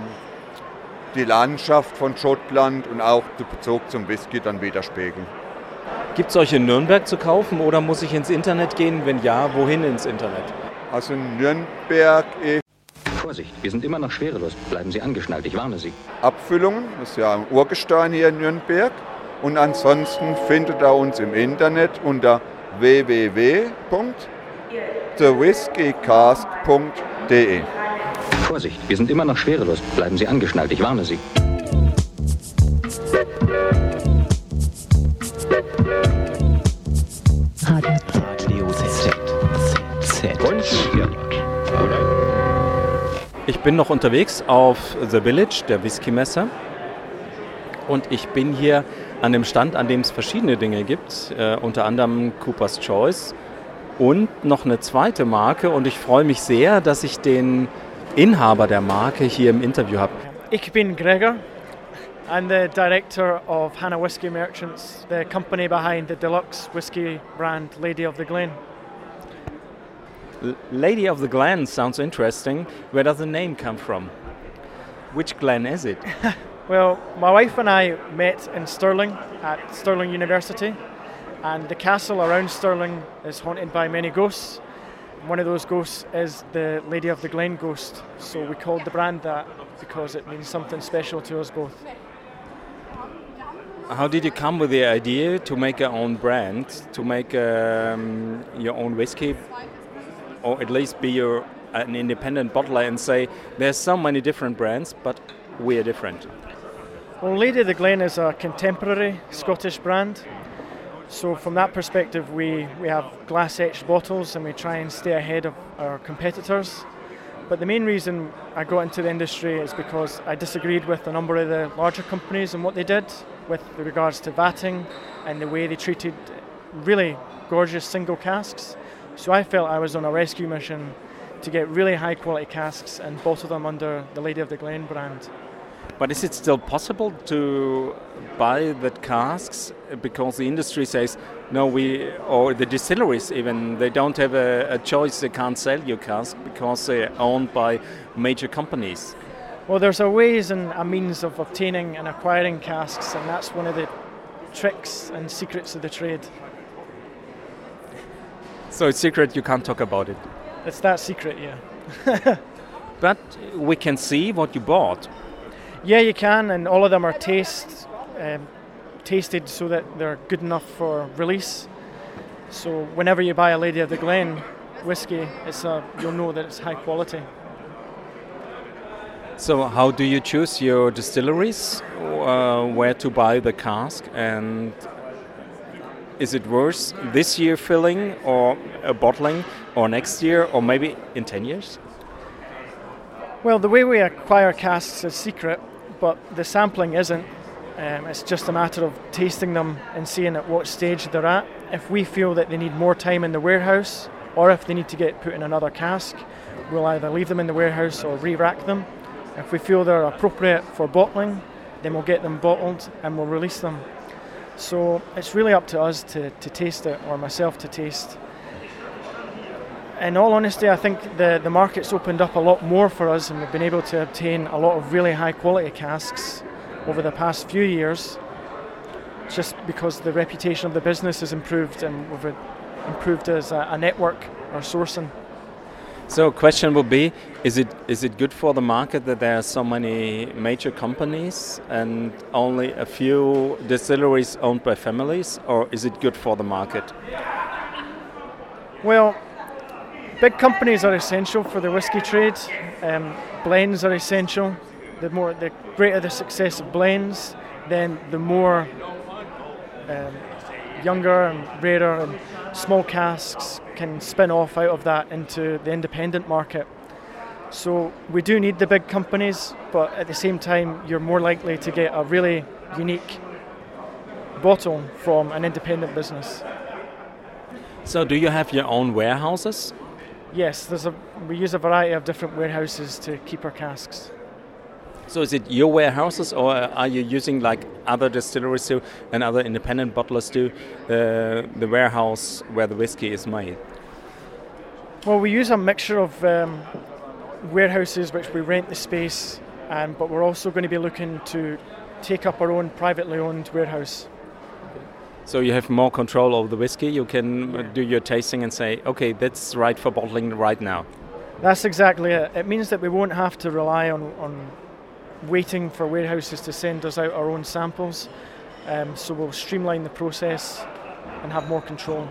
die Landschaft von Schottland und auch den Bezug zum Whisky dann widerspiegeln. Gibt es euch in Nürnberg zu kaufen oder muss ich ins Internet gehen? Wenn ja, wohin ins Internet? Also in Nürnberg ist... Vorsicht, wir sind immer noch schwerelos. Bleiben Sie angeschnallt, ich warne Sie. Abfüllungen, das ist ja ein Urgestein hier in Nürnberg. Und ansonsten findet ihr uns im Internet unter w w w punkt the whisky cask punkt d e. Vorsicht, wir sind immer noch schwerelos. Bleiben Sie angeschnallt, ich warne Sie. Radio Z. Z. Ich bin noch unterwegs auf The Village, der Whisky-Messe. Und ich bin hier an dem Stand, an dem es verschiedene Dinge gibt, äh, unter anderem Cooper's Choice und noch eine zweite Marke. Und ich freue mich sehr, dass ich den Inhaber der Marke hier im Interview habe. Ich bin Gregor. I'm the director of Hannah Whisky Merchants, the company behind the deluxe whisky brand Lady of the Glen. L- Lady of the Glen sounds interesting. Where does the name come from? Which Glen is it? Well, my wife and I met in Stirling at Stirling University, and the castle around Stirling is haunted by many ghosts. One of those ghosts is the Lady of the Glen ghost, so we called the brand that because it means something special to us both. How did you come with the idea to make your own brand, to make um, your own whiskey? or at least be your, an independent bottler and say, there's so many different brands, but we are different? Well, Lady of the Glen is a contemporary Scottish brand. So from that perspective, we, we have glass-etched bottles and we try and stay ahead of our competitors. But the main reason I got into the industry is because I disagreed with a number of the larger companies and what they did with regards to vatting and the way they treated really gorgeous single casks. So I felt I was on a rescue mission to get really high quality casks and bottle them under the Lady of the Glen brand. But is it still possible to buy the casks? Because the industry says, no, we, or the distilleries even, they don't have a, a choice, they can't sell your cask because they're owned by major companies. Well, there's a ways and a means of obtaining and acquiring casks, and that's one of the tricks and secrets of the trade. So it's secret, you can't talk about it? It's that secret, yeah. But we can see what you bought. Yeah, you can, and all of them are taste, um, tasted so that they're good enough for release. So whenever you buy a Lady of the Glen whiskey, it's a, you'll know that it's high quality. So how do you choose your distilleries, uh, where to buy the cask, and is it worth this year filling or uh, bottling, or next year, or maybe in ten years? Well, the way we acquire casks is secret, but the sampling isn't. Um, it's just a matter of tasting them and seeing at what stage they're at. If we feel that they need more time in the warehouse, or if they need to get put in another cask, we'll either leave them in the warehouse or re-rack them. If we feel they're appropriate for bottling, then we'll get them bottled and we'll release them. So it's really up to us to, to taste it, or myself to taste. In all honesty, I think the, the market's opened up a lot more for us, and we've been able to obtain a lot of really high quality casks over the past few years, just because the reputation of the business has improved and we've improved as a, a network or sourcing. So a question will be, is it is it good for the market that there are so many major companies and only a few distilleries owned by families, or is it good for the market? Well, big companies are essential for the whiskey trade. Um, blends are essential. The more, the greater the success of blends, then the more um, younger and rarer and small casks can spin off out of that into the independent market. So we do need the big companies, but at the same time, you're more likely to get a really unique bottle from an independent business. So do you have your own warehouses? Yes, there's a, we use a variety of different warehouses to keep our casks. So is it your warehouses, or are you using, like other distilleries do and other independent bottlers do, uh, the warehouse where the whiskey is made? Well, we use a mixture of um, warehouses which we rent the space, um, but we're also going to be looking to take up our own privately owned warehouse. So you have more control over the whiskey, you can yeah. do your tasting and say, okay, that's right for bottling right now. That's exactly it. It means that we won't have to rely on, on waiting for warehouses to send us out our own samples, um, so we'll streamline the process and have more control.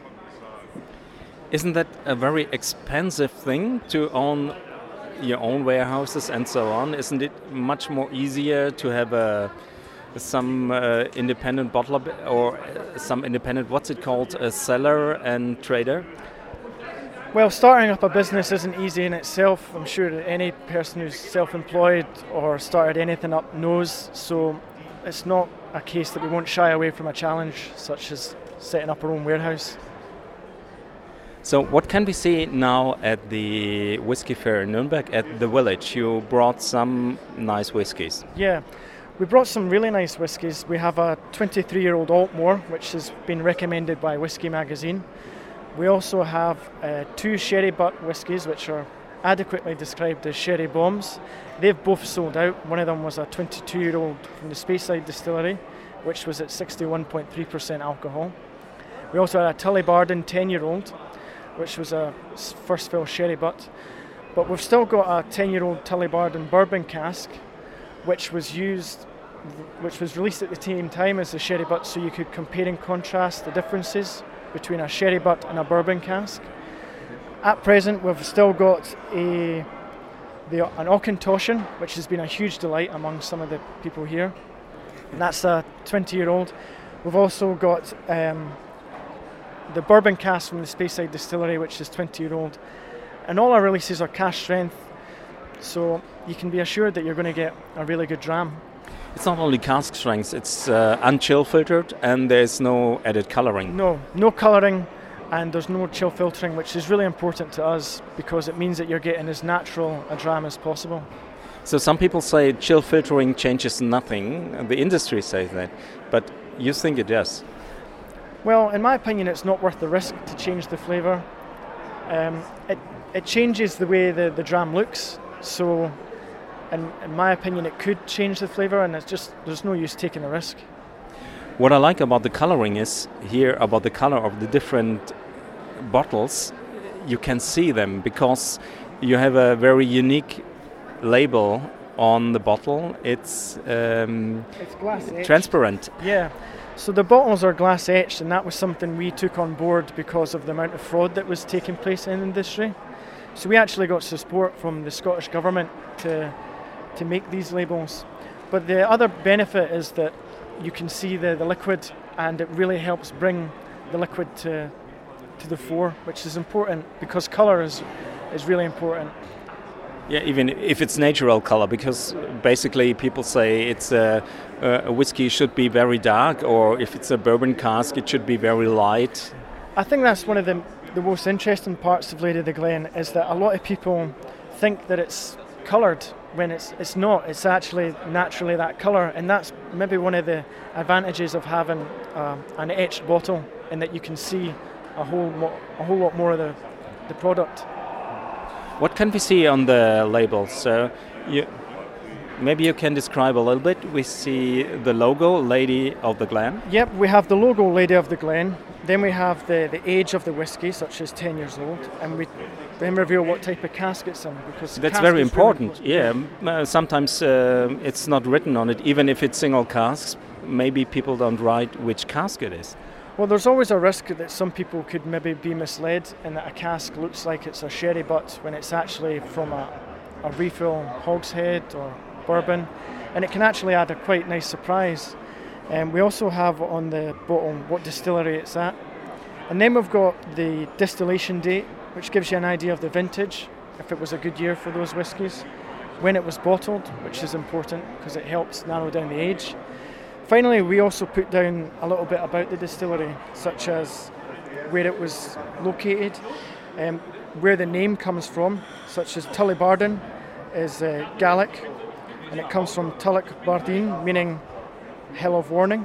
Isn't that a very expensive thing to own your own warehouses and so on? Isn't it much more easier to have a some uh, independent bottler or some independent, what's it called, a seller and trader? Well, starting up a business isn't easy in itself. I'm sure that any person who's self-employed or started anything up knows. So it's not a case that we won't shy away from a challenge such as setting up our own warehouse. So what can we see now at the whiskey fair in Nuremberg at the village? You brought some nice whiskies. Yeah, we brought some really nice whiskies. We have a twenty-three-year-old Altmore, which has been recommended by Whiskey Magazine. We also have uh, two sherry butt whiskies, which are adequately described as sherry bombs. They've both sold out. One of them was a twenty-two-year-old from the Speyside Distillery, which was at sixty-one point three percent alcohol. We also had a Tullibardine ten-year-old, which was a first fill sherry butt. But we've still got a ten-year-old Tullibardine bourbon cask, which was used, which was released at the same time as the sherry butt, so you could compare and contrast the differences between a sherry butt and a bourbon cask. At present, we've still got a the, an Auchentoshan, which has been a huge delight among some of the people here. And that's a twenty-year-old. We've also got um, the bourbon cask from the Speyside Distillery, which is twenty-year-old. And all our releases are cask strength, so you can be assured that you're going to get a really good dram. It's not only cask strength, it's uh, unchill filtered and there's no added colouring. No, no colouring, and there's no chill filtering, which is really important to us because it means that you're getting as natural a dram as possible. So some people say chill filtering changes nothing, the industry says that, but you think it does? Well, in my opinion, it's not worth the risk to change the flavour. Um, it, it changes the way the, the dram looks, so in, in my opinion it could change the flavour, and it's just there's no use taking the risk. What I like about the colouring is here about the colour of the different bottles, you can see them because you have a very unique label on the bottle. It's, um, it's glass etched. Transparent. Yeah, so the bottles are glass etched, and that was something we took on board because of the amount of fraud that was taking place in the industry. So we actually got support from the Scottish Government to to make these labels. But the other benefit is that you can see the, the liquid, and it really helps bring the liquid to to the fore, which is important because colour is is really important. Yeah, even if it's natural color, because basically people say it's a, a whiskey should be very dark, or if it's a bourbon cask, it should be very light. I think that's one of the the most interesting parts of Lady of the Glen is that a lot of people think that it's coloured when it's it's not. It's actually naturally that colour, and that's maybe one of the advantages of having uh, an etched bottle, in that you can see a whole mo- a whole lot more of the the product. What can we see on the label? So, you, maybe you can describe a little bit. We see the logo, Lady of the Glen. Yep, we have the logo, Lady of the Glen. Then we have the, the age of the whiskey, such as ten years old, and we then reveal what type of cask it's in. Because that's very important. Really important. Yeah, uh, sometimes uh, it's not written on it, even if it's single casks. Maybe people don't write which cask it is. Well, there's always a risk that some people could maybe be misled, and that a cask looks like it's a sherry butt when it's actually from a, a refill hogshead or bourbon, and it can actually add a quite nice surprise. And um, we also have on the bottle what distillery it's at, and then we've got the distillation date, which gives you an idea of the vintage, if it was a good year for those whiskies, when it was bottled, which is important because it helps narrow down the age. Finally, we also put down a little bit about the distillery, such as where it was located, um, where the name comes from, such as Tullibardine is uh, Gaelic, and it comes from Tulloch Bardine, meaning hell of warning.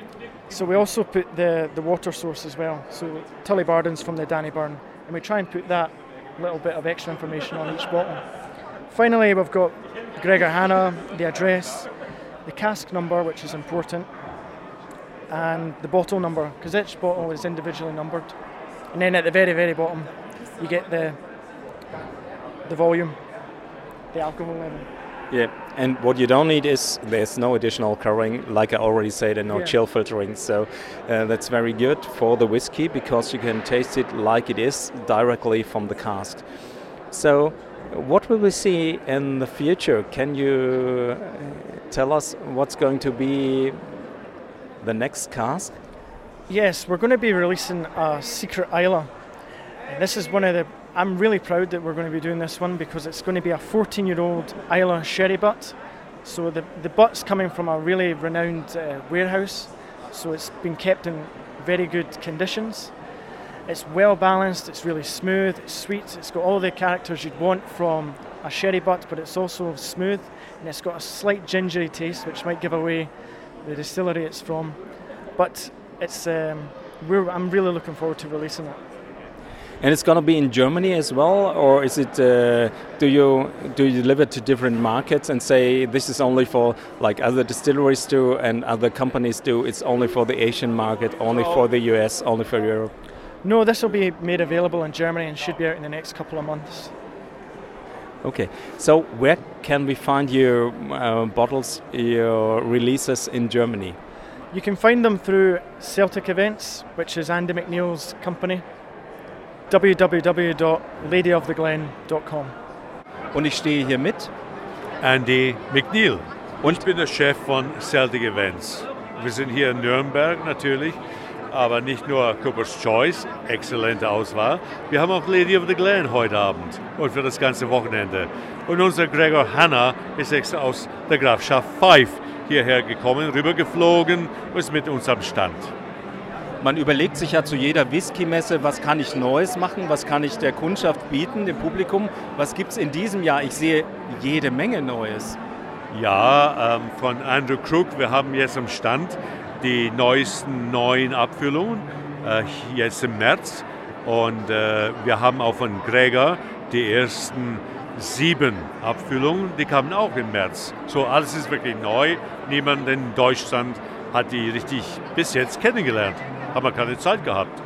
So we also put the, the water source as well. So Tullibardine's from the Danny Burn, and we try and put that little bit of extra information on each bottle. Finally, we've got Gregor Hanna, the address, the cask number, which is important, and the bottle number, because each bottle is individually numbered. And then at the very, very bottom, you get the the volume, the alcohol level. Yeah, and what you don't need is there's no additional colouring, like I already said, and no Yeah. chill filtering. So uh, that's very good for the whiskey because you can taste it like it is directly from the cask. So what will we see in the future? Can you tell us what's going to be the next cask? Yes, we're going to be releasing a Secret Islay. And this is one of the... I'm really proud that we're going to be doing this one because it's going to be a fourteen-year-old Islay sherry butt. So the, the butt's coming from a really renowned uh, warehouse. So it's been kept in very good conditions. It's well balanced, it's really smooth, it's sweet, it's got all the characters you'd want from a sherry butt, but it's also smooth, and it's got a slight gingery taste, which might give away the distillery it's from. But it's um, we're, I'm really looking forward to releasing it. And it's going to be in Germany as well, or is it? Uh, do you do you deliver to different markets and say this is only for like other distilleries do and other companies do? It's only for the Asian market, only Oh. for the U S, only for Europe. No, this will be made available in Germany and should be out in the next couple of months. Okay, so where can we find your uh, bottles, your releases in Germany? You can find them through Celtic Events, which is Andy McNeil's company. w w w dot lady of the glen dot com. Und ich stehe hier mit Andy McNeil. Und ich bin der Chef von Celtic Events. Wir sind hier in Nürnberg natürlich, aber nicht nur Cooper's Choice, exzellente Auswahl. Wir haben auch Lady of the Glen heute Abend und für das ganze Wochenende. Und unser Gregor Hanna ist extra aus der Grafschaft Fife hierher gekommen, rübergeflogen und ist mit uns am Stand. Man überlegt sich ja zu jeder Whisky-Messe, was kann ich Neues machen, was kann ich der Kundschaft bieten, dem Publikum. Was gibt es in diesem Jahr? Ich sehe jede Menge Neues. Ja, ähm, von Andrew Crook, wir haben jetzt am Stand die neuesten neuen Abfüllungen, äh, jetzt im März. Und äh, wir haben auch von Gregor die ersten sieben Abfüllungen, die kamen auch im März. So, alles ist wirklich neu. Niemand in Deutschland hat die richtig bis jetzt kennengelernt. Haben wir keine Zeit gehabt.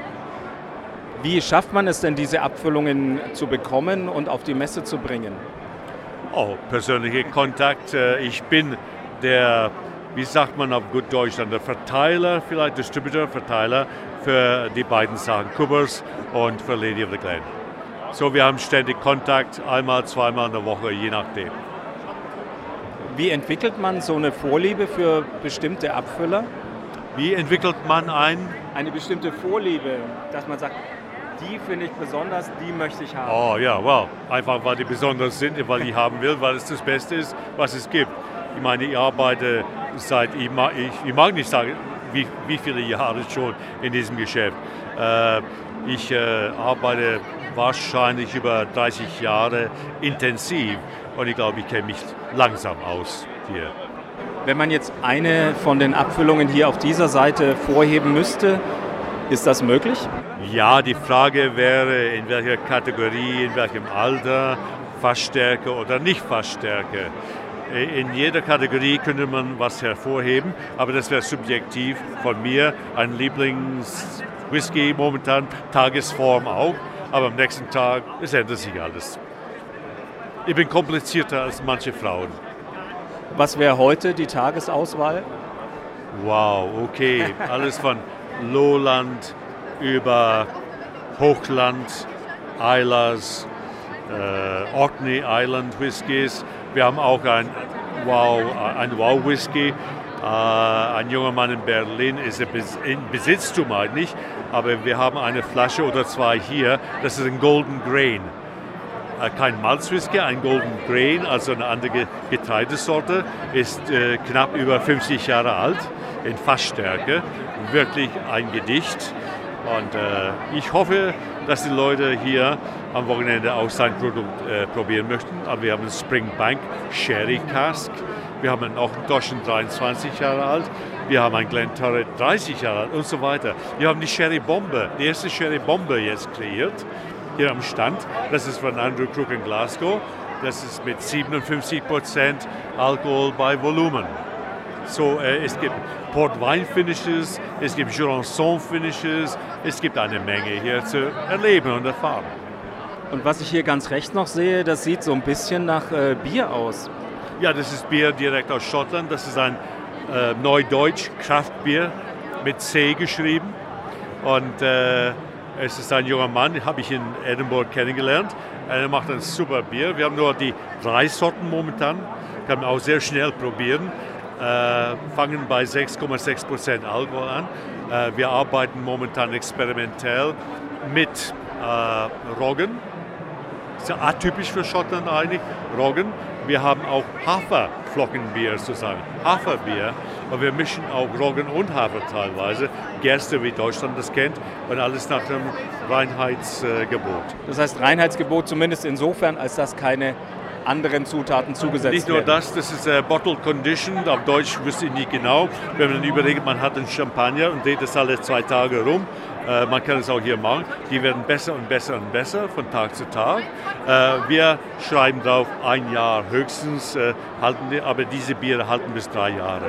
Wie schafft man es denn, diese Abfüllungen zu bekommen und auf die Messe zu bringen? Oh, persönlicher Kontakt. Ich bin der, wie sagt man auf gut Deutsch, der Verteiler, vielleicht Distributor, Verteiler für die beiden Sachen, Coopers und für Lady of the Glen. So, wir haben ständig Kontakt, einmal, zweimal in der Woche, je nachdem. Wie entwickelt man so eine Vorliebe für bestimmte Abfüller? Wie entwickelt man ein? Eine bestimmte Vorliebe, dass man sagt, die finde ich besonders, die möchte ich haben. Oh ja, wow. Einfach weil die besonders sind, weil ich haben will, weil es das Beste ist, was es gibt. Ich meine, ich arbeite seit, ich mag, ich, ich mag nicht sagen, wie, wie viele Jahre schon in diesem Geschäft. Äh, ich äh, arbeite wahrscheinlich über dreißig Jahre intensiv und ich glaube, ich kenne mich langsam aus hier. Wenn man jetzt eine von den Abfüllungen hier auf dieser Seite vorheben müsste, ist das möglich? Ja, die Frage wäre, in welcher Kategorie, in welchem Alter, Fassstärke oder nicht Fassstärke. In jeder Kategorie könnte man was hervorheben, aber das wäre subjektiv von mir. Ein Lieblingswhisky momentan, Tagesform auch, aber am nächsten Tag, es ändert sich alles. Ich bin komplizierter als manche Frauen. Was wäre heute die Tagesauswahl? Wow, okay, alles von Lowland über Hochland, Islers, äh, Orkney Island Whiskys. Wir haben auch ein Wow, ein Wow Whisky. Äh, ein junger Mann in Berlin ist in Besitztum eigentlich, aber wir haben eine Flasche oder zwei hier. Das ist ein Golden Grain. Äh, kein Malzwhisky, ein Golden Grain, also eine andere Getreidesorte, ist äh, knapp über fünfzig Jahre alt, in Fassstärke. Wirklich ein Gedicht. Und äh, ich hoffe, dass die Leute hier am Wochenende auch sein Produkt äh, probieren möchten. Aber wir haben einen Springbank Sherry Cask. Wir haben einen Ochentoschen dreiundzwanzig Jahre alt. Wir haben einen Glentorret dreißig Jahre alt und so weiter. Wir haben die Sherry Bombe, die erste Sherry Bombe jetzt kreiert, hier am Stand. Das ist von Andrew Crook in Glasgow. Das ist mit siebenundfünfzig Prozent Alkohol bei Volumen. So, äh, es gibt Port-Wein-Finishes, es gibt Jurançon-Finishes, es gibt eine Menge hier zu erleben und erfahren. Und was ich hier ganz rechts noch sehe, das sieht so ein bisschen nach äh, Bier aus. Ja, das ist Bier direkt aus Schottland. Das ist ein äh, Neudeutsch Kraftbier mit C geschrieben. Und äh, es ist ein junger Mann, den habe ich in Edinburgh kennengelernt. Er macht ein super Bier. Wir haben nur die drei Sorten momentan, kann man auch sehr schnell probieren. Äh, fangen bei sechs Komma sechs Prozent Alkohol an. Äh, wir arbeiten momentan experimentell mit äh, Roggen. Das ist ja atypisch für Schottland eigentlich, Roggen. Wir haben auch Haferflockenbier sozusagen, Haferbier. Aber wir mischen auch Roggen und Hafer teilweise. Gerste, wie Deutschland das kennt, und alles nach dem Reinheitsgebot. Das heißt Reinheitsgebot zumindest insofern, als dass keine anderen Zutaten zugesetzt werden. Nicht nur das, das ist äh, Bottle Conditioned, auf Deutsch wüsste ich nicht genau. Wenn man überlegt, man hat einen Champagner und dreht das alle zwei Tage rum, äh, man kann es auch hier machen. Die werden besser und besser und besser von Tag zu Tag. Äh, wir schreiben drauf, ein Jahr höchstens, äh, halten die, aber diese Biere halten bis drei Jahre.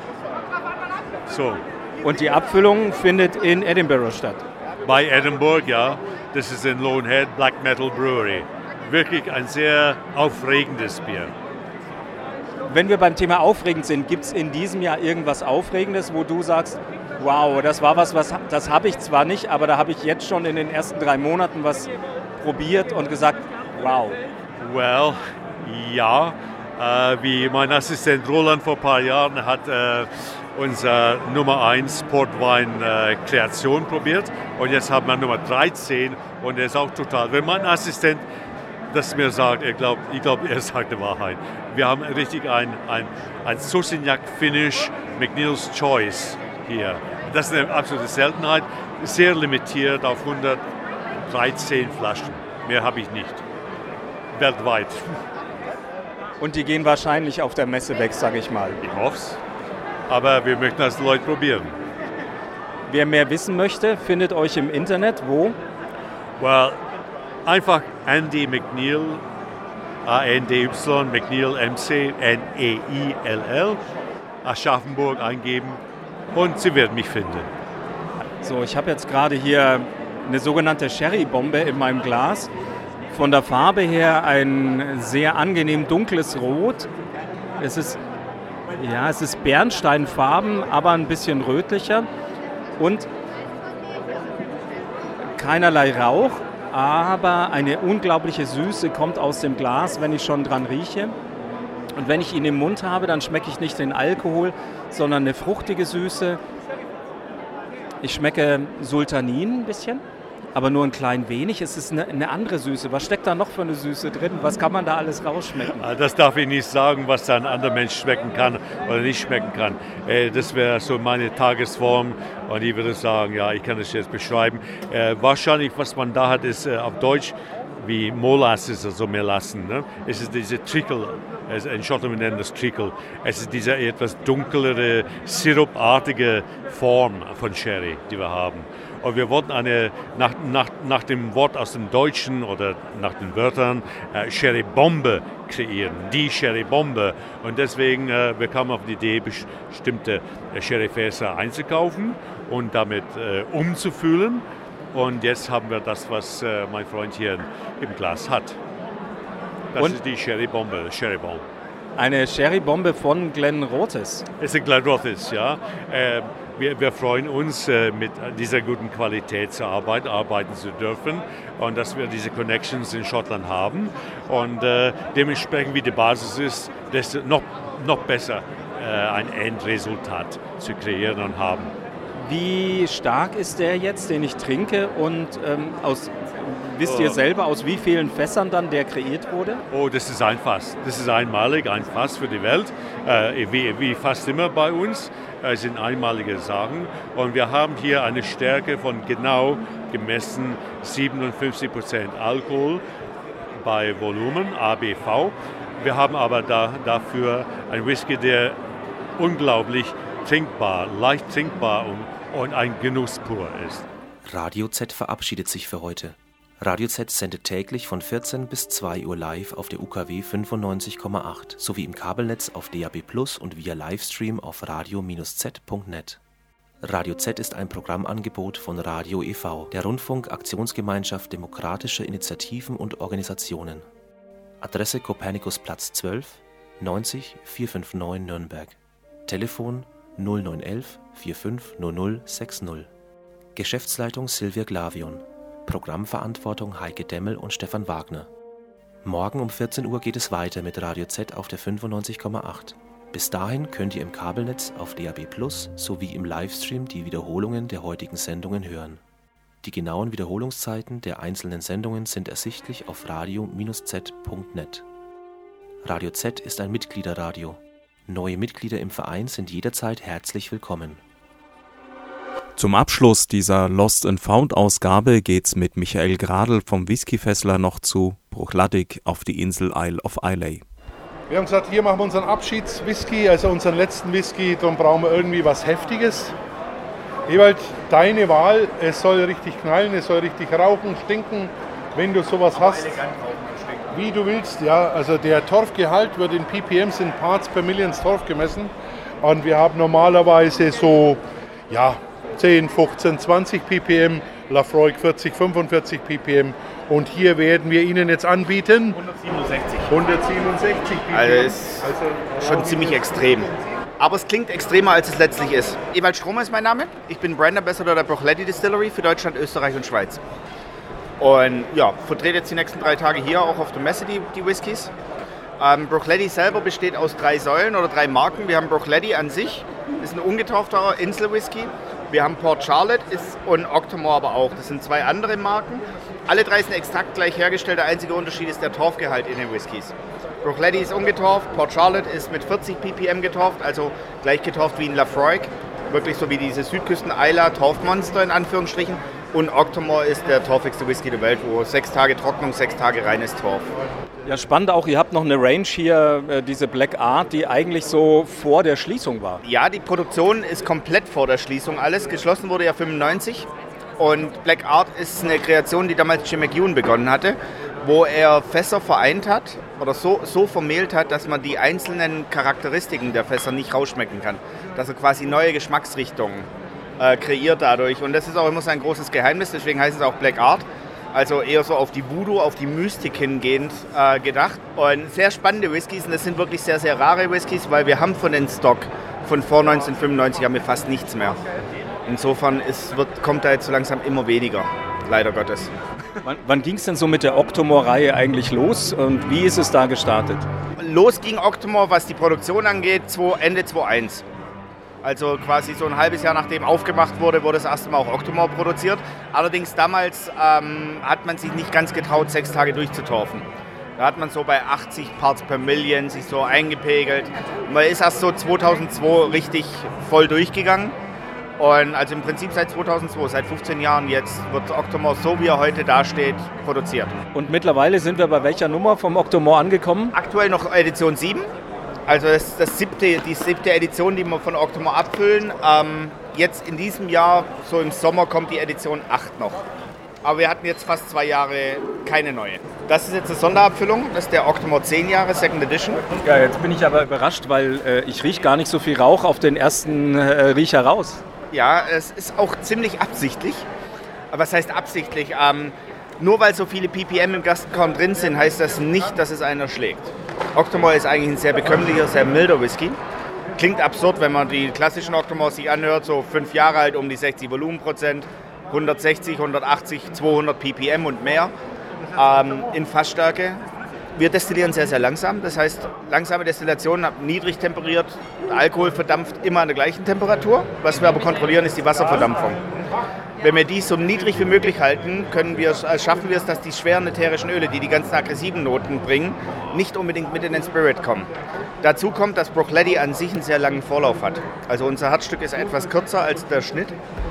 So. Und die Abfüllung findet in Edinburgh statt? Bei Edinburgh, ja. Das ist in Lone Head Black Metal Brewery. Wirklich ein sehr aufregendes Bier. Wenn wir beim Thema aufregend sind, gibt es in diesem Jahr irgendwas Aufregendes, wo du sagst, wow, das war was, was das habe ich zwar nicht, aber da habe ich jetzt schon in den ersten drei Monaten was probiert und gesagt, wow. Well, ja, äh, wie mein Assistent Roland vor ein paar Jahren hat äh, unser Nummer eins Portwein äh, Kreation probiert und jetzt haben wir Nummer dreizehn und er ist auch total, wenn mein Assistent das mir sagt, er glaubt, ich glaube, er sagt die Wahrheit. Wir haben richtig ein, ein, ein Sauvignac-Finish McNeil's Choice hier. Das ist eine absolute Seltenheit, sehr limitiert auf hundertdreizehn Flaschen. Mehr habe ich nicht. Weltweit. Und die gehen wahrscheinlich auf der Messe weg, sage ich mal. Ich hoffe es. Aber wir möchten das Leute probieren. Wer mehr wissen möchte, findet euch im Internet. Wo? Well, einfach Andy McNeil, A N D Y, McNeil, M C N E I L L, Aschaffenburg eingeben und Sie werden mich finden. So, ich habe jetzt gerade hier eine sogenannte Sherry-Bombe in meinem Glas. Von der Farbe her ein sehr angenehm dunkles Rot. Es ist, ja, es ist Bernsteinfarben, aber ein bisschen rötlicher und keinerlei Rauch, aber eine unglaubliche Süße kommt aus dem Glas, wenn ich schon dran rieche. Und wenn ich ihn im Mund habe, dann schmecke ich nicht den Alkohol, sondern eine fruchtige Süße. Ich schmecke Sultanin ein bisschen, aber nur ein klein wenig. Es ist eine, eine andere Süße. Was steckt da noch für eine Süße drin? Was kann man da alles rausschmecken? Das darf ich nicht sagen, was da ein anderer Mensch schmecken kann oder nicht schmecken kann. Das wäre so meine Tagesform und ich würde sagen, ja, ich kann das jetzt beschreiben. Wahrscheinlich, was man da hat, ist auf Deutsch wie Molasses, also Melassen. Ne? Es ist diese Trickle, in Schottland nennen das Trickle. Es ist diese etwas dunklere, sirupartige Form von Sherry, die wir haben. Und wir wollten eine, nach, nach, nach dem Wort aus dem Deutschen oder nach den Wörtern, äh, Sherry-Bombe kreieren, die Sherry-Bombe. Und deswegen, äh, wir kamen auf die Idee, bestimmte äh, Sherry-Fässer einzukaufen und damit äh, umzufüllen. Und jetzt haben wir das, was äh, mein Freund hier im Glas hat. Das und ist die Sherry-Bombe, Sherry-Bombe. Eine Sherry-Bombe von Glenrothes. Es ist Glenrothes, ja. Äh, wir, wir freuen uns, äh, mit dieser guten Qualität zu arbeiten, arbeiten zu dürfen und dass wir diese Connections in Schottland haben. Und äh, dementsprechend, wie die Basis ist, desto noch, noch besser äh, ein Endresultat zu kreieren und haben. Wie stark ist der jetzt, den ich trinke und ähm, aus, wisst ihr selber, aus wie vielen Fässern dann der kreiert wurde? Oh, das ist ein Fass. Das ist einmalig, ein Fass für die Welt. Äh, wie, wie fast immer bei uns äh, sind einmalige Sachen. Und wir haben hier eine Stärke von genau gemessen siebenundfünfzig Prozent Alkohol bei Volumen, A B V. Wir haben aber da, dafür einen Whisky, der unglaublich trinkbar, leicht trinkbar und, und ein Genuss pur ist. Radio Z verabschiedet sich für heute. Radio Z sendet täglich von vierzehn bis zwei Uhr live auf der U K W fünfundneunzig Komma acht sowie im Kabelnetz auf D A B plus und via Livestream auf radio Bindestrich z Punkt net. Radio Z ist ein Programmangebot von Radio e V, der Rundfunk-Aktionsgemeinschaft demokratischer Initiativen und Organisationen. Adresse Kopernikusplatz zwölf, neunzig vierhundertneunundfünfzig Nürnberg. Telefon null neun elf vier fünf null null sechs null. Geschäftsleitung Silvia Glavion. Programmverantwortung Heike Demmel und Stefan Wagner. Morgen um vierzehn Uhr geht es weiter mit Radio Z auf der fünfundneunzig Komma acht. Bis dahin könnt ihr im Kabelnetz auf D A B plus sowie im Livestream die Wiederholungen der heutigen Sendungen hören. Die genauen Wiederholungszeiten der einzelnen Sendungen sind ersichtlich auf radio Bindestrich z Punkt net. Radio Z ist ein Mitgliederradio. Neue Mitglieder im Verein sind jederzeit herzlich willkommen. Zum Abschluss dieser Lost and Found Ausgabe geht's mit Michael Gradl vom Whiskyfessler noch zu Bruichladdich auf die Insel Isle of Islay. Wir haben gesagt, hier machen wir unseren Abschiedswhisky, also unseren letzten Whisky, darum brauchen wir irgendwie was Heftiges. Ewald, deine Wahl, es soll richtig knallen, es soll richtig rauchen, stinken, wenn du sowas Aber hast. Wie du willst, ja. Also der Torfgehalt wird in P P Ms, in Parts per Million Torf gemessen. Und wir haben normalerweise so, ja, zehn, fünfzehn, zwanzig ppm, Laphroaig vierzig, fünfundvierzig ppm. Und hier werden wir Ihnen jetzt anbieten hundertsiebenundsechzig. hundertsiebenundsechzig ppm. Also ist also schon ziemlich extrem. Aber es klingt extremer, als es letztlich ist. Ewald Stromer ist mein Name. Ich bin Brand Ambassador der Bruichledi Distillery für Deutschland, Österreich und Schweiz. Und ja, vertrete jetzt die nächsten drei Tage hier auch auf der Messe die, die Whiskys. Ähm, Bruichledi selber besteht aus drei Säulen oder drei Marken. Wir haben Bruichledi an sich, ist ein ungetaufter Insel-Whisky. Wir haben Port Charlotte ist, und Octomore aber auch. Das sind zwei andere Marken. Alle drei sind exakt gleich hergestellt. Der einzige Unterschied ist der Torfgehalt in den Whiskys. Bruichledi ist ungetorft, Port Charlotte ist mit vierzig ppm getorft, also gleich getorft wie ein Laphroaig. Wirklich so wie diese Südküsten-Eiler, Torfmonster in Anführungsstrichen. Und Octomore ist der torfigste Whisky der Welt, wo sechs Tage Trocknung, sechs Tage reines Torf. Ja, spannend auch, ihr habt noch eine Range hier, äh, diese Black Art, die eigentlich so vor der Schließung war. Ja, die Produktion ist komplett vor der Schließung alles. Geschlossen wurde ja fünfundneunzig und Black Art ist eine Kreation, die damals Jim McEwan begonnen hatte, wo er Fässer vereint hat oder so, so vermehlt hat, dass man die einzelnen Charakteristiken der Fässer nicht rausschmecken kann. Dass er quasi neue Geschmacksrichtungen äh, kreiert dadurch. Und das ist auch immer sein großes Geheimnis, deswegen heißt es auch Black Art. Also eher so auf die Voodoo, auf die Mystik hingehend äh, gedacht. Und sehr spannende Whiskys und das sind wirklich sehr, sehr rare Whiskys, weil wir haben von den Stock von vor neunzehnhundertfünfundneunzig haben wir fast nichts mehr. Insofern ist, wird, kommt da jetzt so langsam immer weniger, leider Gottes. Wann, wann ging es denn so mit der Octomore-Reihe eigentlich los und wie ist es da gestartet? Los ging Octomore, was die Produktion angeht, Ende zweitausendeins. Also quasi so ein halbes Jahr nachdem aufgemacht wurde, wurde das erste Mal auch Octomore produziert. Allerdings damals ähm, hat man sich nicht ganz getraut, sechs Tage durchzutorfen. Da hat man so bei achtzig Parts per Million sich so eingepegelt. Man ist erst so zweitausendzwei richtig voll durchgegangen. Und also im Prinzip seit zweitausendzwei, seit fünfzehn Jahren jetzt, wird Octomore so wie er heute dasteht, produziert. Und mittlerweile sind wir bei welcher Nummer vom Octomore angekommen? Aktuell noch Edition sieben. Also das ist das siebte, die siebte Edition, die wir von Octomore abfüllen. Ähm, jetzt in diesem Jahr, so im Sommer, kommt die Edition acht noch. Aber wir hatten jetzt fast zwei Jahre keine neue. Das ist jetzt eine Sonderabfüllung, das ist der Octomore zehn Jahre Second Edition. Ja, jetzt bin ich aber überrascht, weil äh, ich rieche gar nicht so viel Rauch auf den ersten äh, Riecher raus. Ja, es ist auch ziemlich absichtlich. Aber was heißt absichtlich? Ähm, nur weil so viele ppm im Gerstenkorn drin sind, heißt das nicht, dass es einen erschlägt. Octomore ist eigentlich ein sehr bekömmlicher, sehr milder Whisky. Klingt absurd, wenn man die klassischen Octomore sich anhört, so fünf Jahre alt, um die sechzig Volumenprozent, hundertsechzig, hundertachtzig, zweihundert ppm und mehr ähm, in Fassstärke. Wir destillieren sehr, sehr langsam. Das heißt, langsame Destillation, niedrig temperiert, der Alkohol verdampft immer an der gleichen Temperatur. Was wir aber kontrollieren, ist die Wasserverdampfung. Wenn wir dies so niedrig wie möglich halten, können wir, schaffen wir es, dass die schweren ätherischen Öle, die die ganzen aggressiven Noten bringen, nicht unbedingt mit in den Spirit kommen. Dazu kommt, dass Bruichledi an sich einen sehr langen Vorlauf hat. Also unser Herzstück ist etwas kürzer als der Schnitt.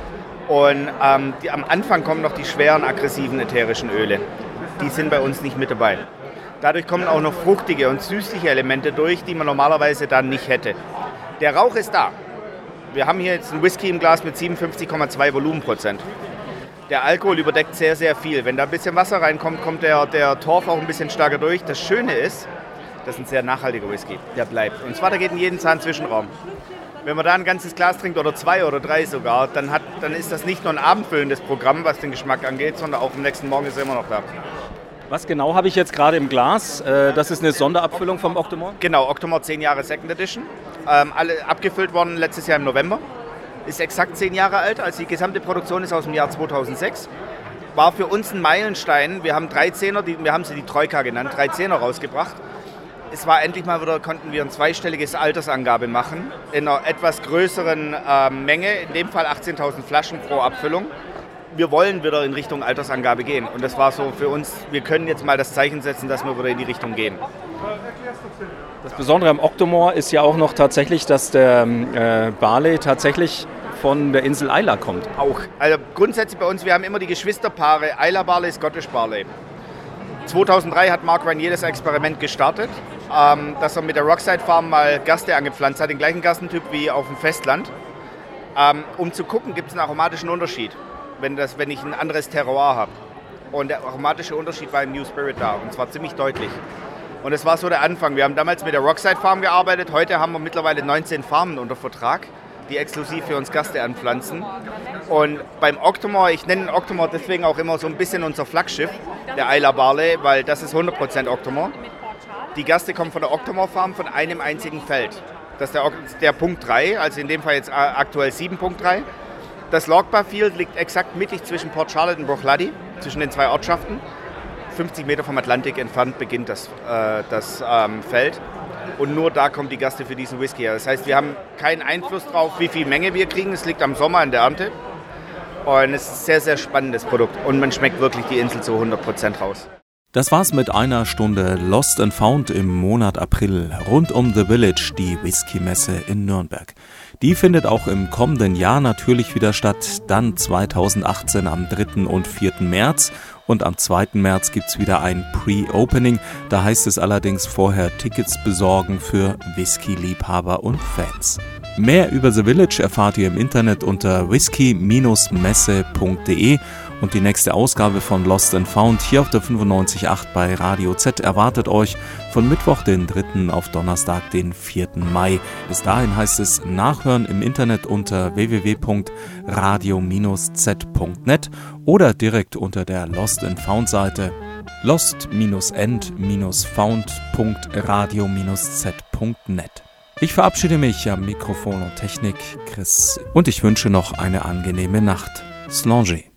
Und ähm, die, am Anfang kommen noch die schweren aggressiven ätherischen Öle. Die sind bei uns nicht mit dabei. Dadurch kommen auch noch fruchtige und süßliche Elemente durch, die man normalerweise dann nicht hätte. Der Rauch ist da. Wir haben hier jetzt einen Whisky im Glas mit siebenundfünfzig Komma zwei Volumenprozent. Der Alkohol überdeckt sehr, sehr viel. Wenn da ein bisschen Wasser reinkommt, kommt der, der Torf auch ein bisschen stärker durch. Das Schöne ist, das ist ein sehr nachhaltiger Whisky, der bleibt. Und zwar, der geht in jeden Zahn-Zwischenraum. Wenn man da ein ganzes Glas trinkt oder zwei oder drei sogar, dann, hat, dann ist das nicht nur ein abendfüllendes Programm, was den Geschmack angeht, sondern auch am nächsten Morgen ist er immer noch da. Was genau habe ich jetzt gerade im Glas? Das ist eine Sonderabfüllung vom Octomore? Genau, Octomore zehn Jahre Second Edition. Ähm, alle abgefüllt worden letztes Jahr im November. Ist exakt zehn Jahre alt, also die gesamte Produktion ist aus dem Jahr zweitausendsechs. War für uns ein Meilenstein. Wir haben drei Zehner, die, wir haben sie die Troika genannt, drei Zehner rausgebracht. Es war endlich mal wieder, konnten wir ein zweistelliges Altersangabe machen, in einer etwas größeren äh, Menge, in dem Fall achtzehntausend Flaschen pro Abfüllung. Wir wollen wieder in Richtung Altersangabe gehen und das war so für uns, wir können jetzt mal das Zeichen setzen, dass wir wieder in die Richtung gehen. Das Besondere am Octomore ist ja auch noch tatsächlich, dass der äh, Barley tatsächlich von der Insel Islay kommt. Auch. Also grundsätzlich bei uns, wir haben immer die Geschwisterpaare Islay Barley, Scottish Barley. zweitausenddrei hat Mark Ranier das Experiment gestartet, ähm, dass er mit der Rockside Farm mal Gerste angepflanzt hat, den gleichen Gerstentyp wie auf dem Festland, ähm, um zu gucken, gibt es einen aromatischen Unterschied, wenn, das, wenn ich ein anderes Terroir habe. Und der aromatische Unterschied war im New Spirit da, und zwar ziemlich deutlich. Und das war so der Anfang. Wir haben damals mit der Rockside Farm gearbeitet, heute haben wir mittlerweile neunzehn Farmen unter Vertrag, die exklusiv für uns Gerste anpflanzen. Und beim Octomore, ich nenne den Octomore deswegen auch immer so ein bisschen unser Flaggschiff, der Islay Barley, weil das ist hundert Prozent Octomore. Die Gerste kommt von der Octomore Farm, von einem einzigen Feld. Das ist der, der Punkt drei, also in dem Fall jetzt aktuell sieben Punkt drei. Das Logbar Field liegt exakt mittig zwischen Port Charlotte und Bruichladdich, zwischen den zwei Ortschaften. fünfzig Meter vom Atlantik entfernt beginnt das, äh, das ähm, Feld. Und nur da kommt die Gaste für diesen Whisky her. Das heißt, wir haben keinen Einfluss drauf, wie viel Menge wir kriegen. Es liegt am Sommer an der Ernte. Und es ist ein sehr, sehr spannendes Produkt. Und man schmeckt wirklich die Insel zu hundert Prozent raus. Das war's mit einer Stunde Lost and Found im Monat April rund um The Village, die Whisky-Messe in Nürnberg. Die findet auch im kommenden Jahr natürlich wieder statt, dann zweitausendachtzehn am dritten und vierten März. Und am zweiten März gibt's wieder ein Pre-Opening. Da heißt es allerdings vorher Tickets besorgen für Whisky-Liebhaber und Fans. Mehr über The Village erfahrt ihr im Internet unter whisky messe punkt de. Und die nächste Ausgabe von Lost and Found hier auf der fünfundneunzig Komma acht bei Radio Z erwartet euch von Mittwoch, den dritten auf Donnerstag, den vierten Mai. Bis dahin heißt es nachhören im Internet unter w w w punkt radio z punkt net oder direkt unter der Lost and Found Seite lost and found punkt radio z punkt net. Ich verabschiede mich am Mikrofon und Technik, Chris, und ich wünsche noch eine angenehme Nacht. Slanger.